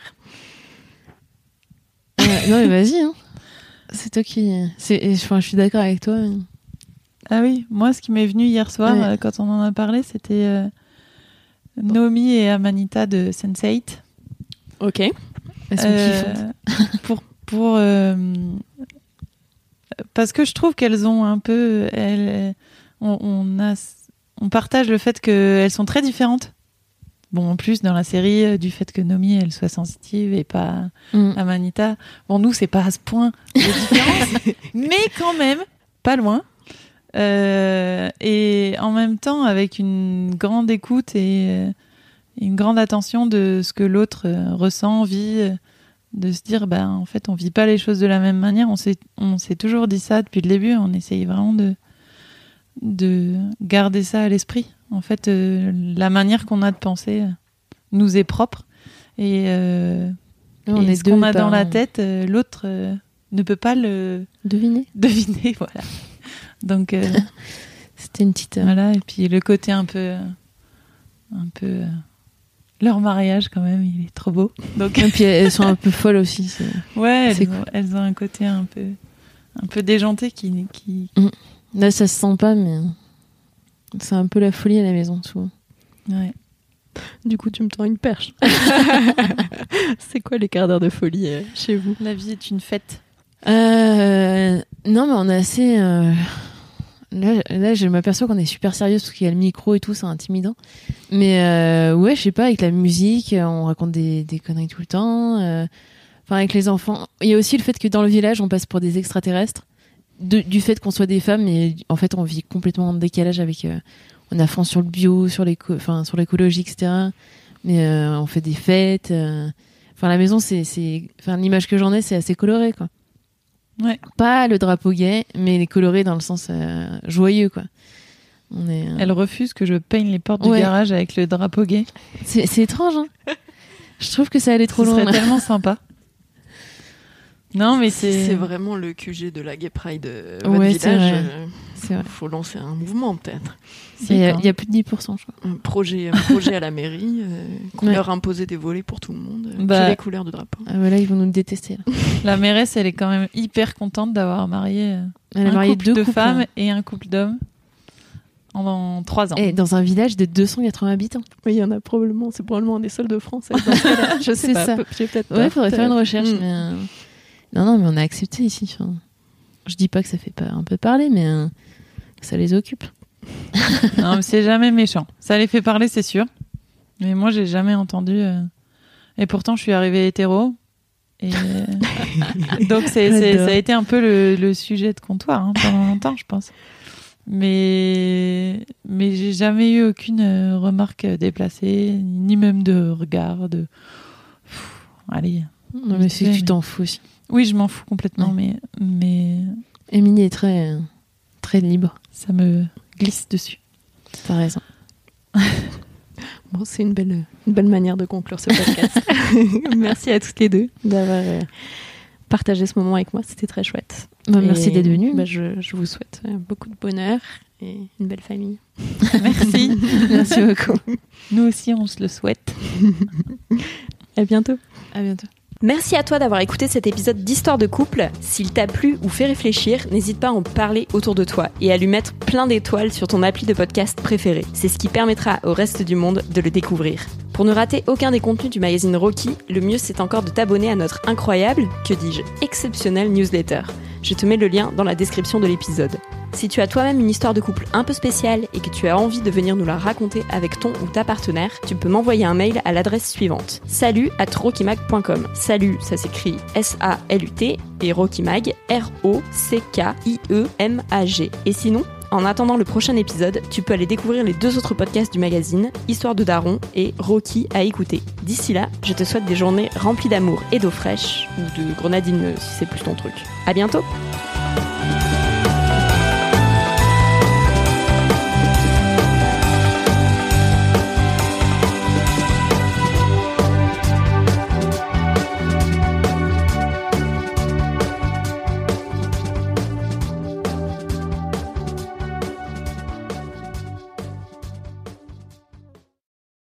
Speaker 4: Ouais, non, mais vas-y. Hein. C'est toi qui. C'est... Enfin, je suis d'accord avec toi.
Speaker 3: Ah oui, moi, ce qui m'est venu hier soir,
Speaker 4: Ouais.
Speaker 3: euh, quand on en a parlé, c'était euh, Naomi et Amanita de sense eight.
Speaker 2: Ok.
Speaker 4: Elles sont
Speaker 3: Euh,
Speaker 4: kiffantes.
Speaker 3: pour pour euh, parce que je trouve qu'elles ont un peu elles, on, on a on partage le fait qu'elles sont très différentes. Bon, en plus dans la série euh, du fait que Naomi elle soit sensitive et pas
Speaker 4: Mm.
Speaker 3: Amanita. Bon, nous c'est pas à ce point de différence, mais quand même pas loin. Euh, et en même temps avec une grande écoute et euh, une grande attention de ce que l'autre euh, ressent, vit, euh, de se dire bah en fait on vit pas les choses de la même manière. On s'est on s'est toujours dit ça depuis le début. On essaye vraiment de de garder ça à l'esprit. En fait, euh, la manière qu'on a de penser euh, nous est propre et, euh,
Speaker 4: On
Speaker 3: et
Speaker 4: est
Speaker 3: ce
Speaker 4: deux
Speaker 3: qu'on a dans
Speaker 4: parents.
Speaker 3: la tête, euh, l'autre euh, ne peut pas le
Speaker 4: Deviner.
Speaker 3: deviner. Voilà. Donc euh,
Speaker 4: C'était une petite. euh,
Speaker 3: voilà. Et puis le côté un peu un peu euh, leur mariage quand même, il est trop beau. Donc
Speaker 4: Et puis elles sont un peu folles aussi. C'est...
Speaker 3: ouais,
Speaker 4: C'est
Speaker 3: elles, ont, elles ont un côté un peu un peu déjanté qui qui
Speaker 4: Là, ça se sent pas, mais c'est un peu la folie à la maison, souvent.
Speaker 3: ouais.
Speaker 2: Du coup, tu me tends une perche. C'est quoi les quarts d'heure de folie euh, chez vous?
Speaker 3: La vie est une fête.
Speaker 4: Euh, non, mais on est assez. euh, Là, là, je m'aperçois qu'on est super sérieux parce qu'il y a le micro et tout, c'est intimidant. Mais euh, ouais, je sais pas, avec la musique, on raconte des, des conneries tout le temps. euh, Enfin, avec les enfants. Il y a aussi le fait que dans le village, on passe pour des extraterrestres. De- du fait qu'on soit des femmes, et en fait, on vit complètement en décalage avec. euh, on est à fond sur le bio, sur l'éco, enfin, sur l'écologie, et cetera. Mais euh, on fait des fêtes. euh, Enfin, la maison, c'est, c'est, enfin, l'image que j'en ai, c'est assez coloré, quoi.
Speaker 3: Ouais.
Speaker 4: Pas le drapeau gay, mais les colorés dans le sens euh, joyeux, quoi. On est. Euh...
Speaker 3: Elle refuse que je peigne les portes
Speaker 4: Ouais.
Speaker 3: du garage avec le drapeau gay.
Speaker 4: C'est, c'est étrange, hein. Je trouve que ça allait trop
Speaker 3: Ce
Speaker 4: loin.
Speaker 3: serait
Speaker 4: là.
Speaker 3: tellement sympa. Non, mais c'est.
Speaker 2: C'est vraiment le Q G de la Gay Pride de votre
Speaker 4: Ouais, c'est
Speaker 2: village.
Speaker 4: vrai.
Speaker 2: euh,
Speaker 4: C'est vrai.
Speaker 2: faut lancer un mouvement peut-être.
Speaker 3: Si,
Speaker 4: Il y, a,
Speaker 3: quand.
Speaker 4: il y a plus de dix pour cent, je crois.
Speaker 2: Un projet, un projet à la mairie, euh, couleur imposée des volets pour tout le monde, euh,
Speaker 3: Bah.
Speaker 2: que les couleurs du drapeau.
Speaker 4: Ah, voilà, ils vont nous détester. Là.
Speaker 3: La mairesse, elle est quand même hyper contente d'avoir marié euh,
Speaker 4: Elle a
Speaker 3: un
Speaker 4: marié
Speaker 3: couple
Speaker 4: deux
Speaker 3: de
Speaker 4: couples,
Speaker 3: femmes
Speaker 4: hein.
Speaker 3: et un couple d'hommes en, en trois ans.
Speaker 4: Et dans un village de deux cent quatre-vingts habitants.
Speaker 2: Oui, il y en a probablement, c'est probablement un des seuls de France. Dans ce cas-là. Je sais
Speaker 4: C'est
Speaker 2: pas,
Speaker 4: ça.
Speaker 2: peu- j'ai peut-être
Speaker 4: Ouais,
Speaker 2: pas.
Speaker 4: il faudrait faire une recherche.
Speaker 2: Mm.
Speaker 4: Mais euh, non, non, mais on a accepté ici. Enfin, je dis pas que ça fait pas un peu parler, mais euh, ça les occupe.
Speaker 3: Non, mais c'est jamais méchant. Ça les fait parler, c'est sûr. Mais moi, j'ai jamais entendu. euh, Et pourtant, je suis arrivée hétéro. Et euh, donc, c'est, c'est-
Speaker 4: J'adore.
Speaker 3: ça a été un peu le, le sujet de comptoir hein, pendant longtemps, je pense. Mais, mais j'ai jamais eu aucune euh, remarque déplacée, ni même de regard. De... Pff, allez.
Speaker 4: Non, mais c'est que
Speaker 3: Ouais,
Speaker 4: tu
Speaker 3: mais-
Speaker 4: t'en fous aussi.
Speaker 3: Oui, je m'en fous complètement,
Speaker 4: Ouais.
Speaker 3: mais, mais
Speaker 4: Émilie est très, euh, très libre.
Speaker 3: ça me glisse dessus.
Speaker 4: T'as raison.
Speaker 2: Bon, c'est une belle, une belle manière de conclure ce podcast. Merci à toutes les deux d'avoir euh, partagé ce moment avec moi. C'était très chouette.
Speaker 4: Bah, merci
Speaker 2: Et,
Speaker 4: d'être venue.
Speaker 2: bah, je, je vous souhaite euh, beaucoup de bonheur et une belle famille.
Speaker 3: Merci.
Speaker 4: Merci beaucoup.
Speaker 3: Nous aussi, on se le souhaite.
Speaker 2: À bientôt.
Speaker 4: À bientôt.
Speaker 7: Merci à toi d'avoir écouté cet épisode d'Histoire de couple. S'il t'a plu ou fait réfléchir, n'hésite pas à en parler autour de toi et à lui mettre plein d'étoiles sur ton appli de podcast préféré. C'est ce qui permettra au reste du monde de le découvrir. Pour ne rater aucun des contenus du magazine Rocky, le mieux c'est encore de t'abonner à notre incroyable, que dis-je, exceptionnel newsletter. Je te mets le lien dans la description de l'épisode. Si tu as toi-même une histoire de couple un peu spéciale et que tu as envie de venir nous la raconter avec ton ou ta partenaire, tu peux m'envoyer un mail à l'adresse suivante: salut arobase rockymag point com. Salut, ça s'écrit S A L U T et Rockymag, R O C K I E M A G. Et sinon, en attendant le prochain épisode, tu peux aller découvrir les deux autres podcasts du magazine, Histoire de Daron et Rocky à écouter. D'ici là, je te souhaite des journées remplies d'amour et d'eau fraîche, ou de grenadine si c'est plus ton truc. À bientôt!